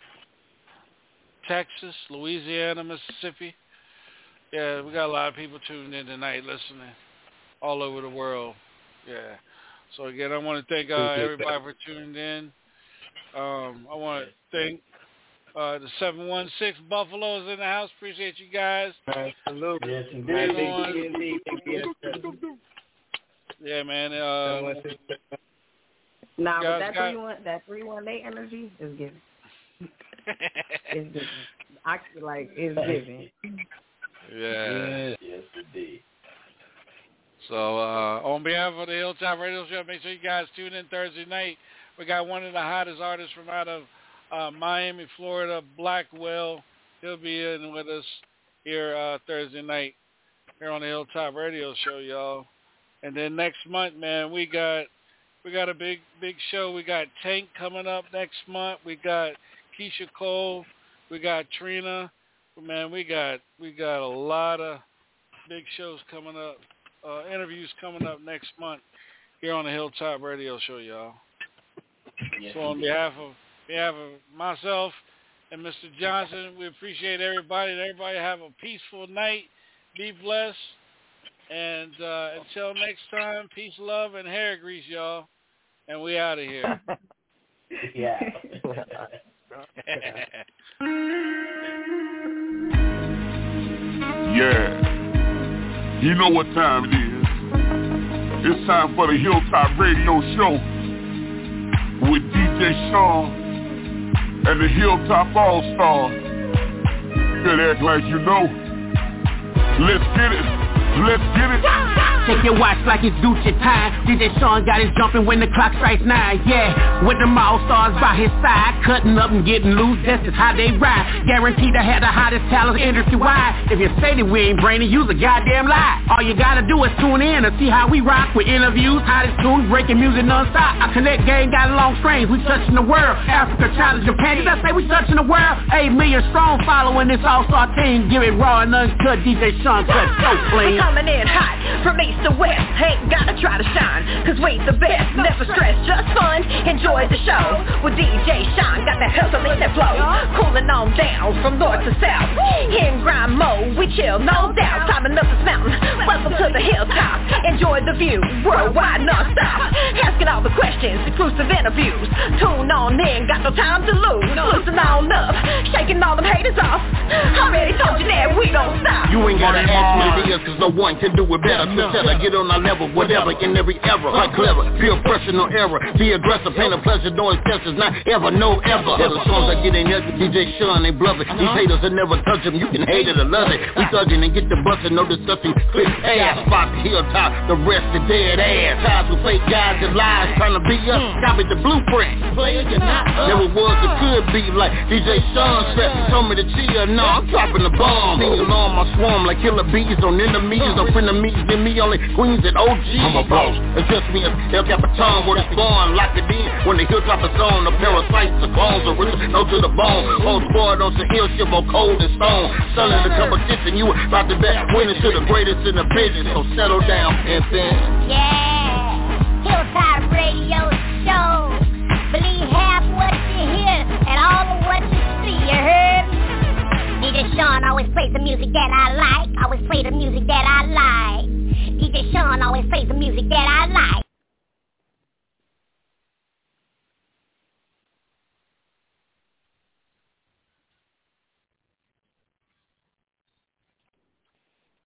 Texas, Louisiana, Mississippi. Yeah, we got a lot of people tuned in tonight listening all over the world. Yeah. So again, I want to thank everybody for tuning in. I want to thank the 716 Buffaloes in the house. Appreciate you guys. Absolutely. Yes, indeed. Yeah, man. Nah, but that 318 energy is given. It's given. I feel like it's given. Yeah. Yes, indeed. So on behalf of the Hilltop Radio Show, make sure you guys tune in Thursday night. We got one of the hottest artists from out of Miami, Florida, Blackwell. He'll be in with us here Thursday night here on the Hilltop Radio Show, y'all. And then next month, man, we got a big show. We got Tank coming up next month. We got Keisha Cole. We got Trina. Man, we got a lot of big shows coming up, interviews coming up next month here on the Hilltop Radio Show, y'all. Yes, so on behalf of myself and Mr. Johnson, we appreciate everybody. And everybody have a peaceful night. Be blessed. And until next time, peace, love, and hair grease, y'all. And we out of here. Yeah. Yeah. You know what time it is. It's time for the Hilltop Radio Show with DJ Sean and the Hilltop All-Stars. Could act like you know. Let's get it. Let's get it. Take your watch like it's Gucci time. DJ Sean got it jumping when the clock strikes 9. Yeah, with them all-stars by his side, cutting up and getting loose, that's just how they ride. Guaranteed to have the hottest talents industry-wide. If you say that we ain't brainy, use a goddamn lie. All you gotta do is tune in and see how we rock with interviews, hottest tunes, breaking music non-stop. Our Connect gang got long strings, we touching the world. Africa, China, Japan, you better say we touching the world. 8 million strong following this all-star team. Give it raw and uncut, DJ Sean cut so clean. Coming in hot from east to west, ain't gotta try to shine, cause we the best. Never stress, just fun, enjoy the show with DJ Sean, got that hustle in that flow. Cooling on down from north to south, in grind mode, we chill, no doubt. Climbing up this mountain, welcome to the hilltop. Enjoy the view, worldwide non-stop. Asking all the questions, exclusive interviews. Tune on in, got no time to lose. Listen on up, shaking all them haters off. Already told you that we don't stop. You ain't gotta ask me to this, cause no one can do it better. So tell her, get on our level, whatever, in every era. Like clever, feel pressure, no error. Be aggressive, paint a pleasure, no intentions, not ever, no ever. All the songs I get in there, DJ Sean ain't bluffing. These haters will never touch him, you can hate it or love it. We thugging and get the bustin', no discussing. Quick ass, spot the hilltop, the rest the dead ass. Ties with fake guys and lies trying to be us. Copy the blueprint. Player, you're not us. Never was or could be like DJ Sean said. Told me to chill, no, I'm dropping the bomb. Singing on my swarm like killer bees on enemies. No frenemies than me, only queens and OGs. I'm a boss. It's just me and El Capitan where it's born. Lock it in when the hilltop is on. The parasites, the clones, the rich, no to the bone. Whole squad on some ill shit, more cold and stone. Son of the competition, you about to bet winners to the greatest in the business. So settle down, and then